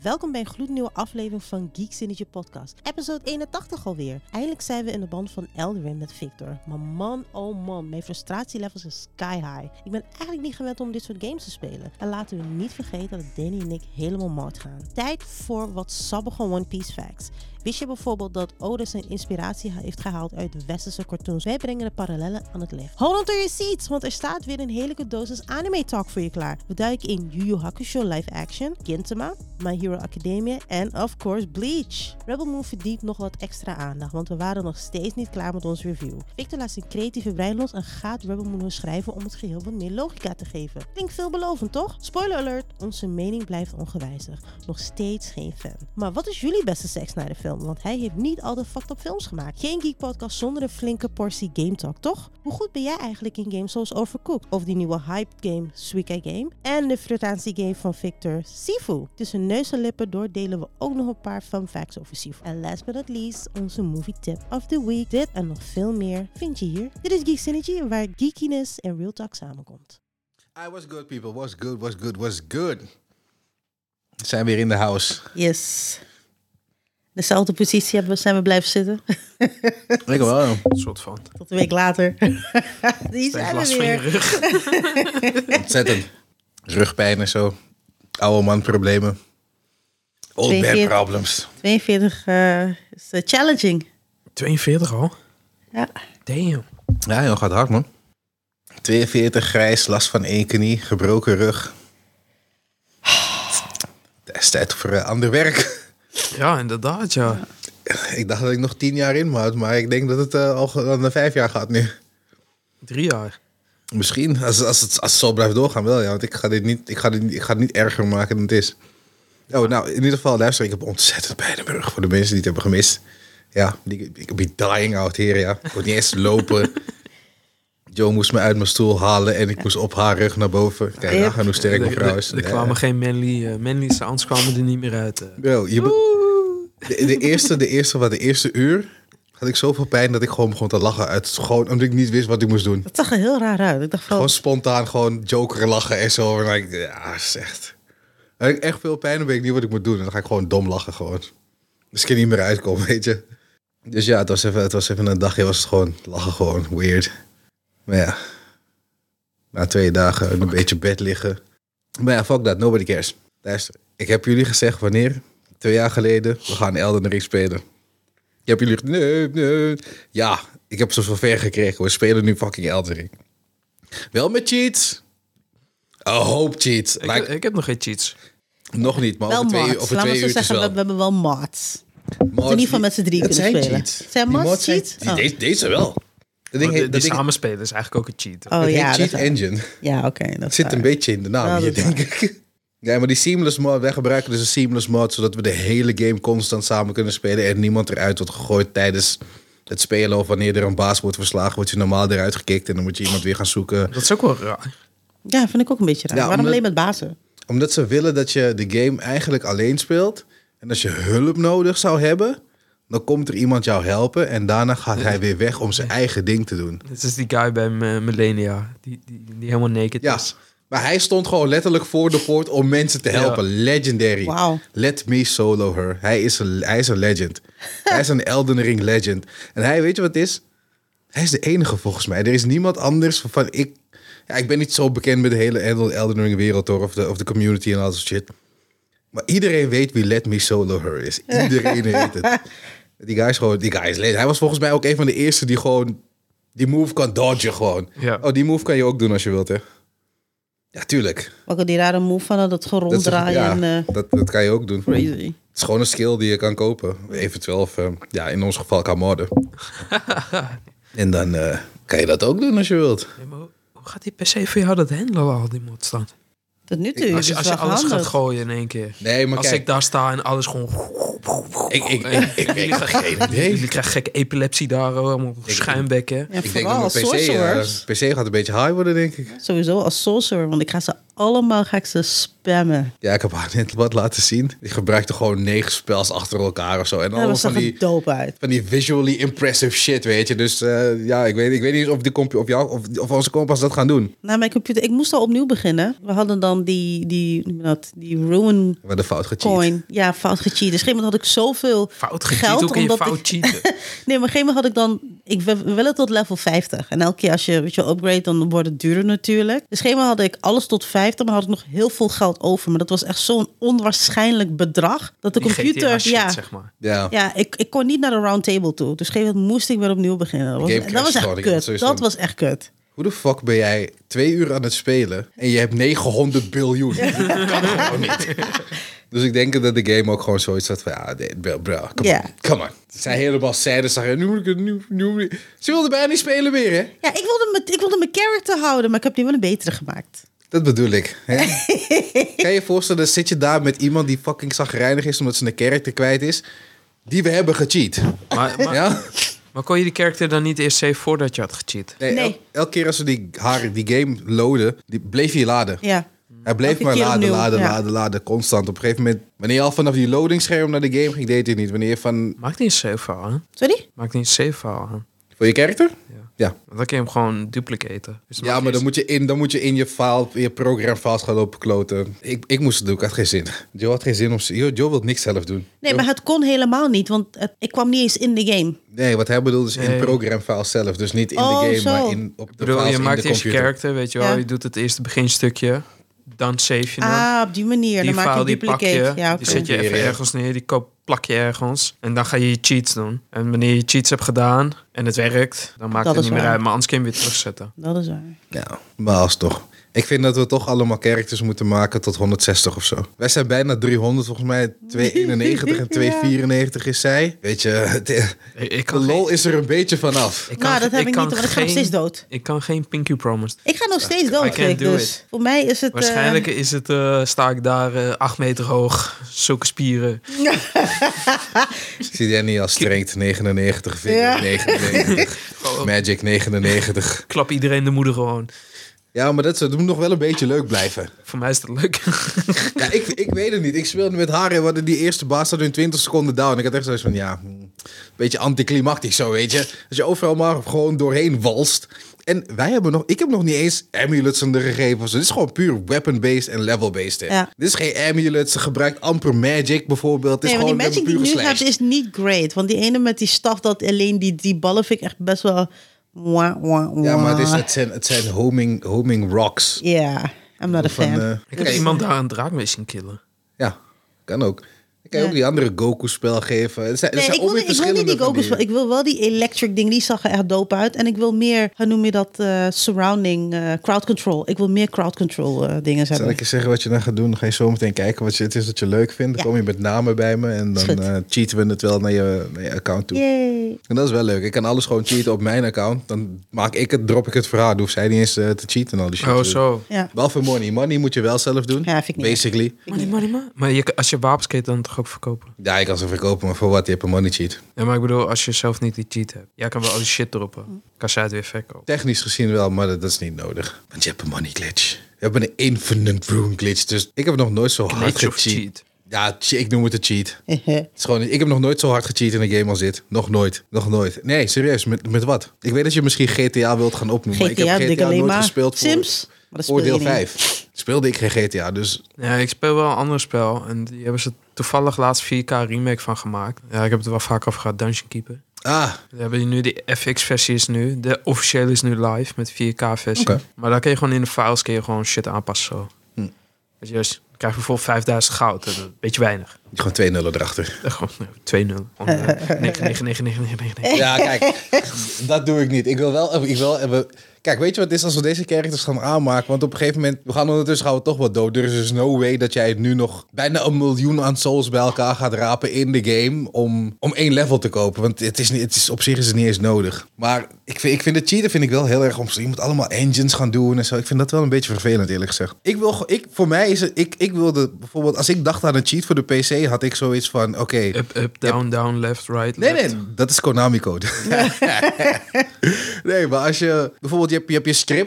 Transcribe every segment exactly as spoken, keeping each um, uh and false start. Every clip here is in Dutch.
Welkom bij een gloednieuwe aflevering van Geek Synergy Podcast. Episode eenentachtig alweer. Eindelijk zijn we in de band van Elden Ring met Victor. Maar man, oh man, mijn frustratielevels is sky high. Ik ben eigenlijk niet gewend om dit soort games te spelen. En laten we niet vergeten dat Danny en ik helemaal mad gaan. Tijd voor wat sappige One Piece facts. Wist je bijvoorbeeld dat Oda zijn inspiratie heeft gehaald uit de westerse cartoons? Wij brengen de parallellen aan het licht. Hold on to your seats, want er staat weer een hele dosis anime talk voor je klaar. We duiken in Yu Yu Hakusho live action, Gintama, My Hero Academia en of course Bleach. Rebel Moon verdient nog wat extra aandacht, want we waren nog steeds niet klaar met onze review. Victor laat zijn creatieve brein los en gaat Rebel Moon schrijven om het geheel wat meer logica te geven. Klinkt veelbelovend, toch? Spoiler alert, onze mening blijft ongewijzigd. Nog steeds geen fan. Maar wat is jullie beste seks naar de film? Want hij heeft niet al de fucked up films gemaakt. Geen Geek Podcast zonder een flinke portie Game Talk, toch? Hoe goed ben jij eigenlijk in games zoals Overcooked? Of die nieuwe hype game Suika Game? En de fruitatie game van Victor, Sifu. Tussen neus en lippen door delen we ook nog een paar fun facts over Sifu. En last but not least, onze movie tip of the week. Dit en nog veel meer vind je hier. Dit is Geek Synergy, waar geekiness en real talk samenkomt. I was good, people. Was good, was good, was good. We zijn weer in de house. Yes. Dezelfde positie hebben we, zijn we blijven zitten. Ik wel. Een soort van. Tot een week later. Die zijn we weer. Rug. Ontzettend. Rugpijn en zo. Oude man problemen. Old man problems. tweeënveertig uh, is uh, challenging. tweeënveertig al? Ja. Damn. Ja, joh, gaat hard, man. tweeënveertig, grijs, last van één knie, gebroken rug. Het is tijd voor uh, ander werk. Ja, inderdaad, ja. Ik dacht dat ik nog tien jaar in moet, maar ik denk dat het uh, al naar vijf jaar gaat nu. Drie jaar. Misschien, als, als, het, als het zo blijft doorgaan wel, ja. Want ik ga dit niet, ik ga dit, ik ga het niet erger maken dan het is. Oh, nou, in ieder geval, luister, ik heb ontzettend pijn in mijn rug. Voor de mensen die het hebben gemist. Ja, die, ik ben dying out here, ja. Ik kon niet eens lopen. Joe moest me uit mijn stoel halen en ik moest op haar rug naar boven. Kijk, yep. Nagaan hoe sterk mijn vrouw is. Er, er, er kwamen ja. geen manly, uh, manly sounds kwamen er niet meer uit. Uh. Bro, je be- de, de, eerste, de, eerste, wat, de eerste uur had ik zoveel pijn dat ik gewoon begon te lachen. Uit, gewoon omdat ik niet wist wat ik moest doen. Dat zag er heel raar uit. Ik dacht van... Gewoon spontaan, gewoon jokeren lachen en zo. En ik, ja, is echt... Dan heb ik echt veel pijn, dan weet ik niet wat ik moet doen. En dan ga ik gewoon dom lachen gewoon. Dus ik kan niet meer uitkomen, weet je. Dus ja, het was even, het was even een dagje, was het gewoon lachen gewoon. Weird. Maar ja, na twee dagen een beetje bed liggen. Maar ja, fuck that, nobody cares. Luister, ik heb jullie gezegd wanneer? Twee jaar geleden, we gaan Elden Ring spelen. Ik heb jullie gezegd, nee, nee. Ja, ik heb ze zo ver gekregen. We spelen nu fucking Elden Ring. Wel met cheats. Een hoop cheats. Ik, like, ik heb nog geen cheats. Nog niet, maar wel over twee, mods. over Laten twee we uur zeggen, wel. we, we hebben wel mods. mods in ieder geval met z'n drie kunnen zijn spelen. Cheats. Zijn die mods, mods zijn, cheats? die, Oh. deze, deze wel. Dat ding, die dat die ding, samenspelen is eigenlijk ook een cheat. Oh het ja, heet dat Cheat is Engine. Ja, oké. Okay, Het zit waar. Een beetje in de naam, oh, hier, denk ik. Ja, maar die seamless mod, wij gebruiken dus een seamless mod, zodat we de hele game constant samen kunnen spelen en niemand eruit wordt gegooid tijdens het spelen of wanneer er een baas wordt verslagen, wordt je normaal eruit gekikt en dan moet je iemand weer gaan zoeken. Dat is ook wel raar. Ja, vind ik ook een beetje raar. Ja, Waarom omdat, alleen met bazen? Omdat ze willen dat je de game eigenlijk alleen speelt en als je hulp nodig zou hebben, dan komt er iemand jou helpen en daarna gaat hij weer weg om zijn eigen ding te doen. Dit is die guy bij Millennia, die, die, die helemaal naked ja. is. Maar hij stond gewoon letterlijk voor de poort om mensen te helpen. Ja. Legendary. Wow. Let me solo her. Hij is een, hij is een legend. Hij is een Elden Ring legend. En hij, weet je wat het is? Hij is de enige volgens mij. Er is niemand anders van ik... Ja, ik ben niet zo bekend met de hele Elden Ring wereld hoor, of de, of de community en al dat shit. Maar iedereen weet wie Let me solo her is. Iedereen weet het. Die guy is gewoon... Die guy is legend. Hij was volgens mij ook een van de eerste die gewoon... Die move kan dodgen gewoon. Ja. Oh, die move kan je ook doen als je wilt, hè? Ja, tuurlijk. Ook die rare move van dat gewoon ronddraaien. Ja, en, uh, dat, dat kan je ook doen. Crazy. Het is gewoon een skill die je kan kopen. Eventueel, of uh, ja, in ons geval kan modden. En dan uh, kan je dat ook doen als je wilt. Ja, maar hoe gaat die per se voor jou dat handelen al die mod staan? Tot nu toe. Als je, als je alles handig. gaat gooien in één keer. Nee, maar als kijk, ik daar sta en alles gewoon... Ik, ik, ik, ik, ik, ik heb geen idee. Jullie krijgen gekke epilepsie daar, allemaal schuimbekken. Ja, Ik denk vooral dat als mijn P C, uh, sorcerers. P C gaat een beetje high worden, denk ik. Sowieso als sorcerer, want ik ga ze allemaal ga ik ze spammen. Ja, ik heb haar net wat laten zien. Die gebruikte gewoon negen spels achter elkaar of zo. En Ja, allemaal dat van zag er die, dope uit. van die visually impressive shit, weet je. Dus uh, ja, ik weet, ik weet niet of, die compu- of, jou, of, of onze kompas dat gaan doen. Nou, mijn computer, ik moest al opnieuw beginnen. We hadden dan die, die, die, dat, die ruin We hadden fout gecheat. coin. Ja, fout gecheat. Dus op een gegeven moment had ik zoveel Fout gecheat, geld. hoe kun je omdat fout ik- cheaten? Nee, maar op een gegeven moment had ik dan... Ik wil wil het tot level vijftig. En elke keer als je, weet je upgrade, dan wordt het duurder natuurlijk. Dus op een gegeven moment had ik alles tot vijftig, maar had ik nog heel veel geld over. Maar dat was echt zo'n onwaarschijnlijk bedrag. Dat de Die computer... G T A shit, ja, zeg maar. Ja. ja ik, ik kon niet naar de round table toe. Dus op een gegeven moment moest ik weer opnieuw beginnen. Dat was, Game dat crashed was echt gewoon. Ik had kut. sowieso- Dat was echt kut. Hoe de fuck ben jij twee uur aan het spelen en je hebt negenhonderd biljoen? Dat kan gewoon niet. Dus ik denk dat de game ook gewoon zoiets had van, ja, nee, bro, bro, come Ja. on, come on. Ze zijn helemaal sad, zeggen, nu moet ik het, nu, nu moet ik... Ze wilden bijna niet spelen meer, hè? Ja, ik wilde, mijn, ik wilde mijn character houden, maar ik heb die wel een betere gemaakt. Dat bedoel ik. Hè? Kan je je voorstellen, dan zit je daar met iemand die fucking zagrijnig is omdat ze een character kwijt is, die we hebben gecheat. Maar, maar, Ja? maar kon je die character dan niet eerst save voordat je had gecheat? Nee, Nee. el- elke keer als we die, haar, die game loaden, die bleef hij laden. Ja. Hij bleef Elke maar keer laden, opnieuw, laden, ja. laden, laden, constant. Op een gegeven moment, wanneer je al vanaf die loadingscherm naar de game ging, deed hij het niet. Wanneer je van... Maakt niet een save file aan. Sorry? Maakt niet een save file aan. Voor je character? Ja. Ja. Want dan kun je hem gewoon duplicaten. Dus Ja, maar dan moet je in, dan moet je in je file, in je programfiles gaan lopen kloten. Ik, ik moest het doen, ik had geen zin. Joe had geen zin om... Joe, Joe wil niks zelf doen. Nee, maar het kon helemaal niet, want het, ik kwam niet eens in de game. Nee, wat hij bedoelt is in Nee. programfiles zelf. Dus niet in Oh, de game, zo. maar in, op de Ik bedoel, files je in maakt de eerst je computer. character, weet je wel. Ja. Je doet het eerste beginstukje. Dan save je hem. Ah, op die manier. die Dan maak je file een die pak duplicate. je, Ja, die oké. zet je even Ja. ergens neer, die koop, plak je ergens. En dan ga je je cheats doen. En wanneer je cheats hebt gedaan en het werkt, dan maakt Dat het is niet meer waar. uit. Maar anders kun je hem weer terugzetten. Dat is waar. Ja, maar als toch. Ik vind dat we toch allemaal characters moeten maken tot honderdzestig of zo. Wij zijn bijna driehonderd volgens mij. tweehonderdeenennegentig en tweehonderdvierennegentig is zij. Weet je, het- Ik, ik de kan lol geen- is er een beetje vanaf. ik kan Nou, dat ge- heb ik kan niet, want ik ga nog geen- steeds dood. Ik kan geen Pinky Promise. Ik ga nog steeds dood, I can't Rick, do dus it. voor mij is het... eh, Waarschijnlijk is het, eh, sta ik daar eh, acht meter hoog. Zulke spieren. Ik zie Danny als strength negenennegentig, Vigor Ja. negenennegentig, Gewoon, Magic negenennegentig. klap iedereen de moeder gewoon. Ja, maar dat, is- dat moet nog wel een beetje leuk blijven. Voor mij is dat leuk. Ja, ik, ik weet het niet. Ik speelde met haar en we hadden die eerste baas hadden in twintig seconden down. Ik had echt zoiets van, ja, een beetje anticlimactisch zo, weet je. Als je overal maar gewoon doorheen walst. En wij hebben nog, ik heb nog niet eens amulets aan de gegeven. of zo. Dit is gewoon puur weapon-based en level-based. hè. Ja. Dit is geen amulets. Ze gebruikt amper magic bijvoorbeeld. Het is Nee, maar die gewoon magic die ik puur nu heb geslash. is niet great. Want die ene met die staf, dat alleen die, die ballen vind ik echt best wel... Wah, wah, wah. Ja, maar het, is, het zijn, het zijn homing, homing rocks. Ja, I'm not a Van, fan. eh, Ik heb iemand daar een draak mee zien killen. Ja, kan ook. Ik kan je Ja. ook die andere Goku-spel geven. Het zijn, het Nee, zijn ik wil, alweer niet, ik wil niet die verschillende Goku manieren. spel. Ik wil wel die electric ding. Die zag er echt dope uit. En ik wil meer, hoe noem je dat, eh, surrounding, eh, crowd control. Ik wil meer crowd control eh, dingen Zal hebben. ik je zeggen wat je dan gaat doen? Dan ga je zo meteen kijken wat je, het is dat je leuk vindt. Dan Ja. kom je met namen bij me en Is dan goed. eh, cheaten we het wel naar je, naar je account toe. Yay. En dat is wel leuk. Ik kan alles gewoon cheaten op mijn account. Dan maak ik het, drop ik het verhaal. Dan hoeft zij niet eens eh, te cheaten en al die shit. Oh, te doen. zo. Ja. Behalve money. Money moet je wel zelf doen. Ja, vind ik niet. Basically. Money, money, money. Maar je, als je wapens kent, dan toch ook verkopen? Ja, ik kan ze verkopen, maar voor wat? Je hebt een money cheat. Ja, maar ik bedoel, als je zelf niet die cheat hebt. Jij kan wel al die shit droppen. Kan zij het weer verkopen. Technisch gezien wel, maar dat, dat is niet nodig. Want je hebt een money glitch. We hebben een infinite rune glitch. Dus ik heb nog nooit zo hard Glitch of gecheat. cheat? Ja, che- ik noem het een cheat. Het is gewoon, ik heb nog nooit zo hard gecheat in een game als dit. Nog nooit. Nog nooit. Nee, serieus. Met, met wat? Ik weet dat je misschien G T A wilt gaan opnoemen. maar ik G T A, heb dik G T A alleen nooit maar. gespeeld voor, Sims? Maar dat voor speel je deel niet. vijf. Speelde ik geen G T A, dus... Ja, ik speel wel een ander spel. En die hebben ze toevallig laatst vier K remake van gemaakt. Ja, ik heb het er wel vaak over gehad. Dungeon Keeper. Ah, We hebben nu de F X-versie is nu. De officiële is nu live met vier K-versie. Oké. Maar daar kun je gewoon in de files kun je gewoon shit aanpassen zo. Hm. Dus juist, dan krijg je bijvoorbeeld vijfduizend goud. Dat is een beetje weinig. gewoon twee nullen erachter. Eh, Gewoon nee, twee nul. Gewoon, eh, negen negen negen negen negen negen. Ja, kijk. Dat doe ik niet. Ik wil wel... Ik wil, we, kijk, weet je wat het is als we deze characters gaan aanmaken? Want op een gegeven moment... We gaan ondertussen gaan we toch wat dood. Er is dus no way dat jij het nu nog... bijna een miljoen aan souls bij elkaar gaat rapen in de game... om, om één level te kopen. Want het is niet, het is, op zich is het niet eens nodig. Maar ik vind, ik vind het cheaten vind ik wel heel erg... Om, je moet allemaal engines gaan doen en zo. Ik vind dat wel een beetje vervelend, eerlijk gezegd. Ik wil... ge- Ik, voor mij is het... Ik, ik wilde bijvoorbeeld... Als ik dacht aan een cheat voor de P C... had ik zoiets van... Oké... Up, up, down, down, left, right, Nee, left. nee, dat is Konami-code. Nee, maar als je... Bijvoorbeeld, je hebt, je hebt je script...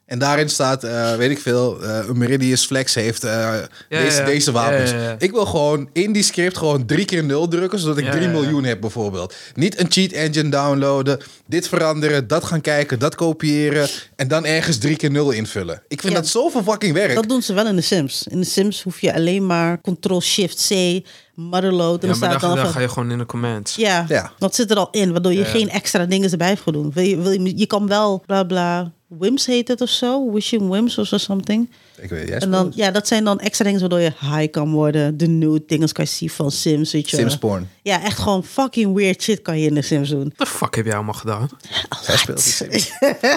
En daarin staat, uh, weet ik veel, uh, Meridius Flex heeft uh, ja, deze, ja. deze wapens. Ja, ja, ja. Ik wil gewoon in die script gewoon drie keer nul drukken, zodat ik ja, drie ja, ja. miljoen heb bijvoorbeeld. Niet een cheat engine downloaden, dit veranderen, dat gaan kijken, dat kopiëren en dan ergens drie keer nul invullen. Ik vind ja. dat zoveel fucking werk. Dat doen ze wel in de Sims. In de Sims hoef je alleen maar Ctrl-Shift-C, motherload. En ja, maar dan, dan, dan ga je gewoon in de comments. Ja, ja, dat zit er al in, waardoor je ja. geen extra dingen erbij hoeft te doen. Wil je, wil je, je kan wel bla bla... Wims heet het of zo. Wishing Wims of something. Ik weet, en dan, ja, dat zijn dan extra dingen waardoor je high kan worden. De nude dingen kan je zien van Sims. Weet je. Sims porn. Ja, echt gewoon fucking weird shit kan je in de Sims doen. What the fuck heb jij allemaal gedaan? Zij speelt die Sims.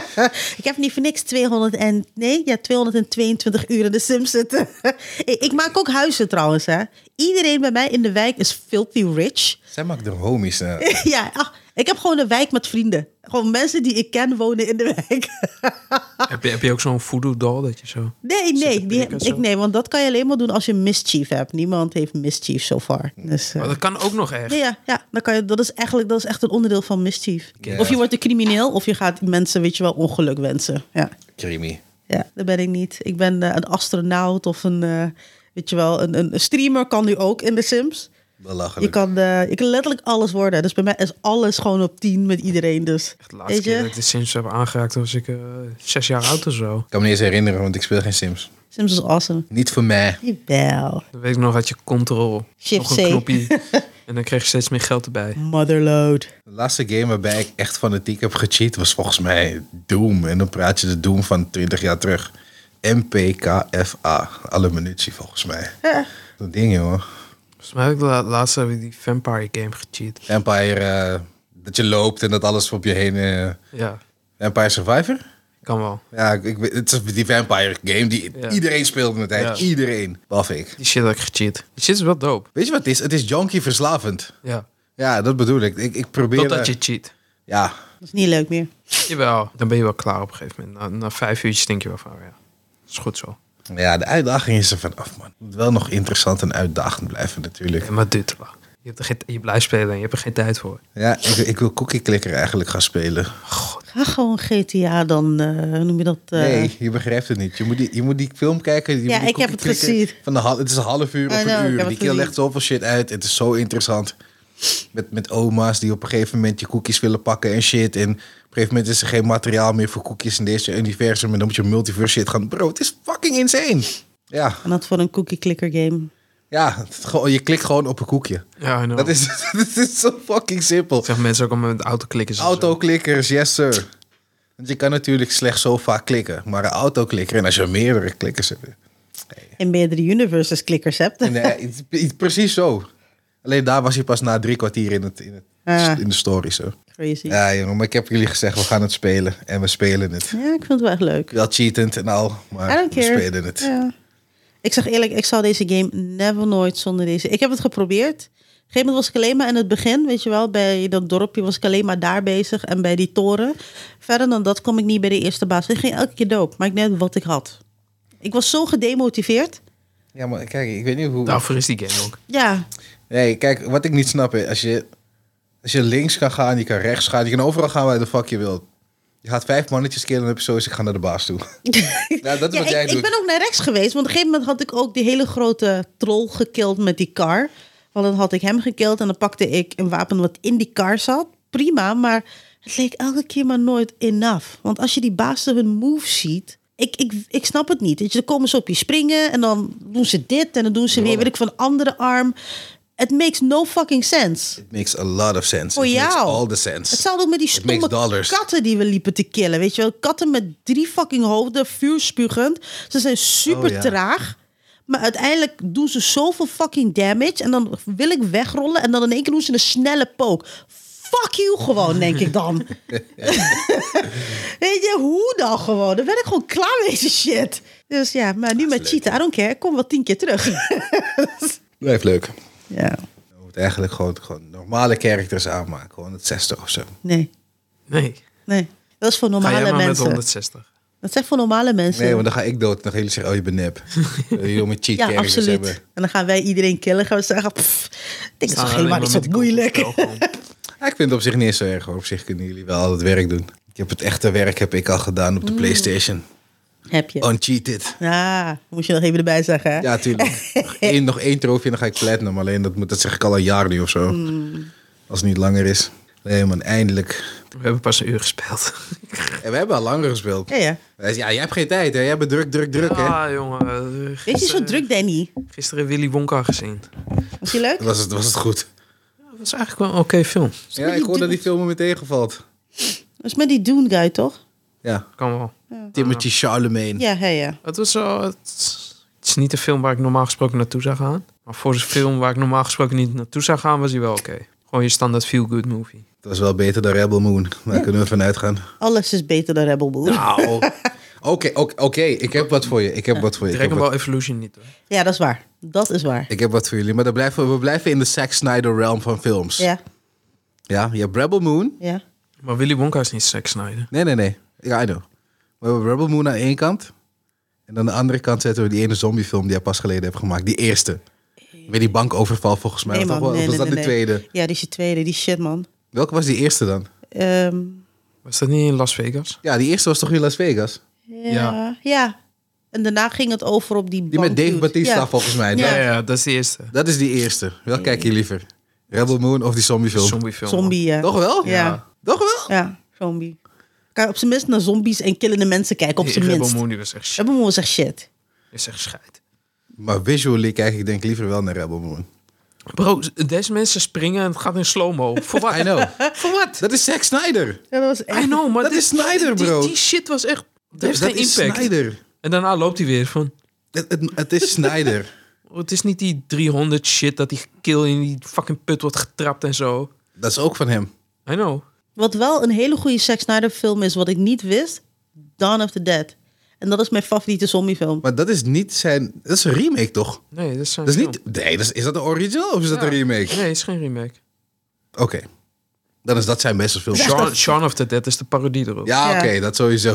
Ik heb niet voor niks tweehonderd en, nee, ja, tweehonderdtweeëntwintig uur in de Sims zitten. Ik maak ook huizen trouwens, hè. Iedereen bij mij in de wijk is filthy rich. Zij maakt de homies. Uh. Ja, ach, ik heb gewoon een wijk met vrienden. Gewoon mensen die ik ken wonen in de wijk. heb, je, heb je ook zo'n voodoo doll dat je zo... Nee, nee, die, ik, nee, want dat kan je alleen maar doen als je mischief hebt. Niemand heeft mischief so far. Dus, uh, maar dat kan ook nog echt. Ja, ja dan kan je, dat, is eigenlijk, dat is echt een onderdeel van mischief. Yeah. Of je wordt een crimineel of je gaat mensen, weet je wel, ongeluk wensen. Ja. Crimi. Ja, dat ben ik niet. Ik ben uh, een astronaut of een, uh, weet je wel, een, een streamer kan nu ook in de Sims. Belachelijk. Je kan, uh, je kan letterlijk alles worden. Dus bij mij is alles gewoon op tien met iedereen. Dus, echt de laatste keer dat ik de Sims heb aangeraakt was ik uh, zes jaar oud of zo. Ik kan me niet eens herinneren, want ik speel geen Sims. Sims is awesome. Niet voor mij. Jawel. Dan weet ik nog, had je control. Shift nog een knopje. En dan kreeg je steeds meer geld erbij. Motherload. De laatste game waarbij ik echt fanatiek heb gecheat was volgens mij Doom. En dan praat je de Doom van twintig jaar terug. M P K F A. Alle munitie volgens mij. Ja. Dat ding, joh. Volgens mij heb ik de laatste heb ik die Vampire game gecheat. Vampire, uh, dat je loopt en dat alles op je heen... Uh... Ja. Vampire Survivor? Kan wel. Ja, ik, het is die Vampire game die ja. iedereen speelde met tijd. Ja. Iedereen. Behalve ik. Die shit heb ik gecheat. Die shit is wel dope. Weet je wat het is? Het is junkie verslavend. Ja. Ja, dat bedoel ik. Ik, ik probeer... Totdat je cheat. Ja. Dat is niet leuk meer. Jawel. Dan ben je wel klaar op een gegeven moment. Na, na vijf uurtjes denk je wel van, ja, dat is goed zo. Ja, de uitdaging is er vanaf, man. Het moet wel nog interessant en uitdagend blijven natuurlijk. Ja, maar dit, je, hebt er geen, je blijft spelen en je hebt er geen tijd voor. Ja, ik, ik wil Cookie Clicker eigenlijk gaan spelen. God. Ga gewoon G T A dan, uh, noem je dat? Uh... Nee, je begrijpt het niet. Je moet die, je moet die film kijken. Je ja, moet die ik heb het gezien. Van de, het is een half uur of een know, uur. Die keer legt zoveel shit uit. Het is zo interessant. Met, met oma's die op een gegeven moment je koekjes willen pakken en shit. En op een gegeven moment is er geen materiaal meer voor koekjes in deze universum. En dan moet je multiverse shit gaan. Bro, het is fucking insane. Ja. En dat voor een cookie clicker game. Ja, het, je klikt gewoon op een koekje. Ja, I know. Dat is, dat is zo fucking simpel. Zeg mensen ook al met autoklikkers. Autoklikkers, yes sir. Want je kan natuurlijk slechts zo vaak klikken. Maar een autoklikker, en als je meerdere klikkers hebt... Hey. En meerdere universes klikkers hebt. Nee, precies zo. Alleen daar was hij pas na drie kwartier in, het, in, het, ah. in de story zo. Crazy. Ja, jongen, maar ik heb jullie gezegd, we gaan het spelen. En we spelen het. Ja, ik vind het wel echt leuk. Wel cheatend en al, maar we spelen het. Ja. Ik zeg eerlijk, ik zou deze game never nooit zonder deze... Ik heb het geprobeerd. Op een gegeven moment was ik alleen maar in het begin, weet je wel. Bij dat dorpje was ik alleen maar daar bezig. En bij die toren. Verder dan dat kom ik niet bij de eerste baas. Ik ging elke keer dood, maar ik net wat ik had. Ik was zo gedemotiveerd. Ja, maar kijk, ik weet niet hoe... Daarvoor is die game ook. Ja. Nee, kijk, wat ik niet snap is... Als je, als je links kan gaan, je kan rechts gaan... Je kan overal gaan waar de fuck je wilt. Je gaat vijf mannetjes killen en dan heb je zo eens... Ik ga naar de baas toe. Nou, dat is ja, wat jij ik, doet. ik ben ook naar rechts geweest. Want op een gegeven moment had ik ook die hele grote troll gekild met die kar. Want dan had ik hem gekild en dan pakte ik een wapen wat in die kar zat. Prima, maar het leek elke keer maar nooit enough. Want als je die bazen hun moves ziet... Ik, ik, ik snap het niet. Weet je, dan komen ze op je springen en dan doen ze dit en dan doen ze weer, weet ik, van een andere arm. It makes no fucking sense. It makes a lot of sense. Voor It jou. makes all the sense. Hetzelfde met die stomme katten die we liepen te killen. Weet je wel, katten met drie fucking hoofden, vuurspugend. Ze zijn super oh, ja. traag. Maar uiteindelijk doen ze zoveel fucking damage. En dan wil ik wegrollen en dan in één keer doen ze een snelle poke. Fuck you gewoon, denk ik dan. Weet je, hoe dan gewoon? Dan ben ik gewoon klaar met deze shit. Dus ja, maar nu met cheaten, I don't care. Ik kom wel tien keer terug. Blijft leuk. Ja. Je moet eigenlijk gewoon, gewoon normale characters aanmaken. gewoon het zestig of zo. Nee. Nee. Nee. Dat is voor normale ga jij maar mensen. Met honderdzestig. Dat zijn voor normale mensen. Nee, want dan ga ik dood. Dan gaan jullie zeggen, oh, je bent nep. Je moet cheat ja, characters absoluut. hebben. En dan gaan wij iedereen killen. Gaan we zeggen, pff, dit is toch helemaal niet zo moeilijk. Ja, ik vind het op zich niet zo erg. Hoor. Op zich kunnen jullie wel al het werk doen. Ik heb het echte werk heb ik al gedaan op de mm. PlayStation. Heb je. Uncheated. Ja, moet je nog even erbij zeggen, hè? Ja, tuurlijk. Eén, nog één trofee en dan ga ik platinum. Alleen dat, moet, dat zeg ik al een jaar nu of zo. Mm. Als het niet langer is. Nee man, eindelijk. We hebben pas een uur gespeeld. En we hebben al langer gespeeld. Ja, ja. Ja, jij hebt geen tijd, hè? Jij bent druk, druk, druk, hè? Ja, jongen. eh, Weet je, gisteren- zo druk, Danny. Gisteren Willy Wonka gezien. Was die leuk? Was het, was het goed? Dat was eigenlijk wel een oké film. Ja, ik hoor dat die film me meteen gevalt. Dat is met die Dune guy, toch? Ja. Kan wel. Timothy Charlemagne. Ja, ja, ja. Het was zo... Het, het is niet een film waar ik normaal gesproken naartoe zou gaan. Maar voor een film waar ik normaal gesproken niet naartoe zou gaan, was hij wel oké. Gewoon je standaard feel-good movie. Dat is wel beter dan Rebel Moon. Daar kunnen we vanuit gaan. Alles is beter dan Rebel Moon. Nou. Oké, oké, oké. Ik heb wat voor je. Ik heb wat voor je. Ik heb Dragon wat, Ball Evolution niet hoor. Ja, dat is waar. Dat is waar. ik heb wat voor jullie. Maar dan blijven, we blijven in de Zack Snyder realm van films. Ja, Ja, je hebt Rebel Moon. ja. Maar Willy Wonka is niet Zack Snyder. Nee, nee, nee. Ja, I know. We hebben Rebel Moon aan één kant. En aan de andere kant zetten we die ene zombiefilm die hij pas geleden heeft gemaakt. Die eerste. Met die bankoverval volgens mij. Nee, Of man. toch wel- Nee, of was nee, dat nee, de nee. tweede? Ja, die is je tweede. Die shit, man. Welke was die eerste dan? Ehm, Was dat niet in Las Vegas? Ja, die eerste was toch in Las Vegas? ja, Ja. ja. En daarna ging het over op die Die met Dave bankdude. Bautista Ja. volgens mij. Ja. Ja, Dat, ja, dat is de eerste. dat is die eerste. Welke kijk je liever? Rebel Moon of die zombiefilm? Zombiefilm. Zombie, ja. Toch wel? Ja. Toch wel? Ja, zombie. Kan je op zijn minst naar zombies en killende mensen kijken, op Die zijn Rebel minst. Moon die was echt shit. Rebel Moon was echt shit. Is echt scheid. Maar visually kijk ik denk liever wel naar Rebel Moon. Bro, deze mensen springen en het gaat in slow-mo. Voor wat? I know. Voor wat? Dat is Zack Snyder. Ja, dat was echt... I know, maar Dat dit- is Snyder, die- bro. Die, die shit was echt... Dat heeft dat geen is impact. Snyder. En daarna loopt hij weer van... Het, het, het is Snyder. Oh, het is niet die driehonderd shit dat die kill in die fucking put wordt getrapt en zo. Dat is ook van hem. I know. Wat wel een hele goede Zack Snyder film is, wat ik niet wist, Dawn of the Dead. En dat is mijn favoriete zombiefilm. Maar dat is niet zijn... Dat is een remake, toch? Nee, dat is zijn Dat is film. niet... Nee, dat is, is dat een original of is dat Ja. een remake? Nee, het is geen remake. Oké. Dan is dat zijn beste film. Ja, Shaun, Shaun of the Dead is de parodie erop. Ja. oké, dat sowieso.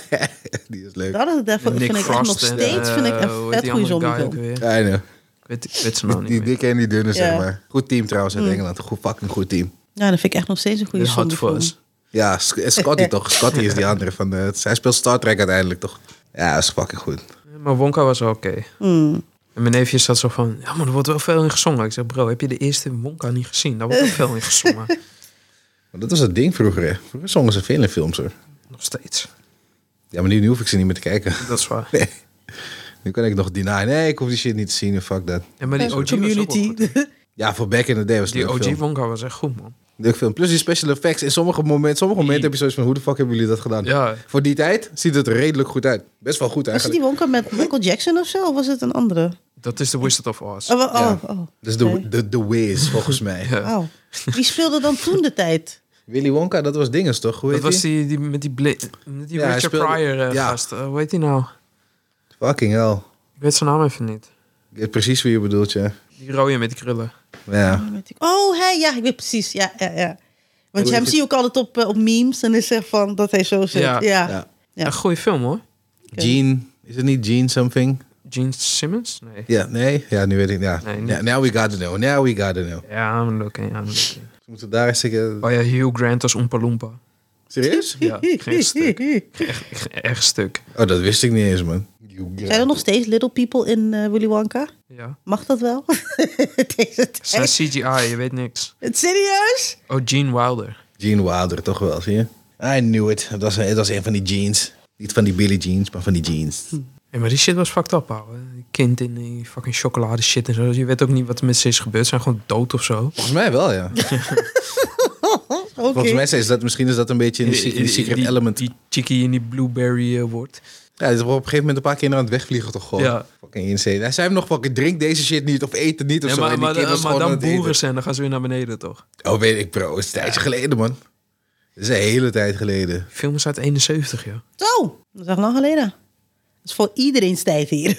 Die is leuk. Dawn of the Dead vind Nick ik echt nog Frost en, steeds vind ik eh, een hoe heet vet die goede andere guy ook zombiefilm. weer? Ja, I know. Ik weet, ik weet zijn naam Die niet meer. dikke en die dunne, zeg Ja. maar. Goed team trouwens uit Engeland. Een goed, fucking goed team. Ja, dat vind ik echt nog steeds een goede De Hot zombiefilm. Fuzz. Ja, Sc- eh, Scotty toch? Scotty is die andere van... de. Hij speelt Star Trek uiteindelijk, toch? Ja, dat is fucking goed. Maar Wonka was wel oké. Hmm. En mijn neefje zat zo van... Ja, maar er wordt wel veel in gezongen. Ik zeg, bro, heb je de eerste Wonka niet gezien? Daar wordt ook veel in gezongen. Maar dat was het ding vroeger, hè. Vroeger zongen ze veel in films, hoor. Nog steeds. Ja, maar nu, nu hoef ik ze niet meer te kijken. Dat is waar. Nee. Nu kan ik nog deny. Nee, ik hoef die shit niet te zien. Fuck dat. Ja, maar die O G was ook wel Community. goed. Ja, voor back in the day was het Die een leuk O G film. Wonka was echt goed, man. Leuk film. Plus die special effects. In sommige momenten, sommige momenten heb je zoiets van... Hoe de fuck hebben jullie dat gedaan? Ja, Voor die tijd ziet het er redelijk goed uit. Best wel goed Was het eigenlijk. die Wonka met Michael Jackson of zo? Of was het een andere? dat is The Wizard of Oz. Oh, oh, Ja. oh. Dus de, Oké. de, de Wiz, volgens mij. Ja. Oh. Wie speelde dan toen de tijd? Willy Wonka, dat was dinges, toch? Hoe Dat heet was die, die met die, bla- met die Ja, hij Richard speelde- Pryor uh, ja. gast. Uh, hoe heet die nou? Fucking hell. Ik weet zijn naam even niet. Ik weet precies wie je bedoelt, ja. Die rode met die krullen. Ja. Oh, hij, ja, ik weet precies. Ja, ja, ja. Want Hoe hem heet zie je ook altijd op, eh, op memes. En is zegt van dat hij zo zit. Ja. Ja. ja. Ja. Een goede film, hoor. Gene, is het niet Gene something? Gene Simmons? Nee. Ja, nee? Ja, nu weet ik, ja. Nee, niet. Ja, now we gotta know, now we gotta know. Ja, I'm looking, I'm looking. We moeten daar eens zeggen... Oh ja, Hugh Grant als Oompa Loompa. Serieus? Ja, ik ging echt stuk. Ik ging echt, ik ging echt stuk. Oh, dat wist ik niet eens, man. Zijn er nog steeds little people in eh, Willy Wonka? Ja. Mag dat wel? Deze Het zijn tijd. C G I, je weet niks. Het serieus? Oh, Gene Wilder. Gene Wilder, toch wel, zie je? I knew it. Het was, het was een van die jeans. Niet van die Billie Jeans, maar van die jeans. Ja, maar die shit was fucked up, ouwe. Die kind in die fucking chocolade shit en zo. Je weet ook niet wat er met ze is gebeurd. Ze zijn gewoon dood of zo. Volgens mij wel, ja. Oké. Volgens mij is dat, misschien is dat een beetje in de, in de secret die, element. Die chickie in die blueberry uh, wordt. Ja, hij is op een gegeven moment een paar keer aan het wegvliegen, toch gewoon. Ja. Fucking insane. Hij zei hem nog fucking, drink deze shit niet of eet het niet of Ja, zo. maar En die maar, kind was maar gewoon aan dan het eten. boeren zijn, dan gaan ze weer naar beneden, toch? Oh, weet ik, bro. Het is een tijdje geleden, man. Het is een hele tijd geleden. Die film is uit eenenzeventig, ja. Zo, dat is echt lang geleden. Dat is voor iedereen's tijd hier.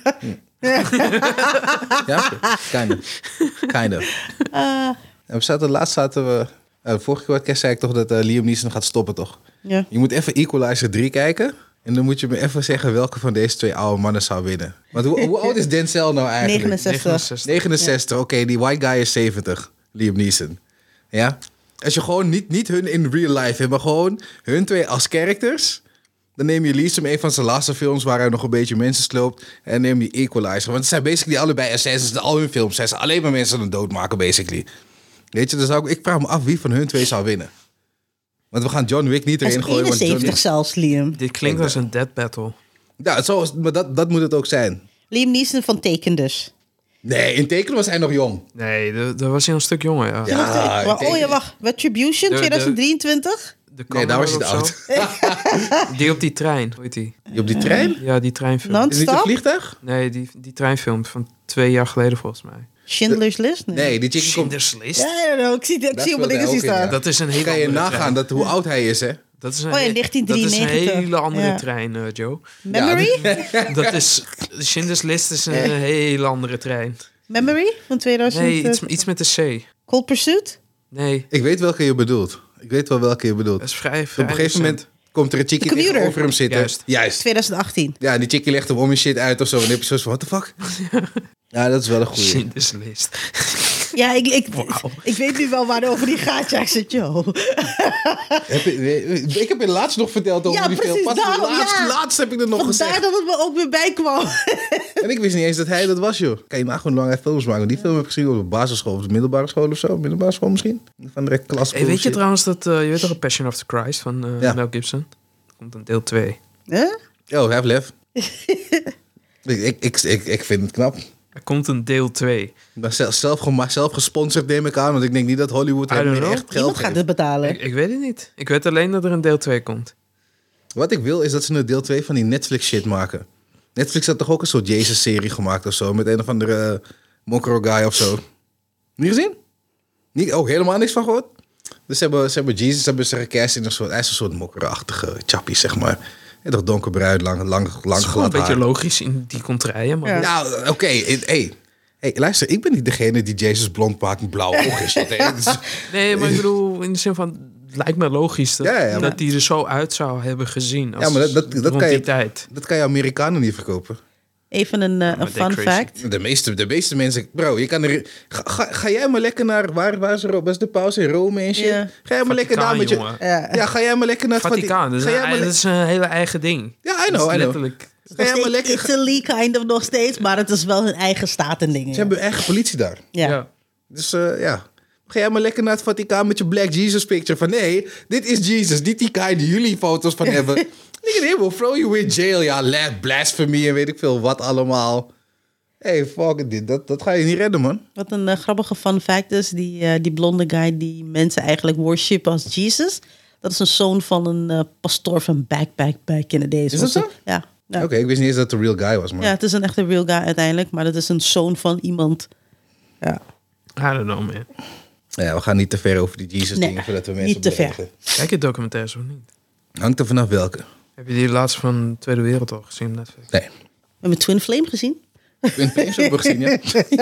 Ja, kind of. Kind of. Ah, En we zaten, laatst zaten we... Uh, vorige keer podcast zei ik toch dat uh, Liam Neeson gaat stoppen, toch? ja. Je moet even Equalizer drie kijken. En dan moet je me even zeggen welke van deze twee oude mannen zou winnen. Want hoe, hoe oud is Denzel nou eigenlijk? negenenzestig. negenenzestig. negenenzestig, oké. Die white guy is zeventig. Liam Neeson. Ja? Als je gewoon niet, niet hun in real life hebt, maar gewoon hun twee als characters. Dan neem je Elysium, een van zijn laatste films waar hij nog een beetje mensen sloopt. En dan neem je Equalizer. Want het zijn basically allebei assassins. In al hun films zijn ze alleen maar mensen aan het doodmaken, basically. Weet je, dus ook, ik vraag me af wie van hun twee zou winnen. Want we gaan John Wick niet Hij erin is gooien. Want John eenenzeventig zelfs, Liam. Dit klinkt als een dead battle. Ja, het zou, maar dat, dat moet het ook zijn. Liam Neeson van Taken dus. Nee, in Taken was hij nog jong. Nee, daar was hij een stuk jonger, ja. Ja. Maar, oh Taken. ja, wacht. Retribution, De- de- twintig drieëntwintig? De Nee, daar was hij te Commodore oud. of zo. Die op die trein, hoe heet die? Die op die trein? Ja, die treinfilm. Non- Is het niet een Stop? vliegtuig? Nee, die, die treinfilm van twee jaar geleden volgens mij. Schindler's List? Nee. Nee, die chickie komt... Schindler's List? Ja, I don't know. Ik zie, ik Daar zie op mijn dingen speelt zien hij ook staan. in, Dat is een hele Kan je andere nagaan trein. dat, hoe oud hij is, hè? Dat is een, Oh ja, he- negentien dat is een drieënnegentig. hele andere Ja. trein, eh, Joe. Memory? Dat is... Schindler's List is een hele andere trein. Memory van tweeduizend? Nee, iets, uh, iets met de C. Cold Pursuit? Nee, Ik weet welke je bedoelt. Ik weet wel welke je bedoelt. dat is vrij, vrij Op een gegeven recent. moment komt er een chickie The Commuter. tegenover hem zitten. Juist. Juist. twintig achttien. Ja, en die chickie legt hem om je shit uit of zo. En dan heb je zo van, what the fuck? Ja, dat is wel een goeie. Schindler's List. Ja, ik, ik, Wauw. ik weet nu wel waarover die gaat. Ja, ik zeg, Joe. Heb je- ik heb je laatst nog verteld over Ja, die film. precies, Pas daarom, laatst, ja. laatst heb ik het nog Vandaar gezegd. dat het me ook weer bij kwam. En ik wist niet eens dat hij dat was, joh. Kan je nagaan hoe lang hij films maken? Die film heb ik gezien op de basisschool of de middelbare school of zo. Middelbare school misschien? Van de klas. Hey, weet je trouwens dat... eh, je weet toch een Passion of the Christ van eh, Ja. Mel Gibson? Er komt een deel twee. Huh? Oh, have lef. ik, ik, ik, ik, ik vind het knap. Er komt een deel twee. Maar zelf, zelf, gema- zelf gesponsord neem ik aan. Want ik denk niet dat Hollywood I hem don't meer know. echt geld Iemand gaat geeft. het betalen. Ik, ik weet het niet. Ik weet alleen dat er een deel twee komt. Wat ik wil is dat ze een deel twee van die Netflix shit maken. Netflix had toch ook een soort Jezus-serie gemaakt of zo. Met een of andere uh, mokro guy of zo. Niet gezien? Niet, ook helemaal niks van gehoord? Dus ze hebben, ze hebben Jesus hebben ze gecast in een soort... Hij is een soort mokkerachtige chappie, zeg maar. En toch donkerbruin, lang, lang, lang Het is gewoon een glad beetje haar. logisch in die contraien. Maar Ja. Nou, oké. Hey, hey, luister. Ik ben niet degene die Jesus blond maakt met blauwe ogen en shit. Hè. Dus- Nee, maar ik bedoel, in de zin van... Het lijkt me logisch dat, Ja, ja, maar- dat die er zo uit zou hebben gezien. Als Ja, maar dat- dat- dat rond kan je- die tijd. dat kan je Amerikanen niet verkopen. Even een, uh, een maar fun they're crazy. fact. De meeste, de meeste mensen... Bro, je kan er... Ga, ga, ga jij maar lekker naar... Waar, waar is, er, waar is de pauze in Rome en shit? Ja. Ga jij maar lekker daar met je... jongen. Ja. Ja, ga jij maar lekker naar het Vaticaan, dat is, Ga jij een, maar dat le- is een hele eigen ding. Ja, I Dat know, is I know. letterlijk... Ga jij maar lekker... Italy kind of nog steeds, maar het is wel hun eigen staat en dingen. Ze hebben eigen politie daar. Ja. Ja. Dus uh, ja... Ga jij maar lekker naar het Vaticaan met je Black Jesus picture. Van nee, dit is Jesus. Niet die guy die jullie foto's van hebben. Nigga, they will throw you in jail. Ja, lab, blasphemy en weet ik veel wat allemaal. Hey, fuck it. Dat, dat ga je niet redden, man. Wat een uh, grappige fun fact is, die, uh, die blonde guy die mensen eigenlijk worshipen als Jesus, dat is een zoon van een uh, pastoor van Backpack back in the days. Is dat zo? Ja. Ja. Oké, ik wist niet eens dat het een real guy was, man. Ja, het is een echte real guy uiteindelijk, maar dat is een zoon van iemand. Ja. I don't know, man. Ja, we gaan niet te ver over die Jesus Nee, dingen voordat we mensen niet te ver. beledigen. Kijk je documentaires of niet? Hangt er vanaf welke. Heb je die laatste van de Tweede Wereldoorlog gezien op Netflix? Nee. We hebben Twin Flame gezien. Twin Flames hebben we gezien, ja.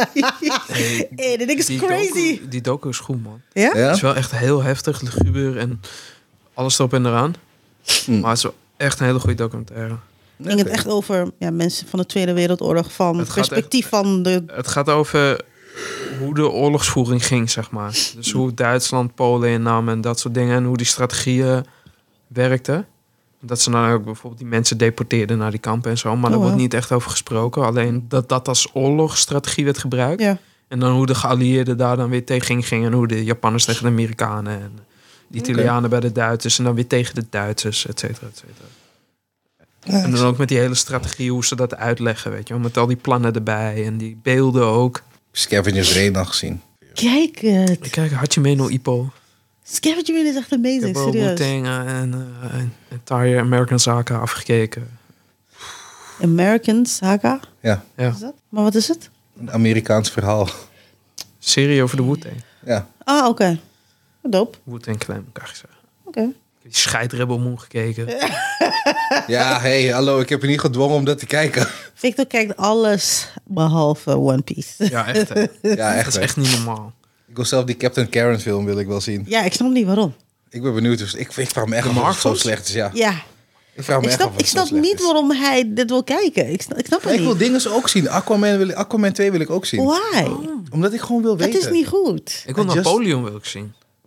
Hey, dat ding is Die crazy. docu, die docu is goed, man. Ja? Ja? Het is wel echt heel heftig, luguber en alles erop en eraan. Hm. Maar het is wel echt een hele goede documentaire. Ging het echt over ja, mensen van de Tweede Wereldoorlog van Het gaat perspectief van de... Het gaat over hoe de oorlogsvoering ging, zeg maar. Dus hoe Duitsland Polen innam en dat soort dingen. En hoe die strategieën werkten. Dat ze dan ook bijvoorbeeld die mensen deporteerden naar die kampen en zo. Maar Oh, daar wordt wow. niet echt over gesproken. Alleen dat dat als oorlogsstrategie werd gebruikt. Ja. En dan hoe de geallieerden daar dan weer tegen gingen. En hoe de Japanners tegen de Amerikanen. En de Italianen bij de Duitsers. En dan weer tegen de Duitsers, et cetera, et cetera. En dan ook met die hele strategie, hoe ze dat uitleggen, weet je wel. Met al die plannen erbij en die beelden ook. Scavengers Rain al gezien. Kijk het. Ik kijk, Hachimeno Ippo. Scavenger Man is echt Ik amazing, heb ook serieus. Wu-Tang en uh, Entire American Saga afgekeken. American Saga, Ja, Ja, is dat? Maar wat is het? een Amerikaans verhaal. serie over de Wu-Tang. Ja. Ah, oké. Dope. Wu-Tang Clan, moet ik eigenlijk zeggen. Oké. Ik heb die scheidrebel moe gekeken. Ja, hey, hallo, ik heb je niet gedwongen om dat te kijken. Victor kijkt alles behalve One Piece. Ja, echt hè. Ja, echt. Dat is hè. echt niet normaal. Ik wil zelf die Captain Karen film wil ik wel zien. Ja, ik snap niet waarom. Ik ben benieuwd. Dus ik, ik vraag me echt De af of het zo Marvels? slecht is. Ja. Ja, Ik vraag me ik echt af snap, of ik het zo snap slecht niet is. waarom hij dit wil kijken. Ik snap, ik snap Ja, het ik wil niet. dingen ook zien. Aquaman, wil ik, Aquaman twee wil ik ook zien. Why? Omdat ik gewoon wil weten. Het is niet goed. Ik wil I just- Napoleon wil ik zien.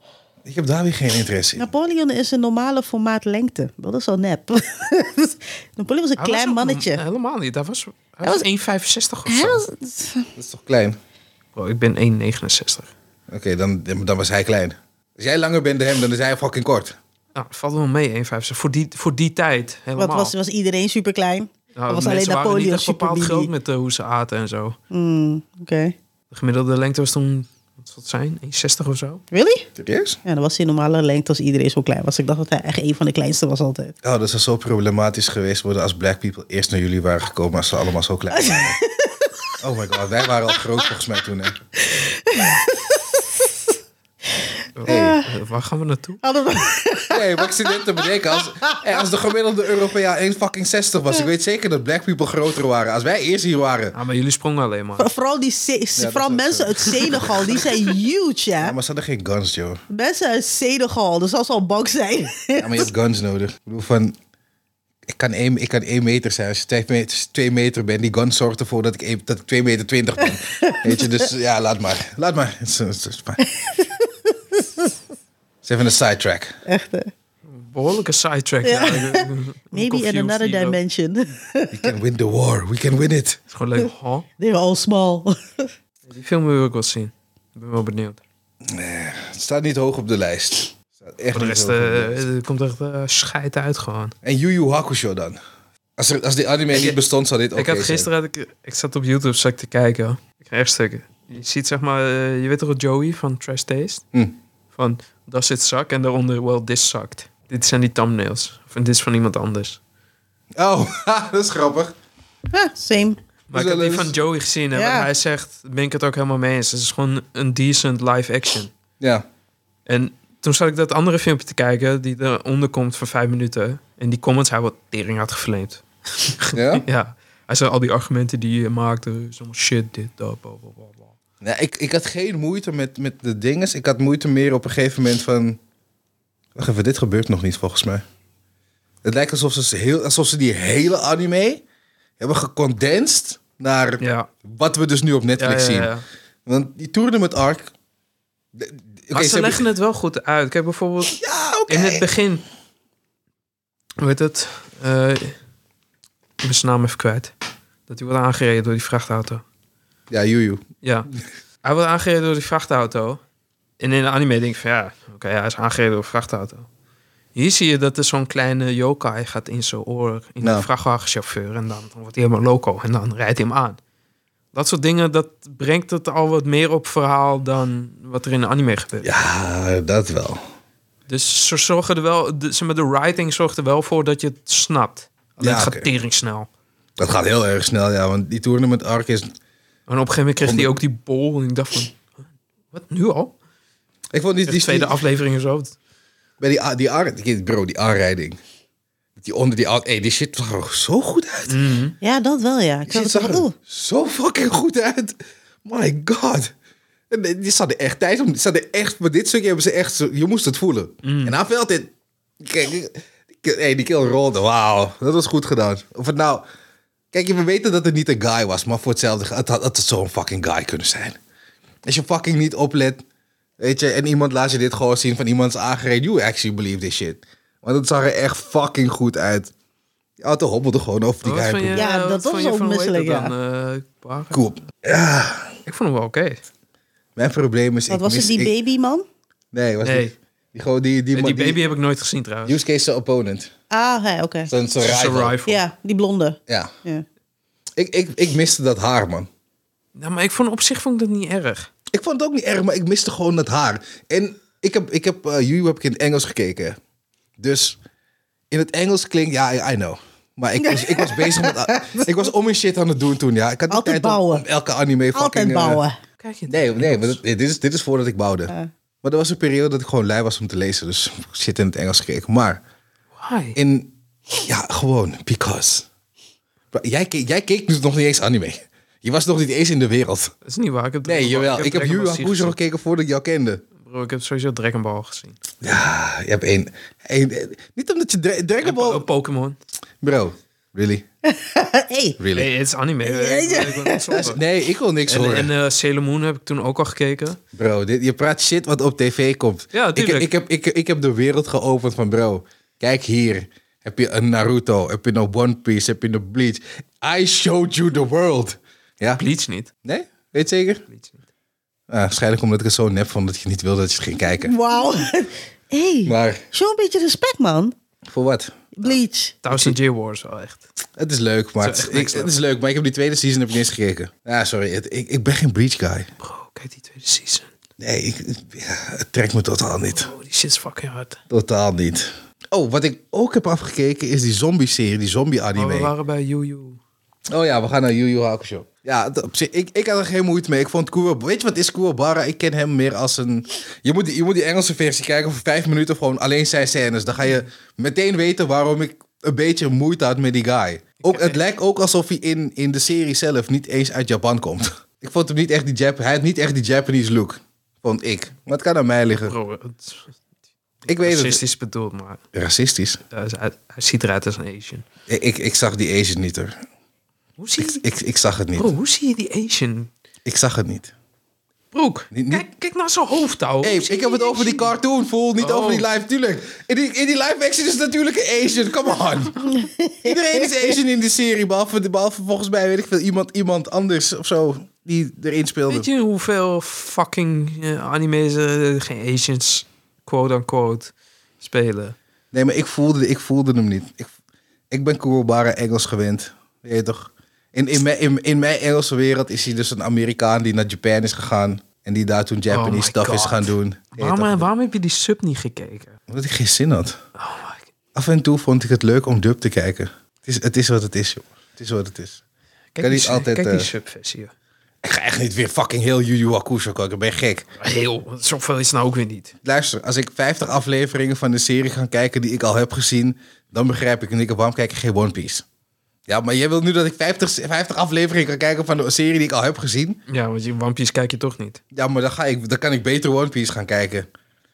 Ik heb daar weer geen interesse in. Napoleon is een normale formaat lengte. Dat is al nep. Napoleon was een Hij klein was ook mannetje. nog- helemaal niet. Hij was, hij Hij was was- één komma vijfenzestig of Hij zo. was... Dat is toch klein? Bro, ik ben één komma negenenzestig. Oké, okay, dan, dan was hij klein. Als jij langer bent dan hem, dan is hij fucking kort. Nou, valt wel mee, één komma vijfenzestig. Voor die, voor die tijd, helemaal. Wat was, was iedereen super klein? Nou, Of was mensen alleen waren Napoleon niet echt super bepaald bibi? groot met uh, hoe ze aten en zo. Mm, Oké. Okay. De gemiddelde lengte was toen, wat zal het zijn, één komma zestig of zo. Really? Serieus? Ja, dan was hij normale lengte als iedereen zo klein was. Ik dacht dat hij echt een van de kleinste was altijd. Oh, dat zou zo problematisch geweest worden als black people eerst naar jullie waren gekomen als ze allemaal zo klein waren. Oh my god, wij waren al groot volgens mij toen. Hè. Hey. Uh, waar gaan we naartoe? Nee, maar ik zit net te bedenken. Als, hey, als de gemiddelde Europeaan één fucking zestig was. Ik weet zeker dat black people groter waren. Als wij eerst hier waren. Ah, maar jullie sprongen alleen maar. Vooral, die Se- Ja, vooral mensen zo. uit Senegal, die zijn huge, hè? Ja, maar ze hadden geen guns, joh. Mensen uit Senegal, dus dat zal bang zijn. Ja, maar je hebt guns nodig. Ik bedoel van... Ik kan één, ik kan één meter zijn. Als je twee meter, twee meter bent, die gun zorgt ervoor dat ik, één, dat ik twee meter twintig ben. Weet je, dus ja, laat maar. Laat maar. Het is, het is fijn. Het is even een sidetrack. Echt, hè? Behoorlijke sidetrack. Ja. Ja. Ik ben Maybe in confused another hier ook. dimension. We can win the war. We can win it. Het is gewoon leuk. Huh? They're all small. Die film wil ik wel zien. Ik ben wel benieuwd. Nee, het staat niet hoog op de lijst. Het staat echt Voor de niet rest hoog op de uh, lijst. er komt echt uh, scheid uit gewoon. En Yu Yu Hakusho dan? Als, er, als die anime niet bestond, zou dit ook Ik had gisteren, had ik, ik zat op YouTube zat ik te kijken. Ik kreeg echt stukken. Je ziet zeg maar, uh, je weet toch Joey van Trash Taste? Hm. Van, does it suck? En daaronder, well, this sucked. Dit zijn die thumbnails. Of dit is van iemand anders. Oh, dat is grappig. Ah, same. Maar ik heb die Dus- van Joey gezien en Ja. wat hij zegt, ben ik het ook helemaal mee eens. Het is gewoon een decent live action. Ja. En toen zat ik dat andere filmpje te kijken, die eronder komt voor vijf minuten. En die comments, hij wordt tering had geflamed. Ja? Ja. Hij zei al die argumenten die je maakte, is allemaal shit, dit, dat, bla, bla, bla, bla. Nee, ik, ik had geen moeite met, met de dinges. Ik had moeite meer op een gegeven moment van... Wacht even, dit gebeurt nog niet volgens mij. Het lijkt alsof ze, heel, alsof ze die hele anime hebben gecondensed naar Ja. wat we dus nu op Ja, Netflix ja, zien. ja. Want die tournament arc... de- de- oké, Maar ze hebben- leggen het wel goed uit. Kijk bijvoorbeeld Ja, oké. in het begin. Hoe heet het? Uh, ik ben zijn naam even kwijt. Dat hij wordt aangereden door die vrachtauto. Ja, Yu Ja. Hij wordt aangereden door die vrachtauto. En in de anime denk ik van ja, oké, okay, hij is aangereden door een vrachtauto. Hier zie je dat er zo'n kleine yokai gaat in zijn oor in Nou. de vrachtwagenchauffeur. En dan, dan wordt hij helemaal loco en dan rijdt hij hem aan. Dat soort dingen, dat brengt het al wat meer op verhaal dan wat er in de anime gebeurt. Ja, dat wel. Dus ze zorgen er wel, de, zeg maar, de writing zorgt er wel voor dat je het snapt. Alleen Ja, het gaat oké. tering snel. Dat gaat heel erg snel, ja. Want die tournament arc is... En op een gegeven moment kreeg hij Onder- ook die bol. En ik dacht van, wat, nu al? Ik vond die, De die, tweede die, aflevering of zo. bij die, die, aan- die, bro, die aanrijding. Die onder die... aan- Hey, die shit zag er zo goed uit. Mhm. Ja, dat wel, ja. Ik Die zag shit het zag van, er oeh. zo fucking goed uit. My god. En die die zat er echt tijd om. Die zat er echt... Met dit stukje hebben ze echt... Zo, je moest het voelen. En hij veld dit... Kijk, die, die- hey, die kill rolde. Wauw. Dat was goed gedaan. Of het nou... Kijk, we weten dat het niet een guy was. Maar voor hetzelfde... Het had, het had zo'n fucking guy kunnen zijn. Als je fucking niet oplet... Weet je, en iemand laat je dit gewoon zien van iemands aangereden. You actually believe this shit. Want het zag er echt fucking goed uit. Die auto hobbelde gewoon over die Wat guy. vond je- Ja, dat wat was vond je ook van, hoe heet dat misselijk, dan, eh, Baga? Cool. Ja, Ik vond hem wel oké. mijn probleem is... Wat ik was het, mis- die ik- babyman? Nee, was Nee. Die, die, gewoon die, die, Die, man- die baby heb ik nooit gezien trouwens. Use case opponent. Ah, ja, oké. Zo'n zo'n Zijn rival. rival. Ja, die blonde. Ja. Ja. Ik, ik, ik miste dat haar, man. Nou, maar ik vond op zich vond ik dat niet erg. Ik vond het ook niet erg, maar ik miste gewoon dat haar. En ik heb, ik heb uh, Yu heb ik in het Engels gekeken. Dus in het Engels klinkt... Ja, I, I know. Maar ik was, ik was bezig met... uh, ik was om mijn shit aan het doen toen, ja. Ik had niet Altijd tijd om, bouwen. om elke anime fucking... Altijd uh, bouwen. Kijk je nee, nee, maar dat- dit, is, dit is voordat ik bouwde. Ja. Maar er was een periode dat ik gewoon lui was om te lezen. Dus ik zit in het Engels gekeken. Maar Why? in... Ja, gewoon. Because. Bro, Jij keek, jij keek dus nog niet eens anime. Je was nog niet eens in de wereld. Dat is niet waar. Ik heb Nee, Dragon Ball- jawel. Ik heb Dragon Yu Ball Z Hakusho gezien. gekeken voordat ik jou kende. Bro, ik heb sowieso Dragon Ball gezien. Ja, je hebt één... één- niet omdat je Dra- Dragon En po- Ball... Pokémon. Bro, Really? hey. Really? Nee, het is anime. Ja, Ik- ja. ik wil niks horen. Nee, ik wil niks En, horen. en uh, Sailor Moon heb ik toen ook al gekeken. Bro, dit, je praat shit wat op tv komt. Ja, ik, tuurlijk. ik, heb, ik, ik heb de wereld geopend van bro. Kijk hier. Heb je een Naruto? Heb je een One Piece? Heb je een Bleach? I showed you the world. Ja? Bleach niet. Nee? Weet je zeker? Bleach niet. Ah, waarschijnlijk omdat ik het zo nep vond dat je niet wilde dat je het ging kijken. Wauw. hey, Maar show een beetje respect, man. voor wat? Bleach. Thousand Year Wars wel echt. Het is leuk, maar Het is het, echt ik, niks het is leuk, maar ik heb die tweede season heb ik niet eens gekeken. Ja, sorry. Het, ik, ik ben geen Bleach guy. Bro, kijk die tweede season. Nee, ik, ja, het trekt me totaal niet. Oh, die shit is fucking hard. Totaal niet. Oh, wat ik ook heb afgekeken is die zombie-serie, die zombie-anime. Maar we waren bij Yu Yu. Oh ja, we gaan naar Yu Yu Hakusho. Ja, het- op zich, ik, ik had er geen moeite mee. Ik vond Kuro... Weet je wat is Kuwabara? Ik ken hem meer als een... Je moet, die, je moet die Engelse versie kijken voor vijf minuten. Gewoon alleen zijn scènes. Dan ga je meteen weten waarom ik een beetje moeite had met die guy. Ook, het lijkt ook alsof hij in, in de serie zelf niet eens uit Japan komt. Ik vond hem niet echt die Jap... Hij had niet echt die Japanese look. Vond ik. Maar het kan aan mij liggen. Bro, het is Ik weet het. racistisch bedoeld, maar Racistisch. hij, is- hij, hij ziet eruit als een Asian. Ik, ik, ik zag die Asian niet hoor. Hoe zie Ik, je... ik, ik zag het niet. Bro, hoe zie je die Asian? Ik zag het niet. Broek, Niet- niet- kijk, kijk naar zijn hoofd, ouwe. Hey, Hoe zie ik heb je het over die Asian? cartoon, fool. Niet Oh. over die live, tuurlijk. In die, in die live action is het natuurlijk een Asian. Come on. Iedereen is Asian in die serie. Behalve, behalve volgens mij, weet ik veel, iemand, iemand anders of zo die erin speelde. Weet je hoeveel fucking uh, anime's uh, geen Asians, quote-unquote, spelen? Nee, maar ik voelde, ik voelde hem niet. Ik, ik ben Kuwabara Engels gewend. Weet je toch? In, in, mijn, in, in mijn Engelse wereld is hij dus een Amerikaan die naar Japan is gegaan. En die daar toen Japanese Oh my stuff is God. gaan doen. Weet je Waarom, toch? waarom heb je die sub niet gekeken? Omdat ik geen zin had. Oh my God. Af en toe vond ik het leuk om dub te kijken. Het is, het is wat het is, joh. Het is wat het is. Kijk, Kan die, niet su- altijd, kijk die eh, subversie. Ik ga echt niet weer fucking heel Yu Yu Hakusho kijken. Ben je gek? Heel, zoveel is het nou ook weer niet. Luister, als ik vijftig afleveringen van de serie ga kijken die ik al heb gezien, dan begrijp ik niet waarom kijk ik geen One Piece. Ja, maar jij wilt nu dat ik vijftig, vijftig afleveringen kan kijken van een serie die ik al heb gezien? Ja, want je One Piece kijk je toch niet. Ja, maar dan, ga ik, dan kan ik beter One Piece gaan kijken.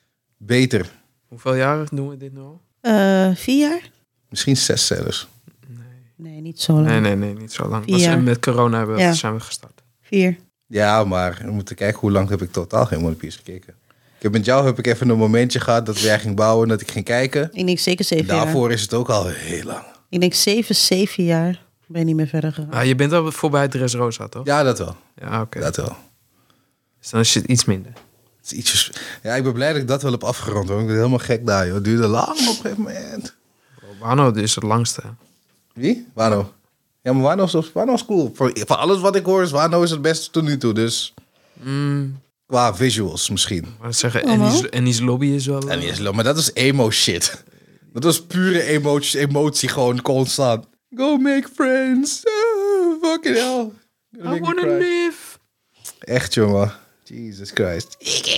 Beter. Hoeveel jaren doen we dit nu al? Uh, vier jaar? Misschien zes zelfs. Nee, niet zo lang. Nee, nee, nee, niet zo lang. Vier Was, jaar. met corona hebben we, Ja. zijn we gestart. Vier. Ja, maar we moeten kijken hoe lang heb ik totaal geen One Piece gekeken. Ik heb met jou heb ik even een momentje gehad dat jij ging bouwen en dat ik ging kijken. Ik denk zeker zeven jaar. Daarvoor is het ook al heel lang. Ik denk zeven, zeven jaar. Ben je niet meer verder gegaan. Ah, je bent al voorbij Dressrosa, toch? Ja, dat wel. Ja, oké. Dat wel. Dus dan is het iets minder. Het is ietsjes... Ja, ik ben blij dat ik dat wel heb afgerond. Hoor. Ik ben helemaal gek daar, joh. Het duurde lang op een gegeven moment. Wano is het langste. Wie? Wano. Ja, maar Wano is, Wano is cool. Voor, voor alles wat ik hoor is Wano is het beste tot nu toe. Dus Mm, qua visuals misschien. maar dat zeggen, Oh, Annie's, wel? Annie's Lobby is wel... En die is low, maar dat is emo shit. Dat was pure emotie, emotie gewoon constant. Go make friends. Oh, fucking hell. I wanna live. Echt, jongen. Jesus Christ.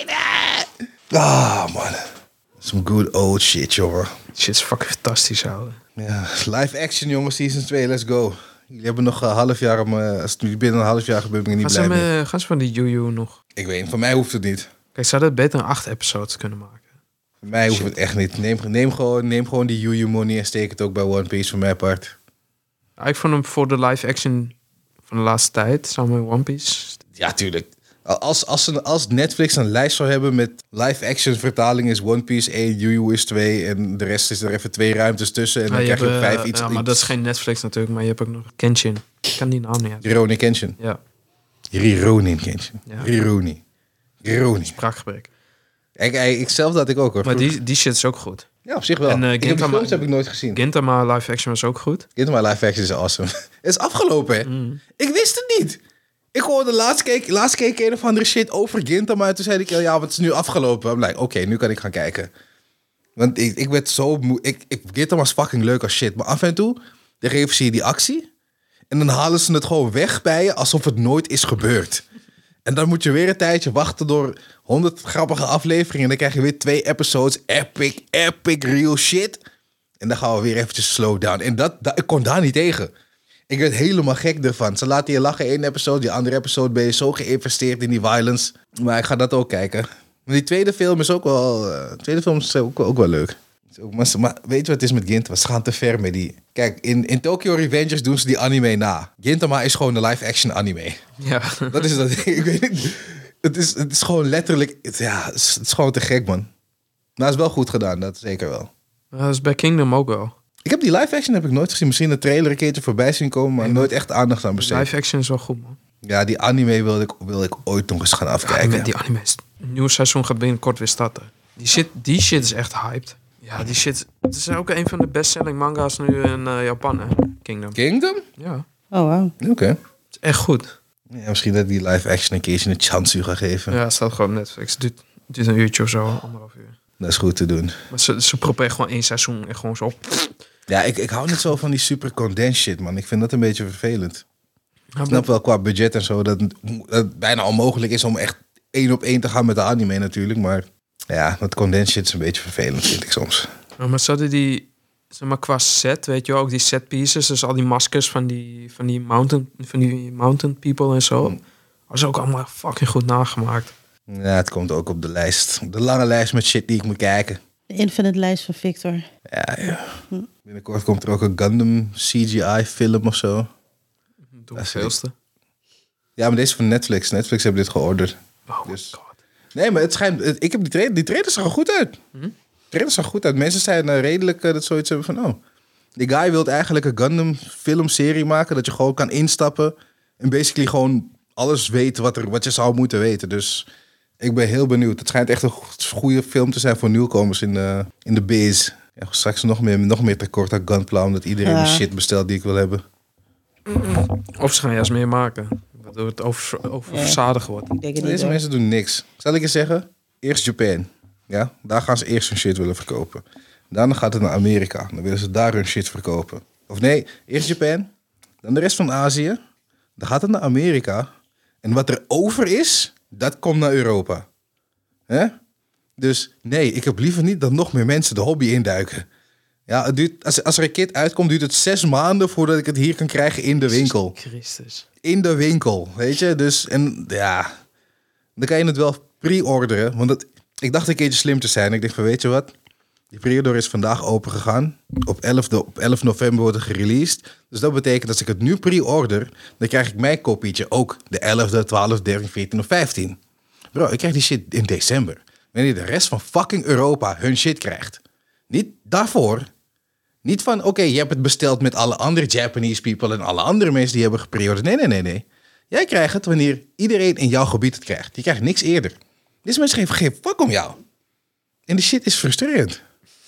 Ah, man. Some good old shit, jongen. Shit is fucking fantastisch, ouwe. Ja, live action, jongen, season twee, let's go. Jullie hebben nog een half jaar om... uh, als het nu binnen een half jaar gebeurt, ben ik niet Gaan ze, blij mee. me, gaan ze van die Yu Yu nog... Ik weet niet, voor mij hoeft het niet. Kijk, ze hadden beter acht episodes kunnen maken. Voor mij hoeft Shit. het echt niet. Neem, neem, gewoon, neem gewoon die Yu Yu money en steek het ook bij One Piece voor mijn part. Ja, ik vond hem voor de live action van de laatste tijd, samen met One Piece... Ja, tuurlijk. Als, als, een, als Netflix een lijst zou hebben met live-action vertalingen is One Piece één, Yu Yu is twee en de rest is er even twee ruimtes tussen en dan Ah, krijg je hebt, op eh, vijf iets. Ja, maar dat is geen Netflix natuurlijk, maar je hebt ook nog Kenshin. Ik kan die naam niet uit. Rironi Kenshin. Ja, Rironi Kenshin. Ja. Rironi. Rironi. spraakgebrek. Ik, ik, ik zelf dat ik ook hoor. Maar die, die shit is ook goed. Ja, op zich wel. En, eh, ik heb die Gintama- films heb ik nooit gezien. Gintama live action was ook goed. Gintama live action is awesome. Het is afgelopen, hè? Mm. Ik wist het niet. Ik hoorde laatst keek, laatst keek ik een of andere shit over Gintama. En toen zei ik, ja, want het is nu afgelopen. I'm like, oké, nu kan ik gaan kijken. Want ik, ik werd zo moe. Ik, ik, Gintama is fucking leuk als shit. Maar af en toe, dan geven ze je die actie. En dan halen ze het gewoon weg bij je, alsof het nooit is gebeurd. En dan moet je weer een tijdje wachten door honderd grappige afleveringen. En dan krijg je weer twee episodes. Epic, epic, real shit. En dan gaan we weer eventjes slow down. En dat, dat, ik kon daar niet tegen. Ik werd helemaal gek ervan. Ze laten je lachen één episode. Die andere episode ben je zo geïnvesteerd in die violence. Maar ik ga dat ook kijken. Maar die tweede film is ook wel... Uh, de tweede film is ook, ook wel leuk. Zo, maar, maar weet je wat het is met Gintama? Ze gaan te ver met die... Kijk, in, in Tokyo Revengers doen ze die anime na. Gintama is gewoon de live-action anime. Ja. Dat is dat. Ik weet niet. Het is, het is gewoon letterlijk... Het, ja, het is, het is gewoon te gek, man. Maar het is wel goed gedaan, dat zeker wel. Dat is bij Kingdom ook wel. Ik heb die live-action heb ik nooit gezien. Misschien een trailer een keertje voorbij zien komen, maar nee, nooit echt aandacht aan besteed. Live-action is wel goed, man. Ja, die anime wilde ik, wilde ik ooit nog eens gaan afkijken. Ja, die anime is... Een nieuw seizoen gaat binnenkort weer starten. Die shit, die shit is echt hyped. Ja, die shit... Het is ook een van de bestselling manga's nu in uh, Japan, hè? Kingdom. Kingdom? Ja. Oh, wow. Oké. Okay. Het is echt goed. Ja, misschien dat ik die live-action een keertje een chance ga geven. Ja, het staat gewoon op Netflix. Het duurt, het duurt een uurtje of zo, anderhalf uur. Dat is goed te doen. Maar ze, ze proberen gewoon één seizoen en gewoon zo... Ja, ik, ik hou niet zo van die super condensed shit, man. Ik vind dat een beetje vervelend. Ja, ik snap wel qua budget en zo dat het bijna onmogelijk is om echt één op één te gaan met de anime natuurlijk. Maar ja, dat condensed shit is een beetje vervelend, vind ik soms. Ja, maar ze hadden die, zeg maar qua set, weet je wel, ook die set pieces, dus al die maskers van die, van die mountain, van die mountain people en zo. Mm. Dat is ook allemaal fucking goed nagemaakt. Ja, het komt ook op de lijst. Op de lange lijst met shit die ik moet kijken. De infinite lijst van Victor. Ja, ja. Binnenkort komt er ook een Gundam C G I-film of zo. De hoeveelste? Ja, maar deze is van Netflix. Netflix hebben dit georderd. Oh dus... my god. Nee, maar het schijnt... Het, ik heb die trailer... Die trailer zag er goed uit. Hm? De trailer zag er goed uit. Mensen zijn uh, redelijk uh, dat zoiets hebben van... Oh, die guy wil eigenlijk een Gundam filmserie maken. Dat je gewoon kan instappen. En basically gewoon alles weet wat, er, wat je zou moeten weten. Dus ik ben heel benieuwd. Het schijnt echt een goede film te zijn voor nieuwkomers in de, in de biz. Ja, straks nog meer, nog meer tekort aan Gunpla. Omdat iedereen ja. de shit bestelt die ik wil hebben. Of ze gaan juist meer maken. Waardoor het over, oververzadigd wordt. Ik denk het niet, Deze hoor. mensen doen niks. Zal ik je zeggen? Eerst Japan. Ja? Daar gaan ze eerst hun shit willen verkopen. Daarna gaat het naar Amerika. Dan willen ze daar hun shit verkopen. Of nee, eerst Japan. Dan de rest van Azië. Dan gaat het naar Amerika. En wat er over is, dat komt naar Europa. Hè? Dus nee, ik heb liever niet dat nog meer mensen de hobby induiken. Ja, het duurt, als, als er een kit uitkomt, duurt het zes maanden voordat ik het hier kan krijgen in de winkel. Christus. In de winkel, weet je? Dus, en ja, dan kan je het wel pre-orderen. Want het, ik dacht een keertje slim te zijn. Ik dacht van, weet je wat? Die pre-order is vandaag open gegaan. Op elf, op elf november wordt het gereleased. Dus dat betekent dat als ik het nu pre-order, dan krijg ik mijn kopietje ook de elfde, twaalfde, dertiende, veertiende of vijftiende. Bro, ik krijg die shit in december. Wanneer de rest van fucking Europa hun shit krijgt. Niet daarvoor. Niet van, oké, okay, je hebt het besteld met alle andere Japanese people en alle andere mensen die hebben gepreorderd. Nee, nee, nee, nee. Jij krijgt het wanneer iedereen in jouw gebied het krijgt. Je krijgt niks eerder. Deze mensen geven geen fuck om jou. En de shit is frustrerend.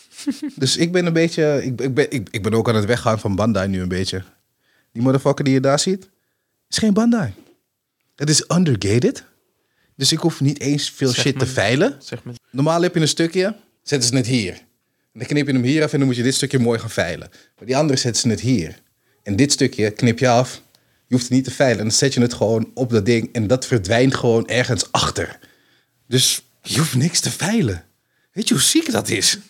Dus ik ben een beetje... Ik, ik, ben, ik, ik ben ook aan het weggaan van Bandai nu een beetje. Die motherfucker die je daar ziet, is geen Bandai. Het is undergated. Dus ik hoef niet eens veel zeg shit me, te veilen. Zeg me. Normaal heb je een stukje, zetten ze het hier. En dan knip je hem hier af en dan moet je dit stukje mooi gaan veilen. Maar die andere zetten ze het hier. En dit stukje knip je af. Je hoeft het niet te veilen. En dan zet je het gewoon op dat ding. En dat verdwijnt gewoon ergens achter. Dus je hoeft niks te veilen. Weet je hoe ziek dat is?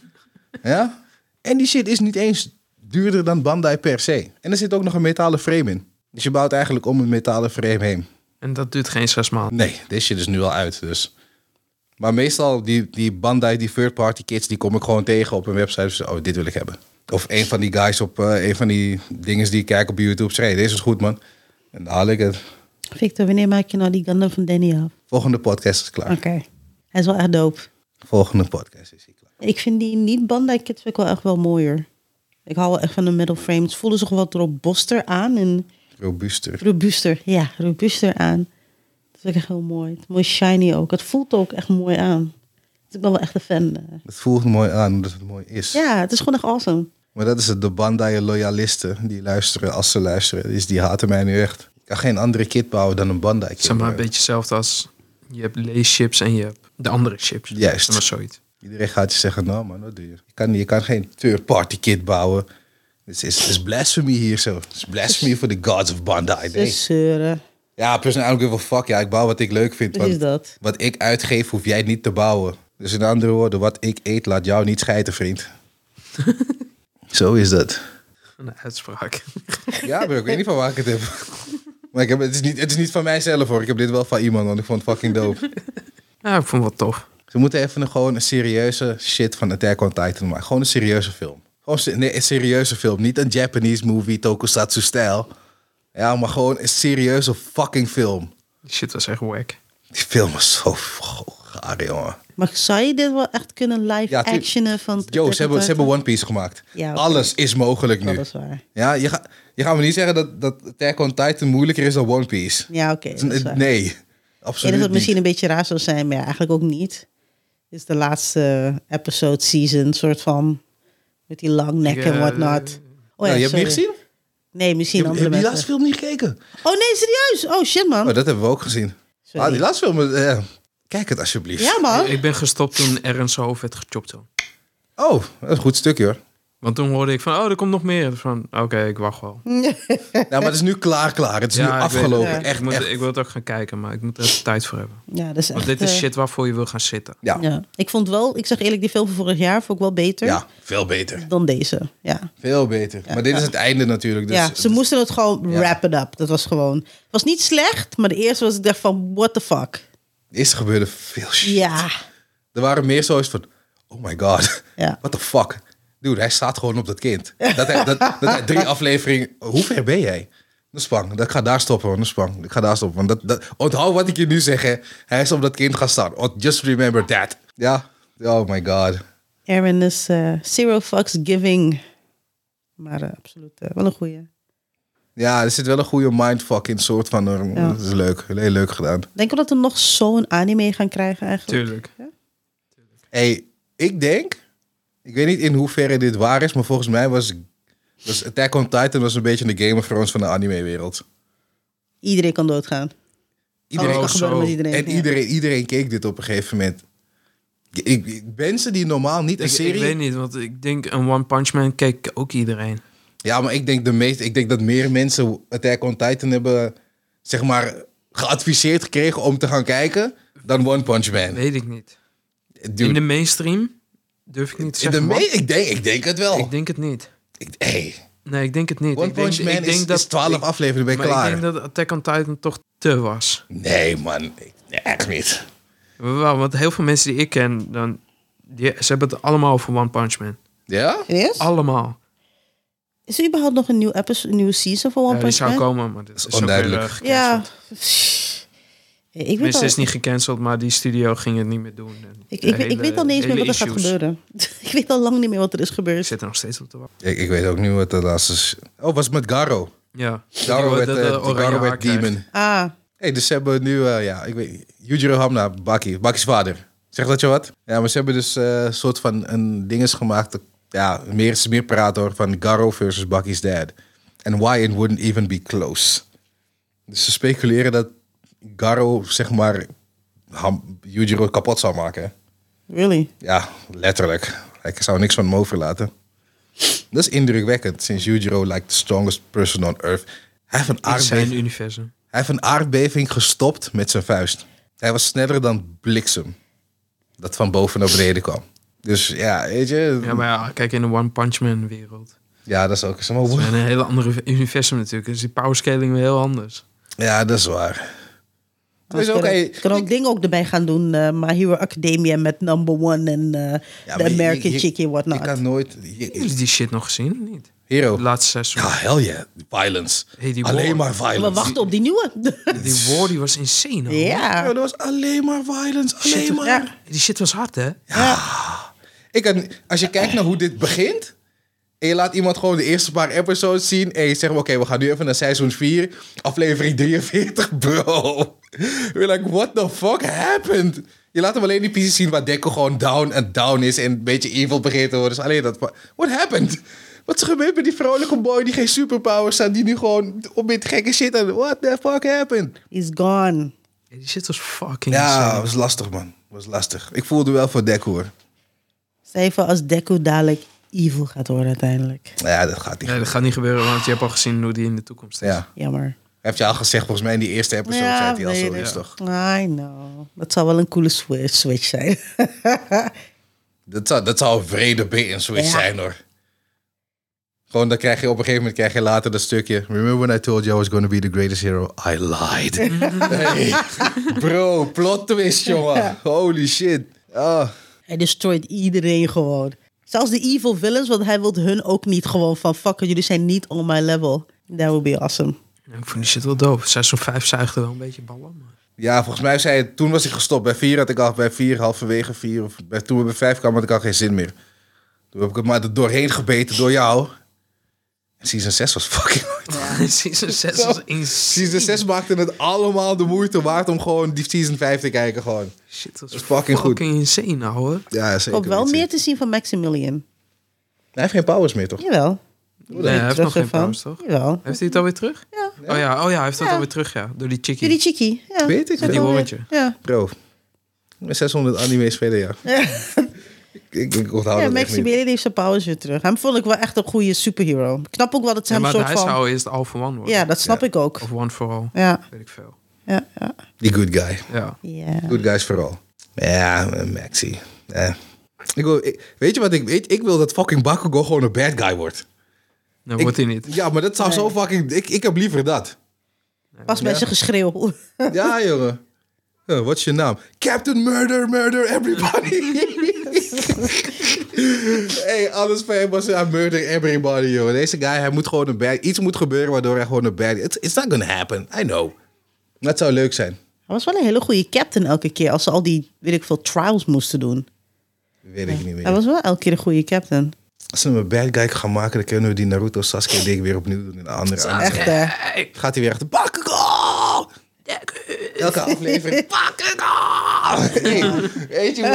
Ja? En die shit is niet eens duurder dan Bandai per se. En er zit ook nog een metalen frame in. Dus je bouwt eigenlijk om een metalen frame heen. En dat duurt geen zes maanden? Nee, deze shit is nu al uit. Dus. Maar meestal, die, die Bandai, die third-party kits, die kom ik gewoon tegen op een website. Dus, oh, dit wil ik hebben. Of een van die guys op uh, een van die dingen die ik kijk op YouTube. Zeg, hey, deze is goed, man. En dan haal ik het. Victor, wanneer maak je nou die Gundam van Danny af? Volgende podcast is klaar. Oké. Okay. Hij is wel echt dope. Volgende podcast is hij klaar. Ik vind die niet-Bandai kits vind ik wel echt wel mooier. Ik hou wel echt van de metal frames. Het voelde zich wat robuuster aan. En robuuster. Robuuster, ja. Robuuster aan. Dat vind ik echt heel mooi. Het is mooi shiny ook. Het voelt ook echt mooi aan. Dus ik ben wel echt een fan. Het voelt mooi aan omdat het mooi is. Ja, het is gewoon echt awesome. Maar dat is het, de Bandai-loyalisten die luisteren, als ze luisteren. Dus die haten mij nu echt. Ik kan geen andere kit bouwen dan een Bandai-kit. Zeg maar een beetje hetzelfde als... Je hebt leeschips en je hebt de andere chips. Juist. Zeg maar zoiets. Iedereen gaat je zeggen, nou man, wat doe je? Je kan, je kan geen third-party kit bouwen. Het is, is blasphemy hier zo. Het is blasphemy for the gods of Bandai. Nee. Zeuren. Ja, personally, I don't give a fuck. Ja, ik bouw wat ik leuk vind. Wat is dat? Wat ik uitgeef, hoef jij niet te bouwen. Dus in andere woorden, wat ik eet, laat jou niet schijten, vriend. Zo is dat. Een uitspraak. Ja, bro, ik weet niet van waar ik het heb. Maar ik heb, het, is niet, het is niet van mijzelf hoor. Ik heb dit wel van iemand, want ik vond het fucking dope. Ja, ik vond het wel tof. Ze moeten even een, gewoon een serieuze shit van Attack on Titan maken. Gewoon een serieuze film. Gewoon se- nee, een serieuze film. Niet een Japanese movie, tokusatsu-stijl. Ja, maar gewoon een serieuze fucking film. Die shit was echt wack. Die film was zo gaar, jongen. Maar zou je dit wel echt kunnen live Ja, tu- actionen van... Yo, ze hebben, ze hebben One Piece gemaakt. Ja, oké. Alles is mogelijk nu. Dat is waar. Ja, je, ga, je gaat me niet zeggen dat, dat Attack on Titan moeilijker is dan One Piece. Ja, oké. dat is waar. Nee, Ik absoluut denk dat het misschien niet. een beetje raar zou zijn, maar ja, eigenlijk ook niet. Dit is de laatste episode season, soort van... Met die long neck Ik, en eh, whatnot. Oh Nou, je hebt sorry. niet gezien? Nee, misschien Je, andere heb je die mensen. laatste film niet gekeken? Oh nee, serieus? Oh shit, man. Oh, dat hebben we ook gezien. Sorry. Ah, die laatste film, eh, kijk het alsjeblieft. Ja, man. Ik ben gestopt toen Eren zijn hoofd werd gechopt. Toen. Oh, dat is een goed stukje hoor. Want toen hoorde ik van, oh, er komt nog meer. Dus van, oké, ik wacht wel. Nou, maar het is nu klaar, klaar. Het is nu ik weet het. afgelopen. Ja. Ik, Echt, moet, echt. ik wil het ook gaan kijken, maar ik moet er even tijd voor hebben. Ja, dat is echt... Want dit is eh, shit waarvoor je wil gaan zitten. Ja. Ja. Ja. Ik vond wel, ik zeg eerlijk, die film van vorig jaar vond ik wel beter veel beter. dan deze. Ja, Veel beter. maar dit is het einde natuurlijk. Dus, ja ze moesten het gewoon Ja. wrap it up. Dat was gewoon... Het was niet slecht, maar de eerste was ik dacht van, what the fuck? De eerste gebeurde veel shit. Ja, Er waren meer zoiets van, oh my god, ja. what the fuck. Dude, hij staat gewoon op dat kind. Dat hij, dat, dat hij drie afleveringen... Hoe ver ben jij? Dat is bang. Ik ga daar stoppen, man. Dat is bang. Ik ga daar stoppen. Want dat, dat, onthoud wat ik je nu zeg, hè. Hij is op dat kind gaan staan. Oh, just remember that. Ja. Oh my god. Aaron is eh, zero fucks giving. Maar eh, absoluut eh, wel een goeie. Ja, er zit wel een goede mindfuck in soort van... er- Ja. Dat is leuk. Heel leuk gedaan. Denk je dat we nog zo'n anime gaan krijgen eigenlijk? Tuurlijk. Hey, ik denk... Ik weet niet in hoeverre dit waar is, maar volgens mij was... was Attack on Titan was een beetje de Game of Thrones van de anime-wereld. Iedereen kan doodgaan. Iedereen, Alles kan Oh, gebeuren zo. met iedereen. en ja. iedereen, iedereen keek dit op een gegeven moment. Ik, ik, mensen die normaal niet een Ik, serie... ik weet niet, want ik denk een One Punch Man keek ook iedereen. Ja, maar ik denk, de meest, ik denk dat meer mensen Attack on Titan hebben... zeg maar, geadviseerd gekregen om te gaan kijken... dan One Punch Man. Weet ik niet. Dude, In de mainstream durf ik niet te in de zeggen. me- man. ik, denk, ik denk het wel. Ik denk het niet. Ik, hey, Nee, ik denk het niet. One ik denk, Punch Man ik denk is, dat, is twaalf ik- afleveringen, ben je maar klaar. ik denk dat Attack on Titan toch te was. Nee, man. Ik, nee, echt niet. Wel, want heel veel mensen die ik ken, dan, die, ze hebben het allemaal over One Punch Man. Ja? Serieus? Allemaal. Is er überhaupt nog een nieuw episode, een nieuwe season van One Ja, die Punch zou Man? komen, maar dit is is, ook onduidelijk. weer, uh, Ja. gecanceld. Ik weet, Tenminste, al, het is niet gecanceld, maar die studio ging het niet meer doen. En ik, de ik, weet- ik hele- weet al niet eens meer hele wat er gaat issues. gebeuren. Ik weet al lang niet meer wat er is Ik gebeurd. zit er nog steeds op te wachten. Ik, ik weet ook niet wat de laatste is. Oh, was het met Garo? Ja. Garo Dat werd, die- eh, dat de oranje Garo haar werd krijgt. Demon. Ah, Hey, dus ze hebben nu, eh, ja, ik weet Yujiro Hamna, Baki, Baki's vader. Zeg dat je wat? Ja, maar ze hebben dus eh, een soort van een dinges gemaakt. dat- Ja, meer is meer praten hoor, van Garo versus Baki's dad. En why it wouldn't even be close. Dus ze speculeren dat Garo, zeg maar, Ham, Yujiro kapot zou maken. really? Ja, letterlijk. Ik zou niks van hem overlaten. Dat is indrukwekkend, sinds Yujiro like the strongest person on earth. Hij heeft een In zijn aardbeving, universum. hij heeft een aardbeving gestopt met zijn vuist. Hij was sneller dan bliksem. Dat van boven naar beneden kwam. Dus ja, weet je. Ja, maar ja, kijk in de One Punch Man wereld. Ja, dat is ook zo. Maar Het hoe- is een hele andere universum natuurlijk. Dus die powerscaling weer heel anders. Ja, dat is waar. Dus is ook, kan, hey, kan ook dingen ook erbij gaan doen. eh My Hero Academia met Number One en eh Ja, The maar je- American je- Chickie en Je whatnot. kan nooit... Hebben je- jullie die shit nog gezien of niet? Hero. Het laatste seizoen. Ja, hell yeah. Violence. Hey, die Alleen war- maar violence. We wachten op die nieuwe. Die war die was insane. hoor. Ja, ja. dat was alleen maar violence. Alleen Shit, maar. Ja. Die shit was hard, hè? Ik kan, als je kijkt naar hoe dit begint... en je laat iemand gewoon de eerste paar episodes zien... en je zegt, oké, we gaan nu even naar seizoen vier... aflevering drieënveertig, bro. We're like, what the fuck happened? Je laat hem alleen die pieces zien waar Deku gewoon down en down is... en een beetje evil begint te worden. Dus alleen dat... What happened? Wat is er gebeurd met die vrolijke boy die geen superpowers had... die nu gewoon op met gekke shit en what the fuck happened? He's gone. Hey, die shit was fucking Ja, insane. het was lastig, man. Het was lastig. Ik voelde wel voor Deku, hoor. Stel je voor als Deku dadelijk evil gaat worden uiteindelijk. Ja, dat gaat niet. Nee, dat gaat niet gebeuren, want je hebt al gezien hoe die in de toekomst is. Ja. Jammer. Heeft je al gezegd, volgens mij in die eerste episode Ja, zei hij al weet zo ik. is toch? I know. Dat zou wel een coole switch, switch zijn. Dat zou, dat zou een vrede bait switch Ja. zijn hoor. Gewoon, dan krijg je op een gegeven moment krijg je later dat stukje. Remember when I told you I was going to be the greatest hero? I lied. Hey, bro, plot twist, jongen. Holy shit. Oh. Hij destroyt iedereen gewoon. Zelfs de evil villains, want hij wil hun ook niet gewoon van... fuck, jullie zijn niet on my level. That would be awesome. Ja, ik vond die shit wel dope. Seizoen vijf zuigde wel een beetje ballen. Maar... Ja, volgens mij zei hij... Toen was ik gestopt. Bij vier had ik al... Bij vier, halverwege vier... Of bij, toen we bij vijf kwamen had ik al geen zin meer. Toen heb ik het maar er doorheen gebeten door jou. En season zes was fucking hard. Ja. Season zes was insane. Season zes maakte het allemaal de moeite waard om gewoon die season vijf te kijken gewoon. Shit, dat is was fucking goed. fucking insane nou hoor. Ja, Ik zeker. hoop wel weet meer je. te zien van Maximilian. Hij heeft geen powers meer, toch? Jawel. Nee, hij heeft nog geen powers, toch? Jawel. Heeft hij het alweer terug? Ja. Oh ja, oh ja hij heeft het Ja. alweer terug, ja. Door die chickie. Ja, die chickie. Ja. Weet ik Zet veel. alweer- hoortje. Ja. Bro. Met zeshonderd anime's verder, ja. Ja. ik, ik onthoud Ja, dat echt niet. Maximilian heeft zijn powers weer terug. Hem vond ik wel echt een goede superhero. Ik snap ook wel dat ze Ja, hem maar een soort hij van... zou eerst all for one worden. Ja, dat snap Ja. ik ook. Of one for all. Ja, Weet ik veel. ja, ja. Die good guy. Ja. Ja. Good guys vooral. Ja, Maxi. Ja. Ik wil, ik- weet je wat ik weet? Ik wil dat fucking Bakugo gewoon een bad guy wordt. Nou, Ik- wordt hij niet. Ja, maar dat zou Nee. zo fucking... Ik, ik heb liever dat. Pas bij Ja. zijn geschreeuw. Ja, jongen. Ja, wat is je naam? Captain Murder, Murder Everybody. Hey, alles van hem was ja, Murder Everybody, jongen. Deze guy, hij moet gewoon een bad... Iets moet gebeuren waardoor hij gewoon een bad... It's, it's not gonna happen, I know. Dat zou leuk zijn. Hij was wel een hele goede captain elke keer. Als ze al die, weet ik veel, trials moesten doen. Weet ik niet meer. Hij was wel elke keer een goede captain. Als ze hem een bad guy gaan maken, dan kunnen we die Naruto Sasuke ding weer opnieuw doen in een andere aanzet. Echt, hè? Gaat hij weer echt Bakugo! Elke aflevering. Bakugo! Hey, weet je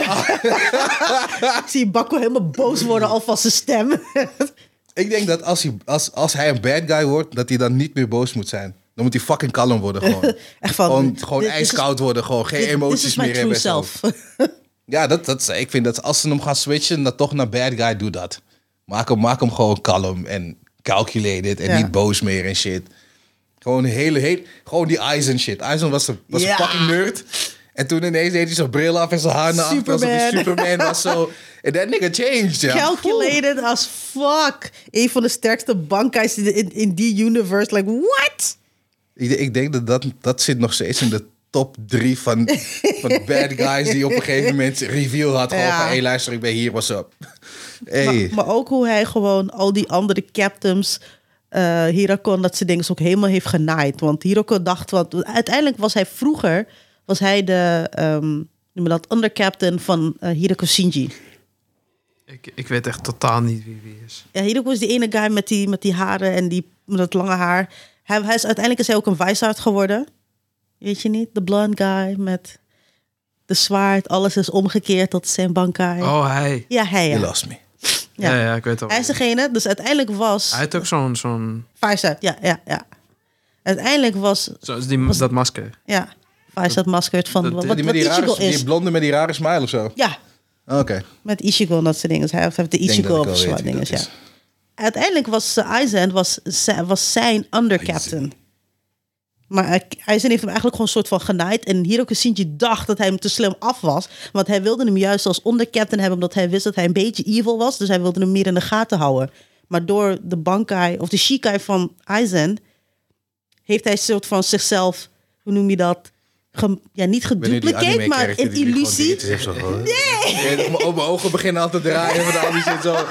hoe... Ik zie Bakko helemaal boos worden al van zijn stem. Ik denk dat als hij, als, als hij een bad guy wordt, dat hij dan niet meer boos moet zijn. Dan moet hij fucking kalm worden gewoon. Echt van... Gewoon, gewoon dit- dit is- ijskoud worden, gewoon geen dit- emoties This is my meer true hebben. en zo. self. Ja, dat, dat, ik vind dat als ze hem gaan switchen, dan toch naar bad guy, doe dat. Maak hem, maak hem gewoon kalm en calculated en Ja. niet boos meer en shit. Gewoon hele, hele, gewoon die Aizen shit. Aizen was een, was Ja. een fucking nerd. En toen ineens deed hij zijn bril af en zijn haar naar achter. Alsof hij Superman. Superman was zo. En that nigga changed, ja. Calculated as fuck. Een van de sterkste bankais in, in, in die universe. Like, what? Ik, ik denk dat, dat dat zit nog steeds in de top drie van, van bad guys die op een gegeven moment reveal had. Gewoon Ja. van, hé hey, luister, ik ben hier, what's up? Hey. Maar, maar ook hoe hij gewoon al die andere captains... eh Hirako en dat soort dingen ook helemaal heeft genaaid. Want Hirako dacht... Want uiteindelijk was hij vroeger... Was hij de... Um, noem je dat? Undercaptain van uh, Hirako Shinji. Ik, ik weet echt totaal niet wie wie is. Ja, Hirako is die ene guy met die, met die haren en die, met dat lange haar. Hij, hij is, uiteindelijk is hij ook een wijsaard geworden. Weet je niet? De blonde guy met de zwaard. Alles is omgekeerd tot zijn bankai. Oh, hij. Ja, hij ja. You lost me. Ja, ja. ja, ik weet al. Hij is degene, dus uiteindelijk was... Hij heeft ook zo'n... zo'n Wijsaard, ja, ja, ja. Uiteindelijk was... zo, die, dat masker. Ja, Wijsaard maskerd van... dat- wat Die, wat met die, Ichigo rare, is. die blonde met die rare smile of zo. Ja, Oké. met Ichigo en dat soort dingen. Dus hij heeft de Ik denk Ichigo dat ik of wel zo weet wie dingen, dat ja. is. Uiteindelijk was uh, Aizen was, zi- was zijn undercaptain. Maar uh, Aizen heeft hem eigenlijk gewoon een soort van genaaid. En Hiroko Shinji dacht dat hij hem te slim af was. Want hij wilde hem juist als ondercaptain hebben... omdat hij wist dat hij een beetje evil was. Dus hij wilde hem meer in de gaten houden. Maar door de bankai of de shikai van Aizen... heeft hij een soort van zichzelf... hoe noem je dat? Ge, ja, niet gedupliceerd, maar een illusie. Nee! Mijn ogen beginnen al te draaien van al die shit zo.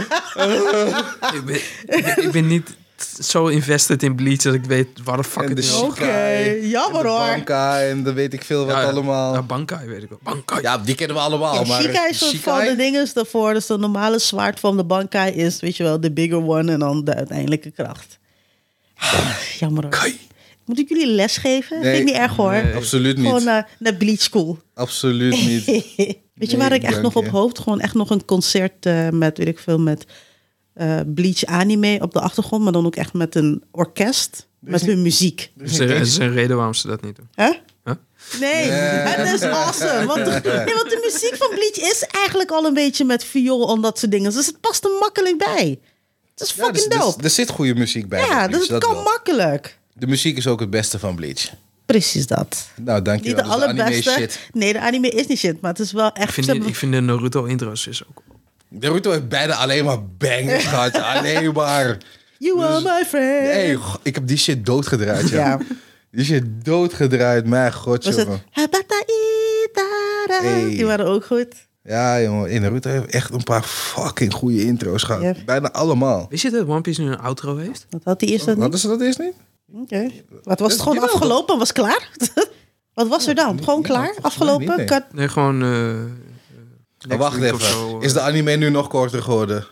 ik, ben, ik, ben, ik ben niet zo invested in Bleach dat ik weet waar de fuck En het de is. shit. Oké, jammer hoor. Banka en dan weet ik veel wat Ja, allemaal. Ja, Bankai weet ik wel. Bankai. Ja, die kennen we allemaal. Ja, maar Shikai is soort van Shikai? de dingen daarvoor. Dus de normale zwaard van de bankai is, weet je wel, de bigger one en dan de uiteindelijke kracht. Ah, jammer hoor. Kai. Moet ik jullie les geven? Nee. Vind ik niet erg hoor. Nee. Absoluut niet. Gewoon naar, naar Bleach School. Absoluut niet. Weet je waar Nee, ik echt dank nog op je. hoop? Gewoon echt nog een concert uh, met, weet ik veel, met uh, Bleach anime op de achtergrond. Maar dan ook echt met een orkest. Met hun muziek. Dus er is een reden waarom ze dat niet doen. Huh? Huh? Nee, het is awesome. Want de, nee, want de muziek van Bleach is eigenlijk al een beetje met viool en dat soort dingen. Dus het past er makkelijk bij. Het is Ja, fucking dus- dus- dope. er zit goede muziek bij. Ja, Bleach, dus het dat kan wel. makkelijk. De muziek is ook het beste van Bleach. Precies dat. Nou, Niet dankjewel. de Dus anime allerbeste. shit. Nee, de anime is niet shit. Maar het is wel echt... Ik vind, ze die, hebben- ik vind de Naruto intro's is ook... Naruto heeft bijna alleen maar bangers gehad. Alleen maar. You are my friend. Hey, goh, ik heb die shit doodgedraaid, ja. Ja. Die shit doodgedraaid. Mijn god, Was het... jongen. Habata Itara. Hey. Die waren ook goed. Ja, jongen. In Naruto heeft echt een paar fucking goede intro's gehad. Ja. Bijna allemaal. Wist je dat One Piece nu een outro heeft? Wat had die eerst dat Wat niet? is dat eerst niet? Oké. Okay. Wat was het Ja, gewoon jawel, afgelopen en was klaar? Wat was er dan? niet- Gewoon niet, klaar? volgens mij Afgelopen? niet, nee. Cut? Nee, gewoon... Uh, Oh, wacht even. Zo, uh, Is de anime nu nog korter geworden?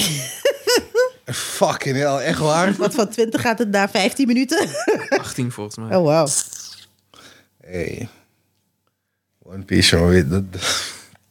Fucking hell, echt waar? Wat van twintig gaat het naar vijftien minuten? achttien volgens mij. Oh, wow. Hey. One Piece, jongen. Dat, dat-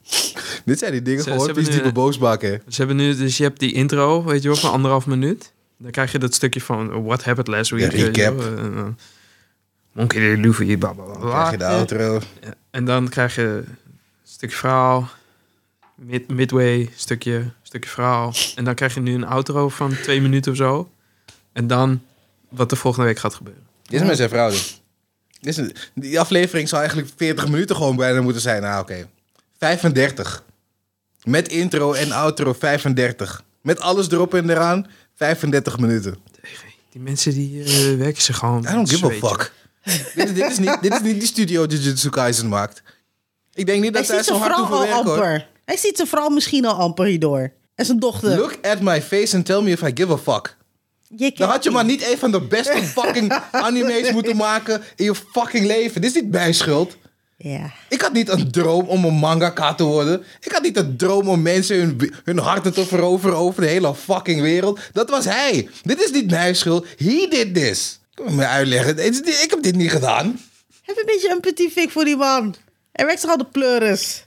Dit zijn die dingen Ze- van ze One Piece die hebben me nu- boos maken. Ze hebben nu, dus je hebt die intro, weet je wel, van anderhalf minuut. Dan krijg je dat stukje van What Happened Last Week. Ja, recap. weet je wel, en dan Monkey D. Luffy, bla bla bla, Dan bla. krijg je de outro. Ja, en dan krijg je een stukje verhaal, mid, midway, stukje, stukje verhaal. En dan krijg je nu een outro van twee minuten of zo. En dan wat er volgende week gaat gebeuren. Dit is met zijn vrouw. dus. Dit is een- die aflevering zou eigenlijk veertig minuten gewoon bijna moeten zijn. Ah, oké. Okay. vijfendertig. Met intro en outro vijfendertig. Met alles erop en eraan vijfendertig minuten. Die mensen die uh, werken zich gewoon... I don't give a zweetje. fuck. dit, is, dit, is niet, dit is niet die studio Jujutsu Kaisen maakt. Ik denk niet Hij dat zij ziet zo zijn hard vrouw hoeven al werken, hoor. amper. Hij ziet zijn vrouw misschien al amper hierdoor. En zijn dochter. Look at my face and tell me if I give a fuck. Je Dan had je maar niet een van de beste fucking anime's moeten maken in je fucking leven. Dit is niet mijn schuld. Ja. Ik had niet een droom om een mangaka te worden. Ik had niet een droom om mensen hun, hun harten te veroveren over de hele fucking wereld. Dat was hij. Dit is niet mijn schuld. He did this. Ik kan me uitleggen. Dit is niet- Ik heb dit niet gedaan. Heb een beetje empathy fik voor die man. Hij werkt zich al de pleuris.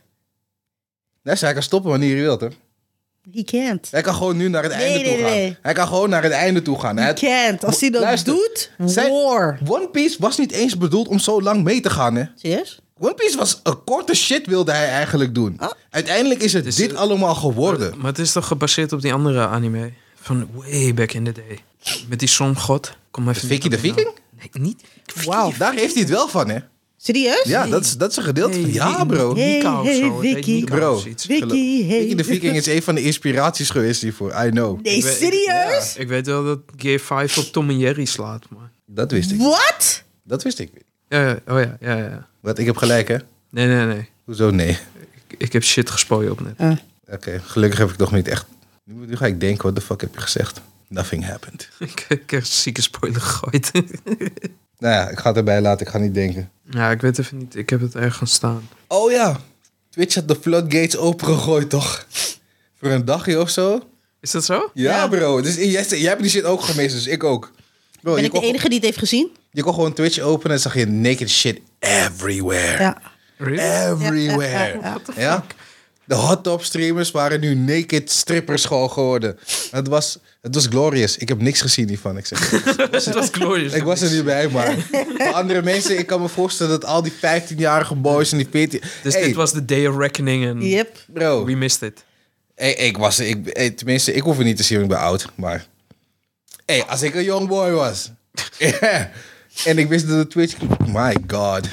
Nee, hij kan stoppen wanneer hij wil, hè. He can't. Hij kan gewoon nu naar het Nee, einde nee, toe gaan. nee. Hij kan gewoon naar het einde toe gaan. He Hij- can't. Als hij dat Luister, doet, zij- war. One Piece was niet eens bedoeld om zo lang mee te gaan, hè. Serieus? One Piece was een korte shit wilde hij eigenlijk doen. Ah. Uiteindelijk is het Dus, dit eh, allemaal geworden. Maar het is toch gebaseerd op die andere anime? Van way back in the day. Met die Somgod. Kom even Vicky niet de op de Viking? naam. Nee, niet. Wauw. Daar heeft hij het wel van, hè. Serieus? Ja, dat is, dat is een gedeelte van... Nee, Ja, nee, bro. Hey, Nika of hey, zo. Het heet Vicky. Nika Bro. of iets. Vicky, hey. Vicky de Viking is een van de inspiraties geweest hiervoor. I know. Nee, Ik weet- serieus? Ik weet wel dat Gear vijf op Tom en Jerry slaat, maar... Dat wist ik. Wat? Dat wist ik. Ja, ja, oh ja, ja, ja. Wat, ik heb gelijk, hè? Nee, nee, nee. Hoezo nee? Ik, ik heb shit gespoord op net. Ah. Oké, gelukkig heb ik toch niet echt... Nu, nu ga ik denken, what the fuck heb je gezegd? Nothing happened. ik, ik heb een zieke spoiler gegooid. Nou ja, ik ga het erbij laten. Ik ga niet denken. ja, ik weet even niet. Ik heb het ergens staan. Oh ja. Twitch had de floodgates opengegooid, toch? Voor een dagje of zo. Is dat zo? Ja, Ja. bro. Dus jij, jij hebt die shit ook gemist, dus ik ook. Bro, Ben je ik de kon, enige die het heeft gezien? je kon gewoon Twitch openen en zag je naked shit everywhere. Ja. Really? Everywhere. Ja, ja, Ja? De hot top streamers waren nu naked strippers gewoon geworden. Het was, het was glorious. Ik heb niks gezien hiervan. Ik, zeg. Het was glorious. ik was er niet bij, maar voor andere mensen, ik kan me voorstellen dat al die vijftienjarige boys en die veertien... Dus Hey, dit was de Day of Reckoning en Yep. bro. we missed it. Hey, ik was, ik, hey, tenminste, ik hoef het niet te zien, want ik ben oud. Maar hey, als ik een young boy was yeah, en ik wist dat de Twitch... My god.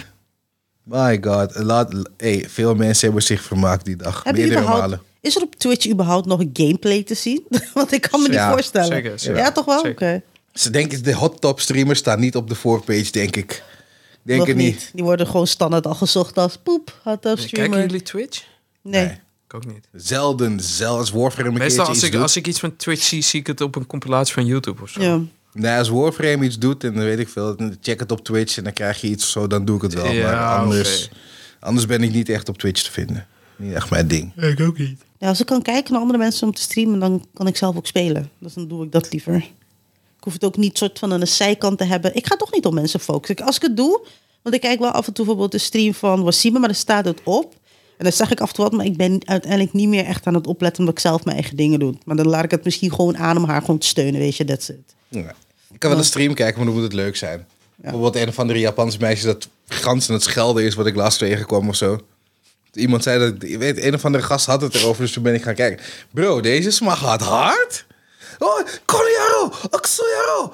My god. A lot, hey, veel mensen hebben zich vermaakt die dag. Heb je Meerdere überhaupt, malen. is er op Twitch überhaupt nog een gameplay te zien? Want ik kan me Ja, niet voorstellen. zeker, zeker. Ja, toch wel? Oké. Zeker. Ze denken, de hot top streamers staan niet op de voorpage, denk ik. Denk Nog het niet. niet. Die worden gewoon standaard al gezocht als poep, hot top Kijken streamer. jullie Twitch? Nee. Nee. Ik ook niet. Zelden, zelfs Warframe een Meestal keertje als iets ik, doet. als ik iets van Twitch zie, zie ik het op een compilatie van YouTube of zo. Ja. Nee, als Warframe iets doet, en dan weet ik veel, dan check het op Twitch en dan krijg je iets of zo, dan doe ik het wel. Ja, maar anders, oké. anders ben ik niet echt op Twitch te vinden. Niet echt mijn ding. Ik ook niet. Ja, als ik kan kijken naar andere mensen om te streamen, dan kan ik zelf ook spelen. Dus dan doe ik dat liever. Ik hoef het ook niet soort van aan de zijkant te hebben. Ik ga toch niet op mensen focussen. Als ik het doe, want ik kijk wel af en toe bijvoorbeeld de stream van Wasima, maar dan staat het op. En dan zeg ik af en toe wat, maar ik ben uiteindelijk niet meer echt aan het opletten omdat ik zelf mijn eigen dingen doe. Maar dan laat ik het misschien gewoon aan om haar gewoon te steunen, weet je, that's it. Ja. Ik kan wel een stream kijken, maar dan moet het leuk zijn. Bijvoorbeeld een of andere Japanse meisje dat gans aan het schelden is, wat ik laatst tegenkwam of zo. Iemand zei dat, je weet, een of andere gast had het erover, dus toen ben ik gaan kijken. Bro, deze smaak gaat hard. Oh, Konoyaro, Oksuyaro,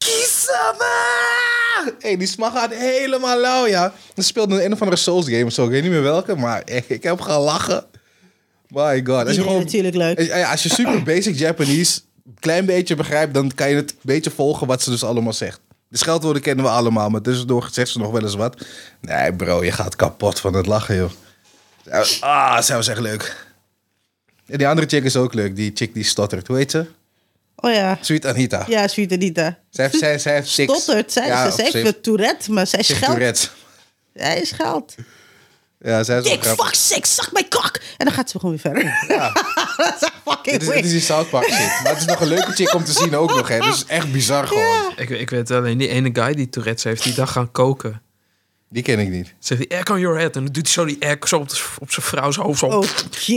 Kisama! Hey, die smaak gaat helemaal lauw, ja. Ze speelde een of andere Souls game of zo, ik weet niet meer welke, maar echt, ik heb gelachen. My god. Als je, Iedereen gewoon, natuurlijk leuk. als je- als je super basic Japanese een klein beetje begrijpt, dan kan je het een beetje volgen wat ze dus allemaal zegt. De scheldwoorden kennen we allemaal, maar tussendoor zegt ze nog wel eens wat. Nee bro, je gaat kapot van het lachen, joh. Ah, zij was echt leuk. En die andere chick is ook leuk. Die chick die stottert. Hoe heet ze? Oh ja. Sweet Anita. Ja, Sweet Anita. Zij heeft, zij, zij heeft tics. Stottert. Zij, Ja, ze, ze heeft heeft- Tourette, maar zij ze heeft scheldt. Tourette. Zij is geld. Ja, zij is wel Dick, grappig. fuck, sick, zak mijn kak. En dan gaat ze gewoon weer verder. Ja. Dat is echt fucking Het is, het is weird. die South Park shit. Maar het is nog een leuke chick om te zien ook nog. Hè. Dat is echt bizar gewoon. Ik, ik weet alleen, die ene guy die Tourette's heeft, die dag gaan koken. Die ken ik niet. Zegt hij, egg on your head. En dan doet hij zo die egg zo op, de- op zijn vrouw's hoofd. Zo. Oké.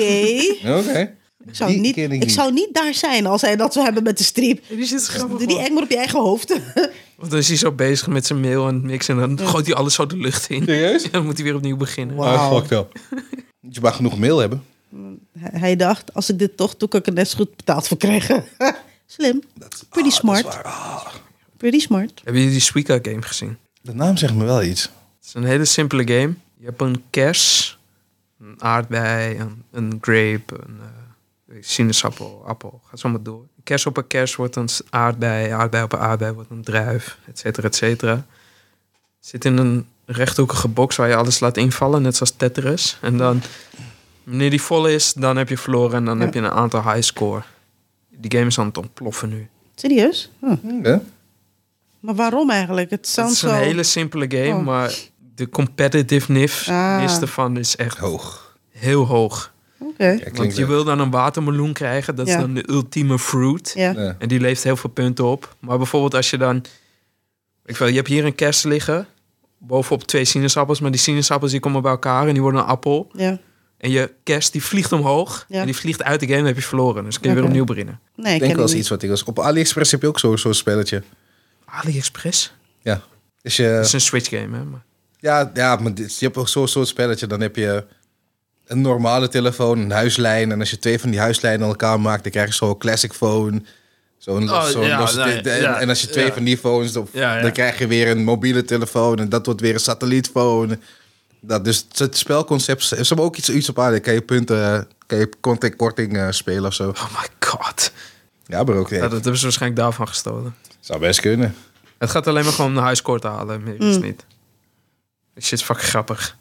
Oké. Ik zou, Die niet, ken ik ik niet. zou niet daar zijn als hij dat zou hebben met de strip. Die zit grappig. Doe die eng maar op je eigen hoofd. Want dan is hij zo bezig met zijn mail en het mixen. En dan gooit hij alles zo de lucht in. Serieus? En dan moet hij weer opnieuw beginnen. Wauw. Ah, fucked up. Moet je maar genoeg mail hebben. Hij dacht, als ik dit toch doe, kan ik er net zo goed betaald voor krijgen. Slim. Pretty Ah, smart. dat is waar. Ah, Pretty smart. Hebben jullie die Suika game gezien? de naam zegt me wel iets. Het is een hele simpele game. Je hebt een kers, een aardbei, een, een grape, een uh, sinaasappel, appel. Gaat zo maar door. Kers op een kers wordt een aardbei, aardbei op een aardbei wordt een druif, et cetera, et cetera. Zit in een rechthoekige box waar je alles laat invallen, net zoals Tetris. En dan, wanneer die vol is, dan heb je verloren en dan Ja. heb je een aantal high score. Die game is aan het ontploffen nu. Serieus? Huh. Ja? Maar waarom eigenlijk? Het Het sounds is een zo... hele simpele game, Oh. maar de competitiveness Ah. ervan is echt Hoog. heel hoog. Oké. Ja, Want klinkt je leuk. wil dan een watermeloen krijgen. Dat Ja. is dan de ultieme fruit. Ja. Ja. En die levert heel veel punten op. Maar bijvoorbeeld als je dan... Ik weet, je hebt hier een kers liggen. Bovenop twee sinaasappels. Maar die sinaasappels die komen bij elkaar en die worden een appel. Ja. En je kers die vliegt omhoog. Ja. En die vliegt uit de game en heb je verloren. Dus dan kun je Oké. weer opnieuw beginnen. Nee, Ik ken denk wel eens niet. iets wat ik was. Op AliExpress heb je ook zo- zo'n spelletje. AliExpress? Ja. Dus je, Dat is een Switch game, hè? Maar... ja, ja, maar dit- je hebt ook zo'n soort spelletje. Dan heb je een normale telefoon, een huislijn. En als je twee van die huislijnen aan elkaar maakt, dan krijg je zo'n classic phone. Zo'n Oh, zo'n ja, losse- nee, en, ja, en als je twee ja. van die phones, dan, Ja, ja. dan krijg je weer een mobiele telefoon. En dat wordt weer een satellietphone. Dat, dus het spelconcept is er ook iets, iets op aan. Dan kan je punten, kan je content-korting eh, spelen of zo. Oh my god. Ja, maar ook. Ja, dat hebben ze waarschijnlijk daarvan gestolen. Zou best kunnen. Het gaat alleen maar gewoon om een highscore te halen. Meer is Mm. niet. Dit shit is fucking grappig.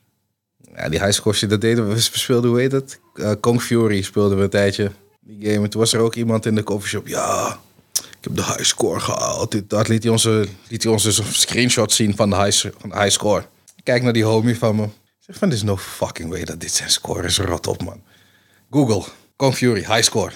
Ja, die highscore, dat deden we. We speelden, hoe heet het? Uh, Kong Fury speelden we een tijdje. Die game. En toen was er ook iemand in de coffeeshop. Ja, ik heb de highscore gehaald. Dit- Dat liet hij, onze, liet hij ons dus een screenshot zien van de, high, van de highscore. Ik kijk naar die homie van me. Ik zeg van, there's no fucking way dat dit zijn score is. Rot op, man. Google. Kong Fury, highscore.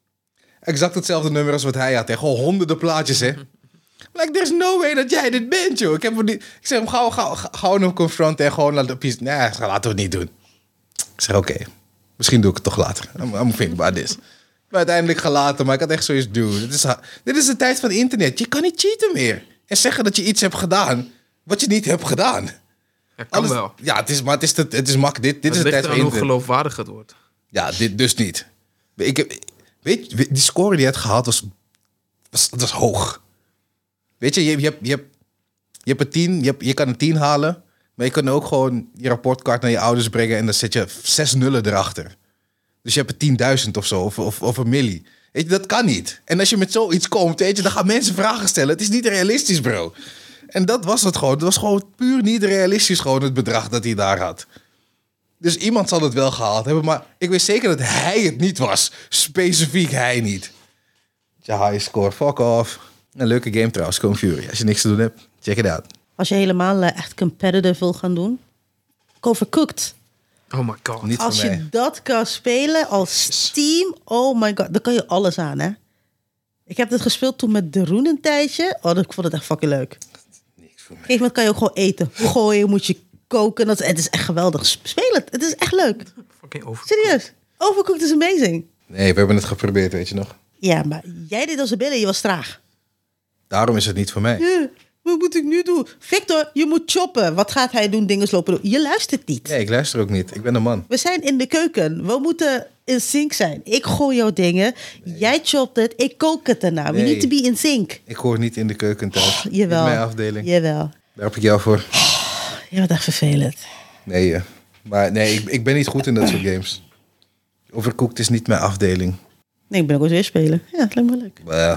Exact hetzelfde nummer als wat hij had. Hè. Gewoon honderden plaatjes, hè. Like, there's no way dat jij dit bent, joh. Ik, heb hem niet... ik zeg hem, gauw, gauw, gauw hem confronten en gewoon laten... Nee, laten we het niet doen. Ik zeg, oké. Okay, misschien doe ik het toch later. I'm, I'm think about this. Maar uiteindelijk gelaten, maar ik had echt zoiets doen. Dit is, dit is de tijd van internet. Je kan niet cheaten meer. En zeggen dat je iets hebt gedaan wat je niet hebt gedaan. Ja, kan wel. Ja, het is, maar het is, het, het is mak. Dit, dit Het is de ligt tijd van eraan hoe internet. geloofwaardig het wordt. Ja, dit dus niet. Ik heb, weet je, die score die je had gehaald was, was, was hoog. Weet je, je, je, hebt, je, hebt, je hebt een tien, je, hebt, je kan een tien halen, maar je kan ook gewoon je rapportkaart naar je ouders brengen en dan zet je zes nullen erachter. Dus je hebt een tienduizend of zo, of, of, of een milli. Weet je, dat kan niet. En als je met zoiets komt, weet je, dan gaan mensen vragen stellen. Het is niet realistisch, bro. En dat was het gewoon. Het was gewoon puur niet realistisch, gewoon het bedrag dat hij daar had. Dus iemand zal het wel gehaald hebben, maar ik weet zeker dat hij het niet was. Specifiek hij niet. Ja, high score, fuck off. Een leuke game trouwens, Kong Fury. Als je niks te doen hebt, check it out. Als je helemaal eh, echt competitive wil gaan doen. Overcooked. Oh my god. Niet Als voor mij. je dat kan spelen als team. Oh my god. Dan kan je alles aan, hè. Ik heb dit gespeeld toen met de Roen een tijdje. Oh, ik vond het echt fucking leuk. Niks voor Op een gegeven moment kan je ook gewoon eten. Gooien, moet je koken. Dat is, het is echt geweldig. Speel het. Het is echt leuk. Fucking over. Serieus. Overcooked is amazing. Nee, we hebben het geprobeerd, weet je nog. Ja, maar jij deed als een billen. Je was traag. Daarom is het niet voor mij. Ja, wat moet ik nu doen? Victor, je moet choppen. Wat gaat hij doen? Dingen lopen doen. Je luistert niet. Nee, ik luister ook niet. Ik ben een man. We zijn in de keuken. We moeten in sync zijn. Ik gooi jouw dingen. Jij chopt het. Ik kook het daarna. We Nee. need to be in sync. Ik hoor niet in de keuken thuis. Jawel. In mijn afdeling. Jawel. Daar heb ik jou voor. Je bent echt vervelend. Nee, eh. maar nee, ik, ik ben niet goed in dat soort games. Overcooked is niet mijn afdeling. Nee, ik ben ook ooit weer spelen. Ja, het lijkt me leuk. Maar ja,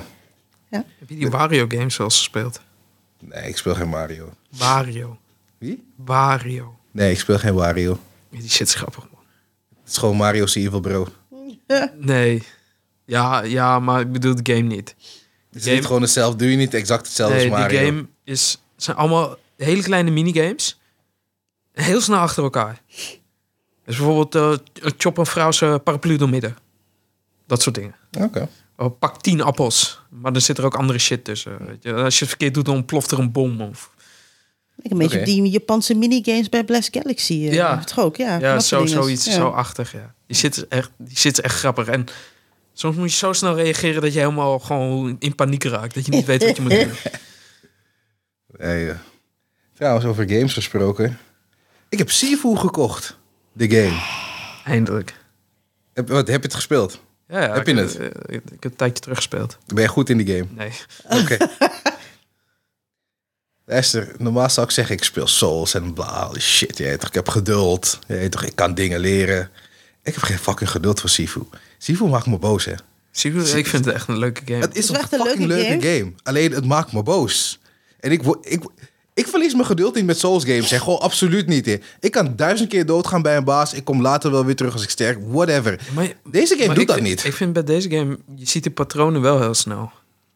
Heb je die Wario games zoals gespeeld? nee, ik speel geen Mario. Wario. Wie? Wario. Nee, ik speel geen Wario. Die shit is grappig, man. Het is gewoon Mario's Evil Bro. Nee. Ja, ja, maar ik bedoel de game niet. Het is niet gewoon hetzelfde. Doe je niet exact hetzelfde nee, als Mario. de game is, zijn allemaal hele kleine minigames. Heel snel achter elkaar. Dus bijvoorbeeld uh, chop een vrouw zijn paraplu door midden. Dat soort dingen. Oké. Okay. Oh, pak tien appels. Maar dan zit er ook andere shit tussen. Weet je. Als je het verkeerd doet, dan ontploft er een bom. Of... Ik een beetje Okay. die Japanse minigames bij Blast Galaxy. Uh, Ja. Toch ook, ja. Ja, dat zo, soort dingen. zoiets Ja. zo achtig, ja. Die shit, is echt, die shit is echt grappig. En soms moet je zo snel reageren dat je helemaal gewoon in paniek raakt. Dat je niet weet wat je moet doen. Hey, uh, trouwens, over games gesproken. Ik heb Sifu gekocht. De game. Eindelijk. Heb, wat, heb je het gespeeld? Ja, ja, Heb je ik, het? Ik, ik, ik heb een tijdje teruggespeeld. Ben je goed in die game? Nee. Oké. Luister, normaal zou ik zeggen, ik speel Souls en bla, shit. Je weet toch, ik heb geduld. Je weet toch, ik kan dingen leren. Ik heb geen fucking geduld voor Sifu. Sifu maakt me boos, hè. Zie je, ik vind het echt een leuke game. Het is, is een echt een fucking leuke leuke game. Alleen, het maakt me boos. En ik, wo- ik, ik verlies mijn geduld niet met Souls games. Hè. Gewoon absoluut niet, hè. Ik kan duizend keer doodgaan bij een baas. Ik kom later wel weer terug als ik sterk. Whatever. Maar- Deze game maar doet ik, dat niet. Ik vind bij deze game, je ziet de patronen wel heel snel.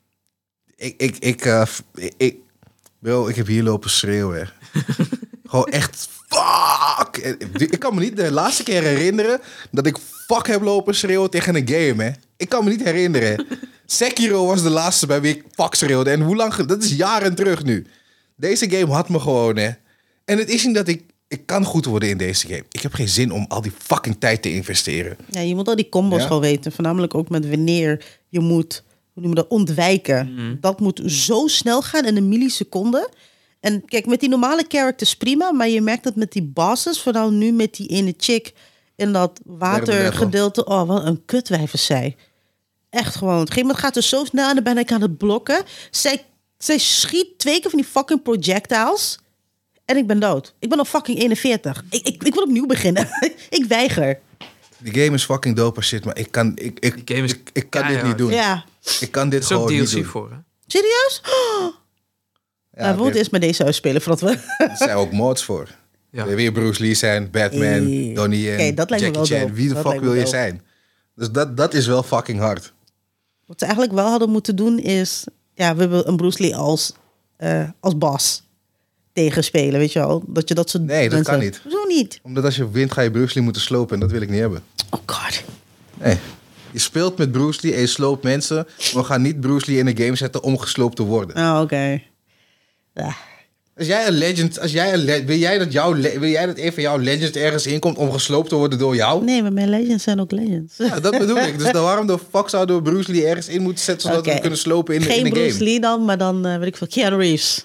Ik, ik, ik, uh, ik, ik, bro, ik heb hier lopen schreeuwen. Gewoon echt fuck. Ik kan me niet de laatste keer herinneren dat ik fuck heb lopen schreeuwen tegen een game, hè. Ik kan me niet herinneren. Sekiro was de laatste bij wie ik fuck schreeuwde. En hoe lang? ge- Dat is jaren terug nu. Deze game had me gewoon, hè. En het is niet dat ik... Ik kan goed worden in deze game. Ik heb geen zin om al die fucking tijd te investeren. Ja, je moet al die combos Ja? gewoon weten. Voornamelijk ook met wanneer je moet, hoe noem je dat, ontwijken. Mhm. Dat moet zo snel gaan in een milliseconde. En kijk, met die normale characters prima. Maar je merkt dat met die bosses, vooral nu met die ene chick in dat watergedeelte. Oh, wat een kutwijf is zij. Echt gewoon. Op een gegeven moment gaat ze zo snel en dan ben ik aan het blokken. Zij, zij schiet twee keer van die fucking projectiles. En ik ben dood. Ik ben al fucking eenenveertig. Ik, ik, ik wil opnieuw beginnen. Ik weiger. Die game is fucking dope als shit, maar ik kan, ik, ik, Die game is ik, ik kan dit keihard. niet doen. Ja. Ik kan dit Er is ook gewoon niet D L doen. C voor, hè? Serieus? Oh. Ja, Ja, we moeten er- eerst met deze uitspelen voordat we... Er zijn ook mods voor. Ja. Wil je weer Bruce Lee zijn, Batman, Hey. Donnie en Oké, dat lijkt me Jackie wel Chan. dope. Wie de Dat fuck lijkt me wil je dope. zijn? Dus dat, dat is wel fucking hard. Wat ze eigenlijk wel hadden moeten doen is... Ja, we hebben een Bruce Lee als, eh, als boss tegenspelen, weet je wel? Dat je dat soort Nee, dat mensen- kan niet. Zo niet? Omdat als je wint ga je Bruce Lee moeten slopen en dat wil ik niet hebben. Oh god. Nee. Je speelt met Bruce Lee en je sloopt mensen. Maar we gaan niet Bruce Lee in een game zetten om gesloopt te worden. Oh, oké. Ja. Als jij een legend... Als jij een le- wil, jij dat jouw le- wil jij dat een van jouw legends ergens inkomt om gesloopt te worden door jou? Nee, maar mijn legends zijn ook legends. Ja, dat bedoel ik. Dus dan waarom de fuck zouden we Bruce Lee ergens in moeten zetten... zodat we Oké. hem kunnen slopen in, de- in Geen de Bruce game? Lee dan, maar dan eh weet ik veel. Keanu Reeves.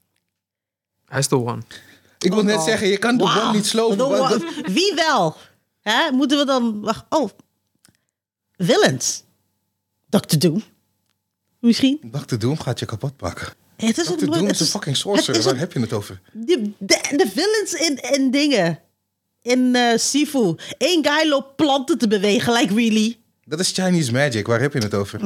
Hij is de one. Ik wil net Oh. zeggen, je kan de Wauw. one niet slopen. De Wat- one- wat- Wie wel? Hè? Moeten we dan... Wacht, oh. Villains. doctor Doom. Misschien. dokter Doom gaat je kapot maken. Het is dokter een, Doom het is een is- fucking het sorcerer. is Waar een- heb je het over? De, de, de villains in, in dingen. In eh Sifu. Eén guy loopt planten te bewegen. Like, really? Dat is Chinese magic. Waar heb je het over?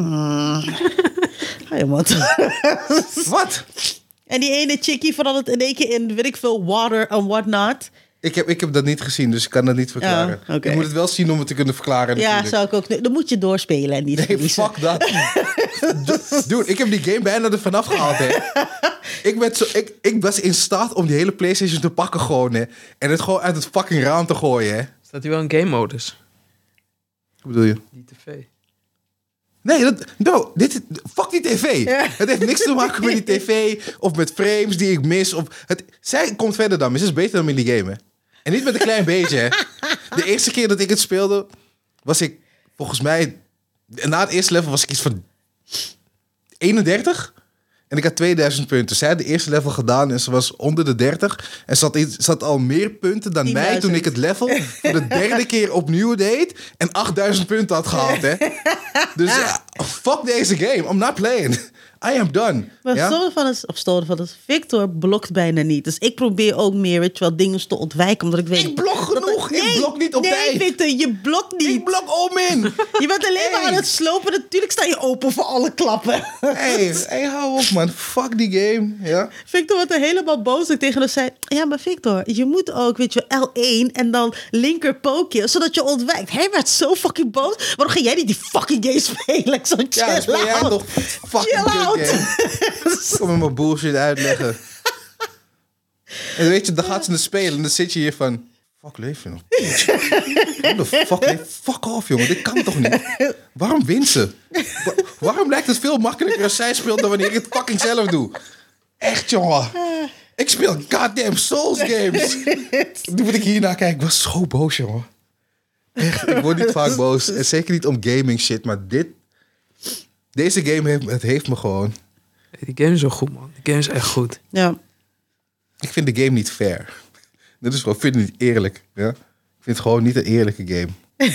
Hey, man. Wat? En die ene chickie verandert in één keer in, weet ik veel, water en whatnot. Ik heb, ik heb dat niet gezien, dus ik kan dat niet verklaren. Oh, oké. Je moet het wel zien om het te kunnen verklaren. Ja, natuurlijk. zou ik ook... nu- Dan moet je doorspelen en niet Nee, verliezen. fuck dat. Dude, ik heb die game bijna er vanaf gehaald, hè. Ik, ben zo, ik, ik was in staat om die hele PlayStation te pakken gewoon, hè. En het gewoon uit het fucking raam te gooien, hè. Staat hij wel in game modus? Wat bedoel je? Die tv. Nee, dat, no, dit, fuck die tv. Ja. Het heeft niks te maken met die tv of met frames die ik mis. Of het, zij komt verder dan, maar ze is beter dan in die game, hè. En niet met een klein beetje, hè. De eerste keer dat ik het speelde, was ik volgens mij... Na het eerste level was ik iets van eenendertig. En ik had tweeduizend punten. Zij had de eerste level gedaan en ze was onder de dertig. En ze had, iets- ze had al meer punten dan mij tienduizend. toen ik het level voor de derde keer opnieuw deed. En achtduizend punten had gehaald, hè. Dus ja, fuck deze game. I'm not playing. I am done. Maar Ja? story van is, of story van is, Victor blokt bijna niet. Dus ik probeer ook meer, weet je wel, dingen te ontwijken. Omdat ik weet... Ik blok dat- genoeg. genoeg. Nee, ik blok niet op nee, tijd. Nee, Victor, je blokt niet. Ik blok om in. Je bent alleen maar Hey. aan het slopen. Natuurlijk sta je open voor alle klappen. Hey, hey, hou op, man. Fuck die game. Ja. Victor wordt er helemaal boos ik tegen hem zei... Ja, maar Victor, je moet ook, weet je, L één en dan linker pookje, zodat je ontwijkt. Hij werd zo fucking boos. Waarom ga jij niet die fucking game spelen? Ik zo, chill Ja, speel jij out. toch fucking Chill kut out. game. Kom me mijn bullshit uitleggen. En weet je, dan gaat ze het spelen en dan zit je hier van... Fuck, leef je nog? What the fuck, leef? Fuck off, jongen. Dit kan toch niet? Waarom wint ze? Wa- waarom lijkt het veel makkelijker als zij speelt dan wanneer ik het fucking zelf doe? Echt, jongen. Ik speel goddamn Souls games. Nu moet ik hiernaar kijken. Ik was zo boos, jongen. Echt, ik word niet vaak boos. En zeker niet om gaming shit, maar dit... Deze game heeft, het heeft me gewoon... Die game is zo goed, man. Die game is echt goed. Ja. Ik vind de game niet fair. Dat is gewoon, ik vind het niet eerlijk. Ja? Ik vind het gewoon niet een eerlijke game.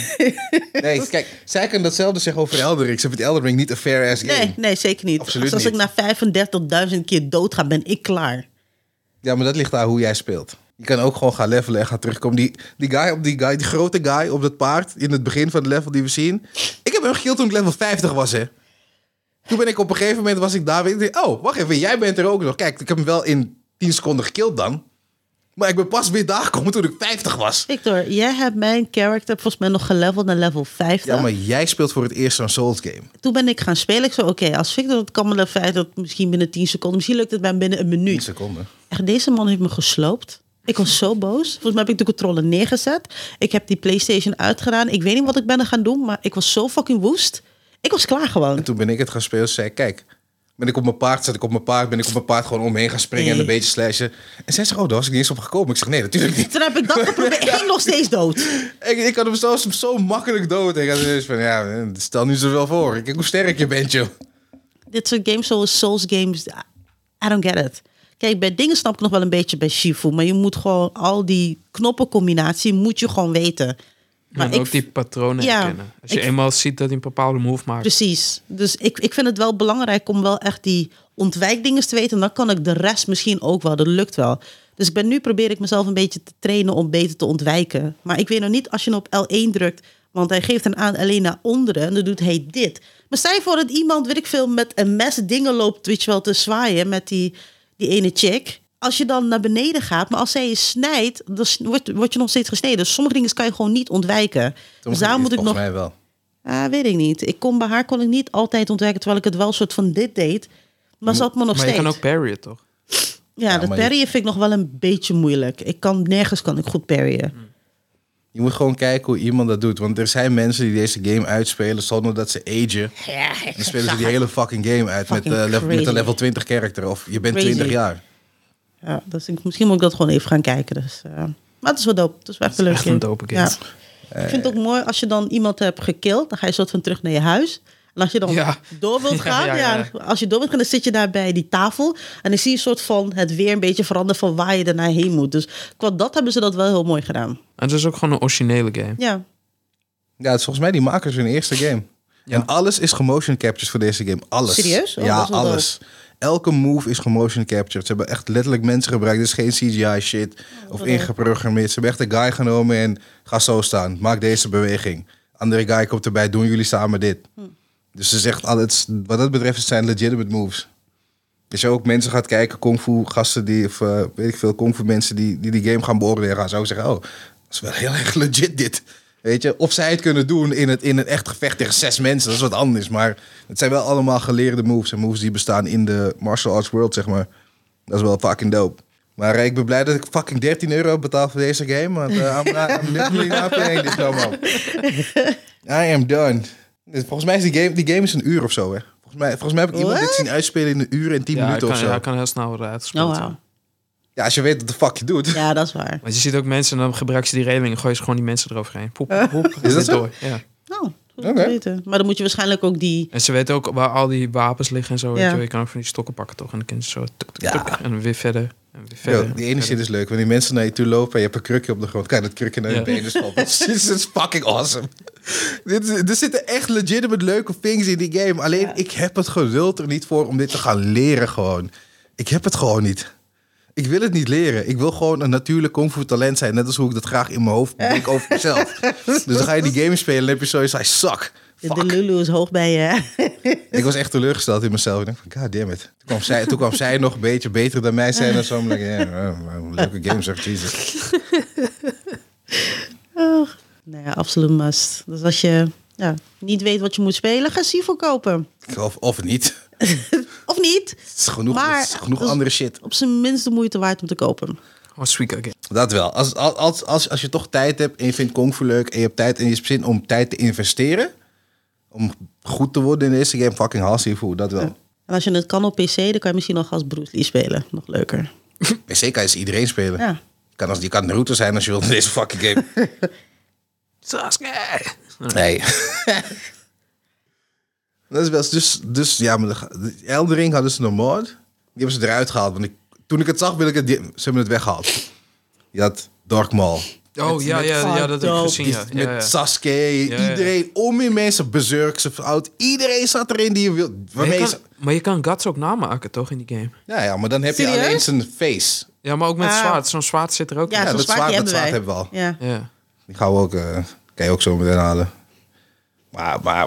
Nee, kijk, zij kan datzelfde zeggen over Elden Ring. Ze vindt Elden Ring niet een fair-ass game. Nee, nee, zeker niet. Absoluut als als niet. ik na vijfendertigduizend keer dood ga, ben ik klaar. Ja, maar dat ligt aan hoe jij speelt. Je kan ook gewoon gaan levelen en gaan terugkomen. Die, die guy op die guy, die grote guy op dat paard in het begin van het level die we zien. Ik heb hem gekilld toen ik level vijftig was, hè. Toen ben ik op een gegeven moment was ik daar weer. Ik dacht, oh, wacht even, jij bent er ook nog. Kijk, ik heb hem wel in tien seconden gekilld dan. Maar ik ben pas weer daar gekomen toen ik vijftig was. Victor, jij hebt mijn character volgens mij nog geleveld naar level vijftig. Ja, maar jij speelt voor het eerst zo'n Souls game. Toen ben ik gaan spelen. Ik zo, oké, als Victor dat kan me level vijftig, dat misschien binnen tien seconden. Misschien lukt het mij binnen een tien minuut. seconden. Echt, deze man heeft me gesloopt. Ik was zo boos. Volgens mij heb ik de controller neergezet. Ik heb die PlayStation uitgedaan. Ik weet niet wat ik ben gaan doen, maar ik was zo fucking woest. Ik was klaar gewoon. En toen ben ik het gaan spelen. Zei ik, kijk, ben ik op mijn paard, zat ik op mijn paard, ben ik op mijn paard gewoon omheen gaan springen Nee. en een beetje slashen. En zij zei, oh, daar was ik niet eens op gekomen. Ik zeg, nee, natuurlijk niet. Toen heb ik dat geprobeerd. Ik ging nog steeds dood. Ik, ik had hem zo, zo makkelijk dood. En ik had dus van, ja, stel nu zo wel voor. Kijk hoe sterk je bent, joh. Dit soort games zoals Souls games, I don't get it. Kijk, bij dingen snap ik nog wel een beetje bij Shifu, maar je moet gewoon al die knoppencombinatie moet je gewoon weten. Maar en ik, ook die patronen Ja, herkennen. Als je ik- eenmaal ziet dat hij een bepaalde move maakt. Precies. Dus ik, ik vind het wel belangrijk om wel echt die ontwijkdingen te weten. En dan kan ik de rest misschien ook wel. Dat lukt wel. Dus ik ben nu probeer ik mezelf een beetje te trainen om beter te ontwijken. Maar ik weet nog niet als je op L één drukt, want hij geeft dan aan alleen naar onderen en dan doet hij dit. Maar stel je voor dat iemand, weet ik veel, met een mes dingen loopt, weet je wel, te zwaaien met die, die ene chick. Als je dan naar beneden gaat, maar als zij je snijdt, dan word, word je nog steeds gesneden. Dus sommige dingen kan je gewoon niet ontwijken. Dus daar moet ik nog... Volgens mij wel. Ah, weet ik niet. Ik kon bij haar kon ik niet altijd ontwijken, terwijl ik het wel soort van dit deed. Maar ze had me nog maar je steeds. kan ook parryen, toch? Ja, dat maar je- parryen vind ik nog wel een beetje moeilijk. Ik kan nergens kan ik goed parryen. Je moet gewoon kijken hoe iemand dat doet. Want er zijn mensen die deze game uitspelen zonder dat ze agen. Ja, Dan spelen ze die hele fucking game uit met, Fucking eh, level, met crazy. een level twintig character. Of je bent Crazy. twintig jaar. Ja, dus ik, misschien moet ik dat gewoon even gaan kijken. Dus, uh, maar het is wel dope. Het is wel echt een Het leuk is echt een dope game. Ja. Ik vind het ook mooi als je dan iemand hebt gekild. Dan ga je soort van terug naar je huis. En als je dan Ja. door wilt Ja, gaan, ja, ja, ja. als je door wilt gaan, dan zit je daar bij die tafel. En dan zie je een soort van het weer een beetje veranderen van waar je daarna heen moet. Dus qua dat hebben ze dat wel heel mooi gedaan. En het is ook gewoon een originele game. Ja, Ja, het is volgens mij die makers hun eerste game. Ja. En alles is gemotion captured voor deze game. Alles. Serieus? Oh, ja, dat is wel alles. Elke move is gemotion captured. Ze hebben echt letterlijk mensen gebruikt. Dit is geen C G I shit of wat ingeprogrammeerd. Ze hebben echt een guy genomen en ga zo staan. Maak deze beweging. Andere guy komt erbij. Doen jullie samen dit. Hm. Dus ze zegt altijd, wat dat betreft, het zijn legitimate moves. Als je ook mensen gaat kijken, kung fu gasten die, of uh, weet ik veel, kung fu mensen die, die die game gaan beoordelen, gaan zo zeggen, oh, dat is wel heel erg legit dit. Weet je, of zij het kunnen doen in, het, in een echt gevecht tegen zes mensen, dat is wat anders. Maar het zijn wel allemaal geleerde moves en moves die bestaan in de martial arts world, zeg maar. Dat is wel fucking dope. Maar uh, ik ben blij dat ik fucking dertien euro betaal voor deze game, want uh, I'm, not, I'm literally not playing this no more. I am done. Volgens mij is die game, die game is een uur of zo, hè. Volgens mij, volgens mij heb ik iemand What? dit zien uitspelen in een uur en tien Ja, hij minuten kan, of zo. ja, hij kan heel snel worden uitgespeeld. oh ja. wow. Ja, als je weet wat de fuck je doet. Ja, dat is waar. Maar je ziet ook mensen, en dan gebruiken ze die reling en gooien ze gewoon die mensen eroverheen. Poep, poep, poep. Is dat dit zo? door. Ja. Nou, goed Oké. te weten. Maar dan moet je waarschijnlijk ook die... En ze weten ook waar al die wapens liggen en zo. Weet Ja. je, wel. Je kan ook van die stokken pakken toch? En dan kun je zo tuk, tuk, Ja. tuk, en dan weer verder. En weer Yo, verder die ene verder. shit is leuk. Wanneer mensen naar je toe lopen en je hebt een krukje op de grond. Kan je dat krukje naar je Ja. benen schoppen. This is fucking awesome. Dit is, er zitten echt legitimate leuke things in die game. Alleen, Ja. ik heb het geduld er niet voor om dit te gaan leren gewoon. Ik heb het gewoon niet. Ik wil het niet leren. Ik wil gewoon een natuurlijk kung fu talent zijn. Net als hoe ik dat graag in mijn hoofd denk over mezelf. Dus dan ga je die game spelen en dan heb je zoiets van, suck. De, de Lulu is hoog bij je. Ik was echt teleurgesteld in mezelf. Ik dacht van, god damn it. Toen kwam zij, toen kwam zij nog een beetje beter dan mij zijn. En zo. Like, yeah, leuke game, zeg Jesus. Oh, nou ja, absoluut must. Dus als je ja, niet weet wat je moet spelen, ga Sifu kopen. Of, of niet. Of niet. Het is genoeg, Maar, het is genoeg dus andere shit. Op zijn minst de moeite waard om te kopen. Oh, Suika game. Dat wel. Als, als, als, als je toch tijd hebt en je vindt kung fu leuk... en je hebt tijd en je hebt zin om tijd te investeren... om goed te worden in deze game, fucking haal Sifu, dat wel. Ja. En als je het kan op P C, dan kan je misschien nog als Bruce Lee spelen. Nog leuker. P C kan je iedereen spelen. Ja. Je kan, als, je kan Naruto zijn als je wilt in deze fucking game. Sasuke! Nee. Dat is wel, dus, dus ja, maar de, de Elden Ring hadden ze een mod. Die hebben ze eruit gehaald. Want ik, toen ik het zag, wil ik het, die, ze hebben het weggehaald. Je had Dark Maul. Oh, Met- ja, met- ja, ja, dat heb ik dope. gezien, ja. Met ja, ja. Sasuke, ja. iedereen, om in mensen, Berserk, zijn oud. Iedereen zat erin die je wil. Maar je, Waarmee kan, ze- maar je kan Guts ook namaken, toch, in die game? ja, ja, maar dan heb je Serieus? alleen zijn face. Ja, maar ook met Ah. zwaard. Zo'n zwaard zit er ook Ja, in. Ja, zo'n dat zwaardje zwaard, dat hebben wij. zwaard hebben we al. Ja. Ja. Die gaan we ook, uh, kan je ook zo meteen halen. Maar, maar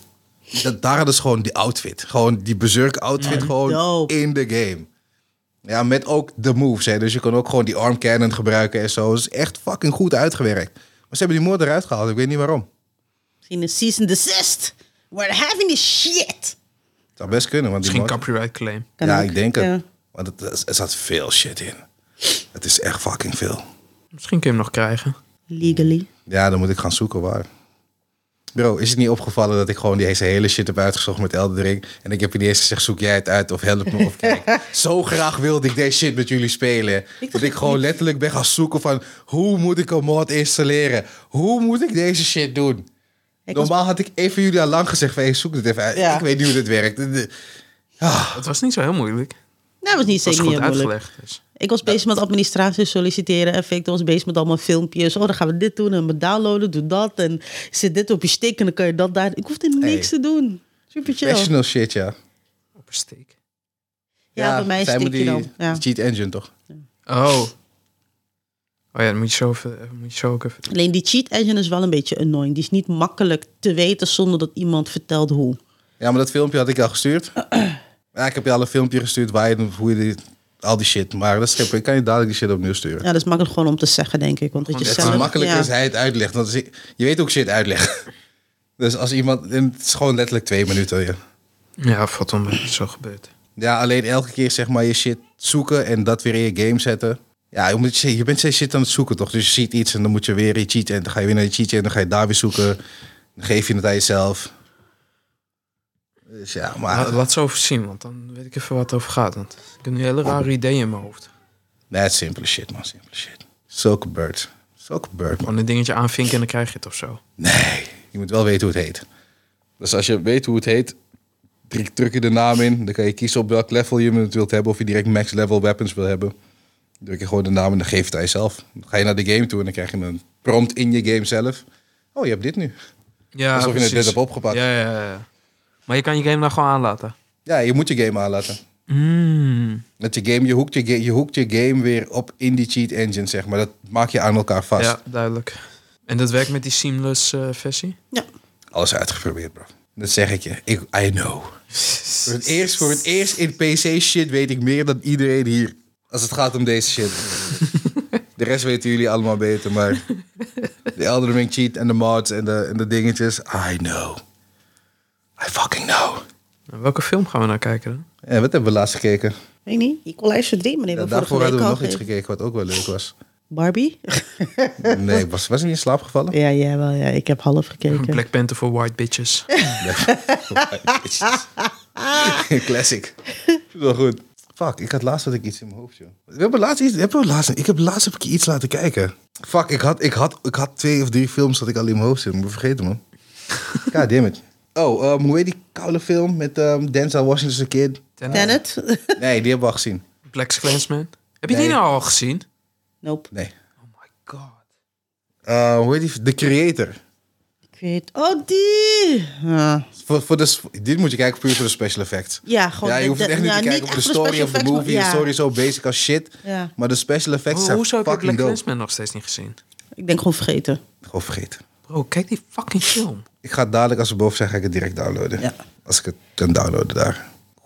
dat, daar hadden ze gewoon die outfit. Gewoon die Berserk outfit gewoon dope. in de game. Ja, met ook de moves. Hè. Dus je kan ook gewoon die arm cannon gebruiken en zo. Dat is echt fucking goed uitgewerkt. Maar ze hebben die moord eruit gehaald. Ik weet niet waarom. Misschien een season desist. We're having this shit. Het zou best kunnen. Want die Misschien moord... copyright claim. Kan Ja, ook. ik denk het. Ja. Want het, er zat veel shit in. Het is echt fucking veel. Misschien kun je hem nog krijgen. Legally. Ja, dan moet ik gaan zoeken waar. Bro, is het niet opgevallen dat ik gewoon die hele shit heb uitgezocht met Elden Ring? En ik heb in de eerste gezegd, zoek jij het uit of help me of kijk. Zo graag wilde ik deze shit met jullie spelen. Dat ik gewoon letterlijk ben gaan zoeken van, hoe moet ik een mod installeren? Hoe moet ik deze shit doen? Ik was- Normaal had ik even jullie al lang gezegd van, hey, zoek het even uit. Ja. Ik weet niet hoe dit werkt. De- Ah, Het was niet zo heel moeilijk. Nou, dat was niet Het was zeker niet goed heel moeilijk. uitgelegd. Dus. Ik was bezig met administratie solliciteren. En Victor was bezig met allemaal filmpjes. Oh, dan gaan we dit doen en we downloaden, doe dat. En zit dit op je stick en dan kan je dat daar. Ik hoefde niks Hey. te doen. Super chill. professional shit, ja. Op een steek. Ja, bij mij zij stick moet je die, dan. Ja. die cheat engine toch? Oh. Oh ja, dan moet je zo, even, moet je zo ook even... Alleen die cheat engine is wel een beetje annoying. Die is niet makkelijk te weten zonder dat iemand vertelt hoe. Ja, maar dat filmpje had ik al gestuurd. Ja, ik heb je al een filmpje gestuurd waar je, hoe je die, al die shit... Maar dat is geen probleem. Ik kan je dadelijk die shit opnieuw sturen. Ja, dat is makkelijk gewoon om te zeggen, denk ik. Want dat je Het Het zelf, is makkelijker ja. als hij het uitlegt. Want als ik- je weet ook shit uitleggen. Dus als iemand... en Het is gewoon letterlijk twee minuten. Ja. Ja, valt om zo gebeurd. ja, alleen elke keer zeg maar je shit zoeken... en dat weer in je game zetten. Ja, je, moet, je bent steeds shit aan het zoeken toch? Dus je ziet iets en dan moet je weer je cheat... en dan ga je weer naar je cheat en dan ga je daar weer zoeken. Dan geef je het aan jezelf. Dus ja, maar... La- Laat zo even zien, want dan weet ik even wat het over gaat. Want ik heb nu hele rare ideeën in mijn hoofd. Nee, het is simpele shit, man. Simpele shit. Zulke bird. Zulke bird, man. Gewoon een dingetje aanvinken en dan krijg je het of zo. Nee, je moet wel weten hoe het heet. Dus als je weet hoe het heet, druk druk je de naam in. Dan kan je kiezen op welk level je het wilt hebben. Of je direct max level weapons wil hebben. Dan druk je gewoon de naam en dan geef je het aan jezelf. Dan ga je naar de game toe en dan krijg je een prompt in je game zelf. Oh, je hebt dit nu. Ja, Alsof je het precies. net hebt opgepakt. Ja. Ja, ja, ja. Maar je kan je game dan gewoon aanlaten. je moet je game aanlaten. Mm. Dat je game, je hoekt je, ga- je hoekt je game weer op in die cheat engine, zeg maar. Dat maak je aan elkaar vast. Ja, duidelijk. En dat werkt met die seamless eh, versie? Ja. Alles uitgeprobeerd, bro. Dat zeg ik je. Ik, I know. Voor het, eerst, voor het eerst in P C shit weet ik meer dan iedereen hier. Als het gaat om deze shit. De rest weten jullie allemaal beter, maar... De Elden Ring cheat en de mods en de, en de dingetjes. I know. I fucking know. Welke film gaan we nou kijken dan? En wat hebben we laatst gekeken? Weet ik niet. Equalizer drie, maar die Ja, hebben we daarvoor vorige hadden we week nog al iets gegeven. gekeken wat ook wel leuk was. Barbie? Nee, was, was hij niet in slaap gevallen? Ja, ja, wel, ja. Ik heb half gekeken. Black Panther for White Bitches. Classic. Wel goed. Fuck, ik had laatst had ik iets in mijn hoofd, joh. We hebben laatst iets, hebben we laatst, ik heb laatst heb ik je iets laten kijken. Fuck, ik had, ik had, ik had twee of drie films dat ik al in mijn hoofd zit. Maar vergeten, man. God damn it. Oh, um, hoe heet die koude film met um, Denzel Washington als een kid? Tenet? Nee, die hebben we al gezien. Black Klansman. Heb je Nee. die nou al gezien? Nope. Nee. Oh my god. Uh, hoe heet die? The Creator. Create... Oh, die! Ja, Voor, voor de, dit moet je kijken puur voor de special effects. ja gewoon... Ja, je hoeft de- echt niet ja, te kijken op de story special of de effects, movie. maar- De ja. story is zo basic als shit. Ja. Maar de special effects Ho, zijn hoezo heb je fucking Black dope. Klansman nog steeds niet gezien? Ik denk gewoon vergeten. Gewoon vergeten. Bro, kijk die fucking film. Ik ga het dadelijk, als we boven zijn, ga ik het direct downloaden. Ja. Als ik het kan downloaden daar.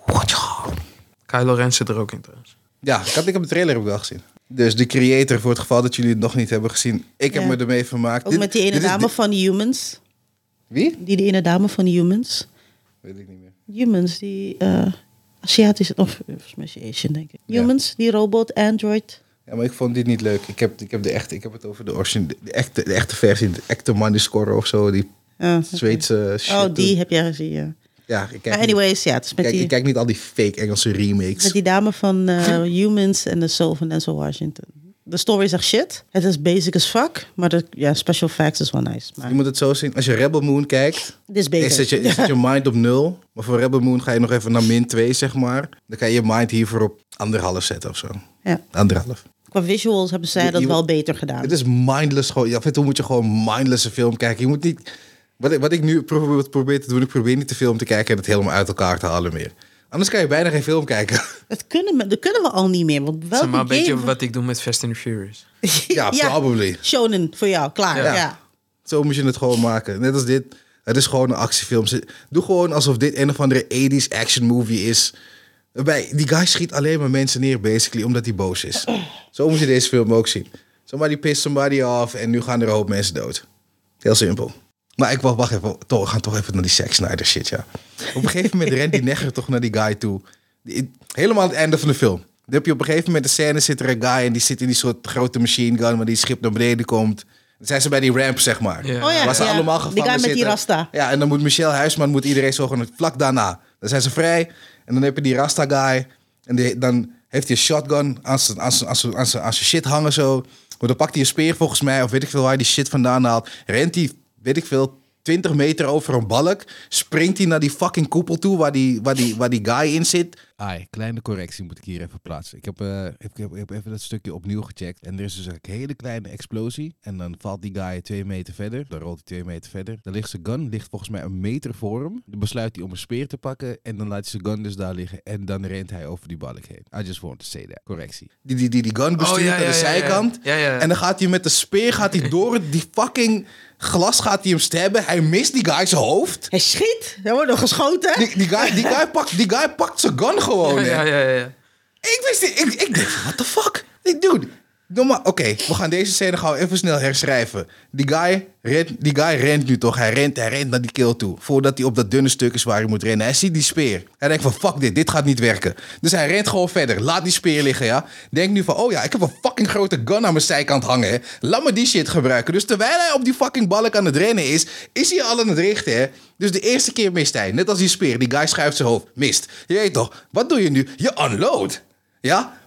Kylo Ren zit er ook in trouwens. Ja, ik heb, ik heb de trailer heb ik wel gezien. Dus de creator, voor het geval dat jullie het nog niet hebben gezien. Ik heb Ja. me ermee vermaakt. Ook Dit- met die ene dit is- dame dit- van Humans. Wie? Die, die ene dame van Humans. Weet ik niet meer. Humans, die uh, Aziatische... Of volgens mij is ze Asian, denk ik. Humans, die robot, Android. Ja, maar ik vond dit niet leuk. Ik heb, ik heb, de echte, ik heb het over de, origine, de, echte, de echte versie. De echte money scorer of zo. Die Ah, oké. Zweedse shit. Oh, die heb jij gezien, ja. Ja, ik kijk, Maar anyways, ja, het is niet, met kijk, die... ik kijk niet al die fake Engelse remakes. Met die dame van uh, Humans en de Soul van Denzel Washington. De story is echt shit. Het is basic as fuck. Maar de ja, special facts is wel nice. Maar Je moet het zo zien. Als je Rebel Moon kijkt, dit is beter. is zet je, is zet je mind op nul. Maar voor Rebel Moon ga je nog even naar min twee, zeg maar. Dan kan je je mind hiervoor op anderhalf zetten of zo. Ja. Anderhalf. Qua visuals hebben zij Je- dat je- wel beter gedaan. Het is mindless gewoon. Ja, af en toe moet je gewoon mindless een film kijken. Je moet niet... Wat ik, wat ik nu probeer, probeer te doen, ik probeer niet de film te kijken en het helemaal uit elkaar te halen meer. Anders kan je bijna geen film kijken. Dat, kunnen we, dat kunnen we al niet meer. Want welke Zeg maar een beetje game- wat ik doe met Fast and the Furious. Ja, probably. Shonen voor jou, klaar. Ja. Ja. Zo moet je het gewoon maken. Net als dit. Het is gewoon een actiefilm. Ze- Doe gewoon alsof dit een of andere eighties action movie is. Waarbij die guy schiet alleen maar mensen neer, basically, omdat hij boos is. Zo moet je deze film ook zien. Somebody pissed somebody off en nu gaan er een hoop mensen dood. Heel simpel. Maar ik wacht, wacht even. Toch, we gaan toch even naar die Zack Snyder shit, ja. Op een gegeven moment rent die negger toch naar die guy toe. Die- helemaal aan het einde van de film. Dan heb je op een gegeven moment de scène, zit er een guy en die zit in die soort grote machine gun, waar die schip naar beneden komt. Dan zijn ze bij die ramp, zeg maar. Ja. Oh ja, Waar ze ja. allemaal Die gevangen guy met die zitten. rasta. Ja, en dan moet Michelle Huisman, moet iedereen zo gewoon vlak daarna. Dan zijn ze vrij. En dan heb je die rasta guy. En die, dan heeft hij een shotgun aan zijn, aan zijn, aan zijn, aan zijn, aan zijn shit hangen zo. Maar dan pakt hij een speer volgens mij, of weet ik veel waar hij die shit vandaan haalt. Rent hij, weet ik veel, twintig meter over een balk. Springt hij naar die fucking koepel toe waar die, waar die, waar die guy in zit. Ai, kleine correctie moet ik hier even plaatsen. Ik heb, uh, ik, heb, ik heb even dat stukje opnieuw gecheckt. En er is dus een hele kleine explosie. En dan valt die guy twee meter verder. Dan rolt hij twee meter verder. Dan ligt zijn gun, ligt volgens mij een meter voor hem. Dan besluit hij om een speer te pakken. En dan laat hij zijn gun dus daar liggen. En dan rent hij over die balk heen. I just want to say that. Correctie. Die, die, die, die gun bestuurt Oh, ja, naar ja, de ja, ja. zijkant. Ja, ja. En dan gaat hij met de speer gaat hij door die fucking glas gaat hij hem stabben. Hij mist die guy zijn hoofd. Hij schiet. Hij wordt nog geschoten. Die, die, guy, die, guy pakt, die guy pakt zijn gun gewoon. Ja, hè. ja, ja, ja. Ik wist niet. Ik, ik dacht, what the fuck? Die dude. Normaal, oké, we gaan deze scène gauw even snel herschrijven. Die guy, rent, die guy rent nu toch. Hij rent, hij rent naar die kill toe. Voordat hij op dat dunne stuk is waar hij moet rennen. Hij ziet die speer. Hij denkt van, fuck dit, dit gaat niet werken. Dus hij rent gewoon verder. Laat die speer liggen, ja. Denkt nu van, oh ja, ik heb een fucking grote gun aan mijn zijkant hangen, hè. Laat me die shit gebruiken. Dus terwijl hij op die fucking balk aan het rennen is, is hij al aan het richten, hè. Dus de eerste keer mist hij. Net als die speer. Die guy schuift zijn hoofd. Mist. Je weet toch, wat doe je nu? Je unload. Ja?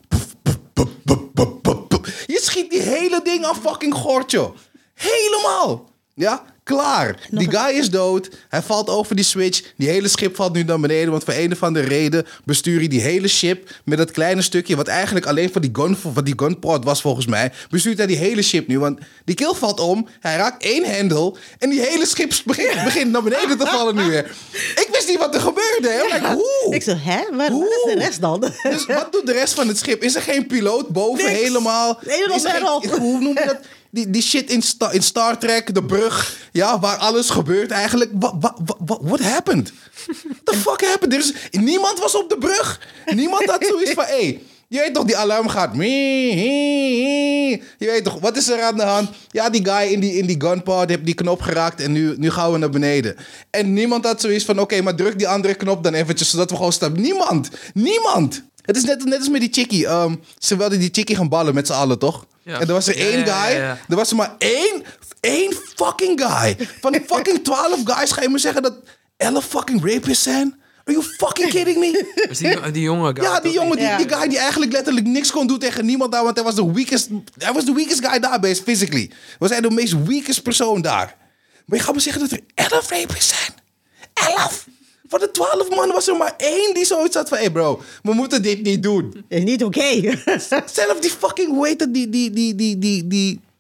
Je schiet die hele ding aan fucking gort, joh. Helemaal. Ja, klaar. Die guy is dood. Hij valt over die switch. Die hele schip valt nu naar beneden. Want voor een of andere reden bestuur je die hele ship met dat kleine stukje. Wat eigenlijk alleen voor die gun, wat die gunport was volgens mij. Bestuurt hij die hele ship nu. Want die kill valt om. Hij raakt één hendel. En die hele schip begint, begint naar beneden te vallen nu weer. Ik wist niet wat er gebeurde. Hè? Like, hoe? Ik zeg, hè? Waar, waar is de rest dan? Dus wat doet de rest van het schip? Is er geen piloot boven Niks. helemaal? Helemaal Is er geen- verderop. Hoe noem je dat? Die, die shit in, Sta- in Star Trek, de brug, ja, waar alles gebeurt eigenlijk. What, what, what, what happened? What the fuck happened? Er is, niemand was op de brug. Niemand had zoiets van, hé, hey, je weet toch, die alarm gaat. Je weet toch, wat is er aan de hand? Ja, die guy in die, in die gunpod heeft die knop geraakt en nu, nu gaan we naar beneden. En niemand had zoiets van, oké, okay, maar druk die andere knop dan eventjes, zodat we gewoon staan. Niemand, niemand. Het is net, net als met die chickie. Um, ze wilden die chickie gaan ballen met z'n allen, toch? Ja. En er was er Ja, één ja, guy. ja, ja. Er was er maar één, één fucking guy. Van die fucking twaalf guys ga je me zeggen dat elf fucking rapists zijn? Are you fucking kidding me? Dus die, die jonge guy. Ja, die toch? jongen, die, Ja. die guy die eigenlijk letterlijk niks kon doen tegen niemand daar. Want hij was de weakest, hij was de weakest guy daar, best physically. Was hij de meest weakest persoon daar. Maar je gaat me zeggen dat er elf rapists zijn? Elf! Van de twaalf man was er maar één die zoiets had van... Hé hey bro, we moeten dit niet doen. Is niet oké. Zelf die fucking, hoe heet dat, die, die, die, die, die, die,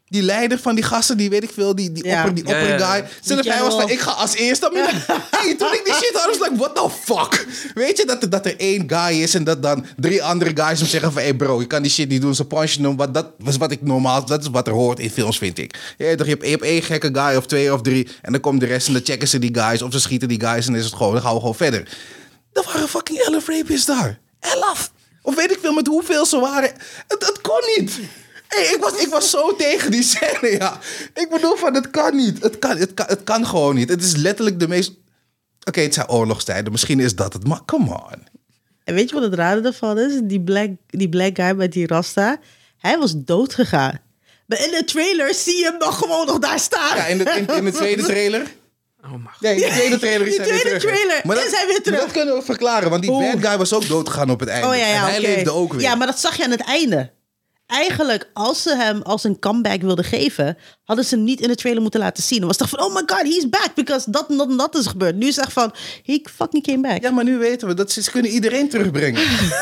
Die leider van die gasten, die weet ik veel, die, die Ja. opper, die Ja, opper ja, ja. guy. Zelf hij was van, ik ga als eerste. Ja. Hey, toen ik die shit had, was ik like, what the fuck? Weet je, dat er, dat er één guy is en dat dan drie andere guys hem zeggen van, hey bro, je kan die shit niet doen, ze punchen hem. Wat, dat was wat ik normaal, dat is wat er hoort in films, vind ik. Ja, toch, je, hebt, je hebt één gekke guy of twee of drie en dan komt de rest en dan checken ze die guys of ze schieten die guys en dan is het gewoon, dan gaan we gewoon verder. Er waren fucking elf rapists daar. Elf! Of weet ik veel met hoeveel ze waren. Het, het kon niet. Hey, ik, was, ik was zo tegen die scène, ja. Ik bedoel van, het kan niet. Het kan, het kan, het kan gewoon niet. Het is letterlijk de meest... Oké, okay, het zijn oorlogstijden. Misschien is dat het, maar come on. En weet je wat het rare ervan is? Die black, die black guy met die rasta, hij was dood gegaan. Maar in de trailer zie je hem nog gewoon nog daar staan. Ja, in de, in, in de tweede trailer... Oh mijn god. Nee, in de tweede trailer is Die hij weer tweede terug. trailer Maar dat, is hij weer terug. maar dat kunnen we verklaren, want die Oeh. bad guy was ook doodgegaan op het einde. Oh ja, ja, en hij oké. leefde ook weer. Ja, maar dat zag je aan het einde. Eigenlijk, als ze hem als een comeback wilden geven, hadden ze hem niet in de trailer moeten laten zien. Dan was het toch van, oh my god, he's back, because dat en dat en dat is gebeurd. Nu is het echt van, he fucking came back. Ja, maar nu weten we dat ze, ze kunnen iedereen terugbrengen.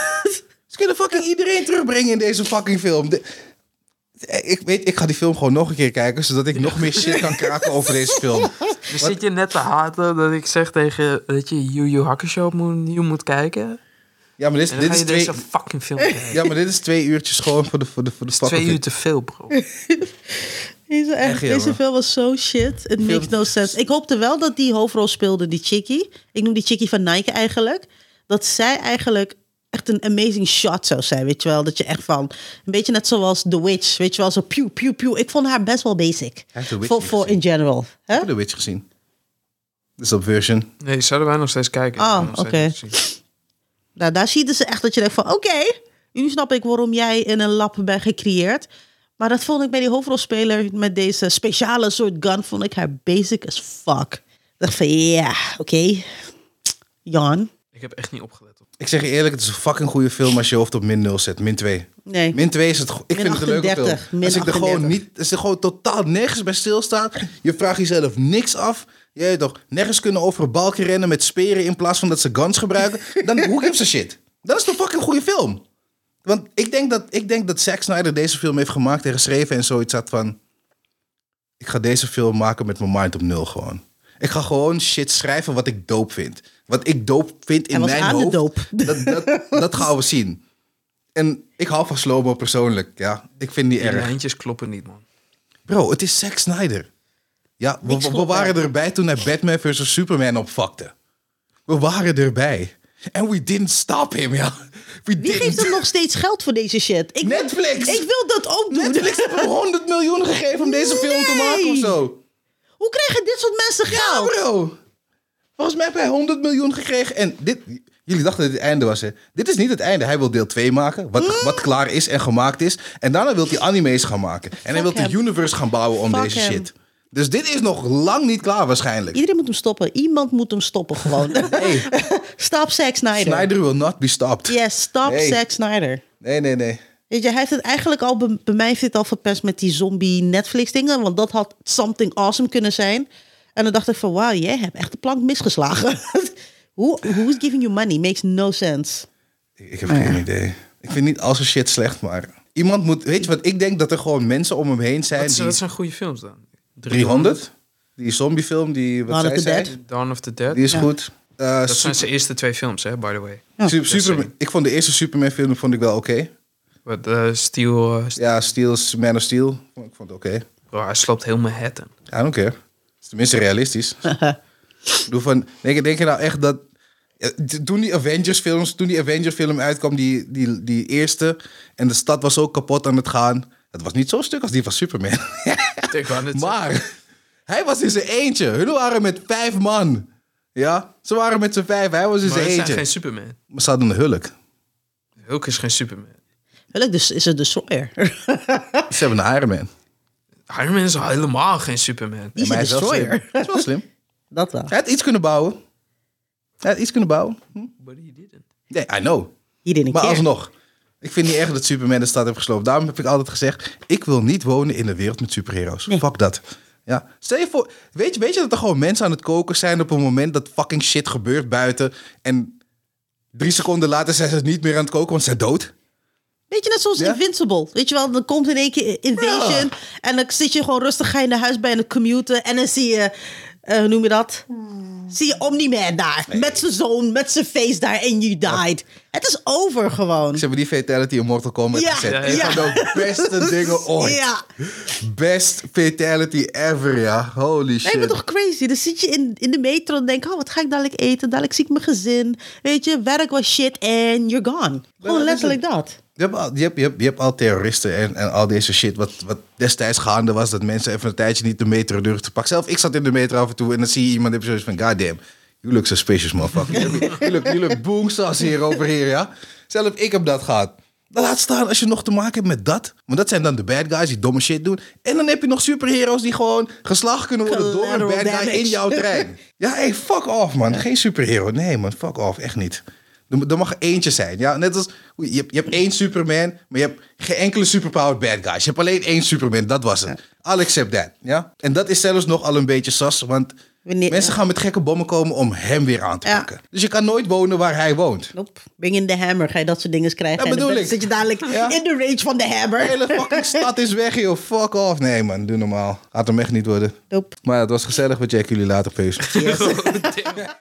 Ze kunnen fucking iedereen terugbrengen in deze fucking film. De- ik weet, ik ga die film gewoon nog een keer kijken, zodat ik nog meer shit kan kraken over deze film. Dus zit je net te haten dat ik zeg tegen dat je Yu Yu Hakusho moet, nieuw moet kijken? Ja, maar dit is, En dan dit ga is je twee, deze fucking film kijken. ja, maar dit is twee uurtjes gewoon voor de, voor de, voor de Twee fucking- uur te veel, bro. Deze, echt, Echt, jongen. deze film was zo shit. It makes no sense. Ik hoopte wel dat die hoofdrol speelde, die chickie. Ik noem die chickie van Nike eigenlijk. Dat zij eigenlijk echt een amazing shot zou zijn, weet je wel. Dat je echt van, een beetje net zoals The Witch, weet je wel. Zo pew, pew, pew. Ik vond haar best wel basic. heeft The Witch Voor niet voor gezien. in general. Hè? Ik heb The Witch gezien. Dus op version. Nee, zouden wij nog steeds kijken. Ah, Ik heb nog steeds oké. niet gezien. Nou, daar zie je dus echt dat je denkt van, oké, nu snap ik waarom jij in een lab bent gecreëerd. Maar dat vond ik bij die hoofdrolspeler met deze speciale soort gun, vond ik haar basic as fuck. Ik dacht van, ja, oké. Jan. Ik heb echt niet opgelet op. Ik zeg je eerlijk, het is een fucking goede film als je hoofd op min nul zet. Min twee. Nee. Min twee is het... go- Ik Min vind het een leuke achtendertig, film. min Als ik er gewoon achtendertig. niet... Als er gewoon totaal nergens bij stilstaat. Je vraagt jezelf niks af. Je weet toch, nergens kunnen over een balkje rennen met speren in plaats van dat ze guns gebruiken. Dan who gives a shit? Dat is toch fucking goede film. Want ik denk dat, ik denk dat Zack Snyder deze film heeft gemaakt en geschreven en zoiets had van... Ik ga deze film maken met mijn mind op nul gewoon. Ik ga gewoon shit schrijven wat ik dope vind. Wat ik dope vind in Hij was mijn aan de hoofd. dope. Dat, dat, dat gaan we zien. En ik hou van slow-mo persoonlijk. Ja, ik vind die Die erg. lijntjes kloppen niet, man. Bro, het is Zack Snyder. Ja, we, Niks we klopt, waren hè? erbij toen hij Batman versus Superman opvakte. We waren erbij. En we didn't stop him, ja. We Wie geeft didn't. hem nog steeds geld voor deze shit? Ik, Netflix! Ik wil dat ook doen. Netflix heeft hem honderd miljoen gegeven om deze film te Nee. maken of zo. Hoe krijgen dit soort mensen Ja, geld? bro. Volgens mij heeft hij honderd miljoen gekregen. En dit, jullie dachten dat dit het einde was, hè? Dit is niet het einde. Hij wil deel twee maken, wat, Mm. wat klaar is en gemaakt is. En daarna wil hij anime's gaan maken. En hij wil hem. een universe gaan bouwen om Fuck deze hem. shit. Dus dit is nog lang niet klaar waarschijnlijk. Iedereen moet hem stoppen. Iemand moet hem stoppen gewoon. Nee, Stop Zack Snyder. Snyder will not be stopped. Yes, stop Nee. Zack Snyder. Nee, nee, nee. Weet je, hij heeft het eigenlijk al, bij, bij mij heeft het al verpest met die zombie Netflix dingen. Want dat had something awesome kunnen zijn. En dan dacht ik van, wauw, jij hebt echt de plank misgeslagen. Who, who's giving you money? Makes no sense. Ik, ik heb geen idee. Ik vind niet al zijn shit slecht, maar... Iemand moet... Weet je wat? Ik denk dat er gewoon mensen om hem heen zijn Wat, die... wat zijn goede films dan? driehonderd? Die zombiefilm, die... Wat Dawn of zei the zij? Dead. Dawn of the Dead. Die is Ja. goed. Uh, Dat Super- zijn zijn eerste twee films, hè, by the way. Super, Superman- ik vond de eerste Superman film vond ik wel oké. Wat, eh, Steel... eh, St- Ja, Steel, Man of Steel. Ik vond het oké. Bro, hij sloopt heel Manhattan. I don't care. Het is tenminste realistisch. Ik bedoel van, denk, je- denk je nou echt dat... ja, t- Toen die Avengers films, toen die Avengers film uitkwam, die, die, die eerste, en de stad was ook kapot aan het gaan. Het was niet zo'n stuk als die van Superman. Ik wou net zeggen. Maar hij was in zijn eentje. Hun waren met vijf man. Ja, ze waren met z'n vijf. Hij was in Maar zijn het zijn eentje. geen Superman. Maar ze hadden een hulk. Hulk is geen Superman. Welk dus is het Destroyer? Ze hebben een Iron Man. Iron Man is al helemaal geen Superman. Die is Maar een hij is wel slim. Destroyer. Hij is wel slim. Dat wel. Hij had iets kunnen bouwen. Hij had iets kunnen bouwen. Hm? But he didn't. Nee, I know. Hier in een Maar keer. alsnog. Ik vind niet echt dat Superman de stad heeft gesloopt. Daarom heb ik altijd gezegd... ik wil niet wonen in een wereld met superheroes. Nee. Fuck dat. Ja. Stel je voor... Weet je, weet je dat er gewoon mensen aan het koken zijn... op een moment dat fucking shit gebeurt buiten... en drie seconden later zijn ze niet meer aan het koken... want ze zijn dood? Beetje net zoals Ja? Invincible. Weet je wel, dan komt in één keer Invasion. Ja. En dan zit je gewoon rustig, ga je naar huis bij een commuten. En dan zie je, uh, hoe noem je dat? Zie je Omni-Man daar. Nee. Met zijn zoon, met zijn face daar. En you died. Ja. Het is over gewoon. Ze hebben die fatality in Mortal Kombat Ja. gezet. Ja, Een ja. van de beste dingen ooit. Ja. Best fatality ever, ja. Holy shit. Ik ben toch crazy. Dan zit je in, in de metro en denk, oh, wat ga ik dadelijk eten? Dadelijk zie ik mijn gezin. Weet je, werk was shit en you're gone. Gewoon letterlijk dat. Je hebt, al, je, hebt, je, hebt, je hebt al terroristen en, en al deze shit wat, wat destijds gaande was. Dat mensen even een tijdje niet de metro durfden te pakken. Zelf, ik zat in de metro af en toe en dan zie je iemand die zoiets van, goddamn, you look suspicious, motherfucker. you look, you look boomsas hier over hier, ja. Zelf, ik heb dat gehad. Dan laat staan als je nog te maken hebt met dat. Want dat zijn dan de bad guys die domme shit doen. En dan heb je nog superheroes die gewoon geslagen kunnen worden door een bad guy in jouw trein. Ja, hey, fuck off, man. Geen superhero. Nee, man, fuck off. Echt niet. Er mag eentje zijn. Ja, net als, je hebt, je hebt één Superman, maar je hebt geen enkele superpowered bad guys. Je hebt alleen één Superman, dat was het. I'll accept that. Ja? En dat is zelfs nog al een beetje sas, want Wanneer, mensen ja. gaan met gekke bommen komen om hem weer aan te Ja. pakken. Dus je kan nooit wonen waar hij woont. Nope. Bring in de hammer, ga je dat soort dingen krijgen. Dat en bedoel dan ik. zit je dadelijk Ja. in de range van de hammer. De hele fucking stad is weg, joh. Fuck off. Nee, man, doe normaal. Gaat hem echt niet worden. Nope. Maar het was gezellig met Jack. Jullie later, peace. Yes.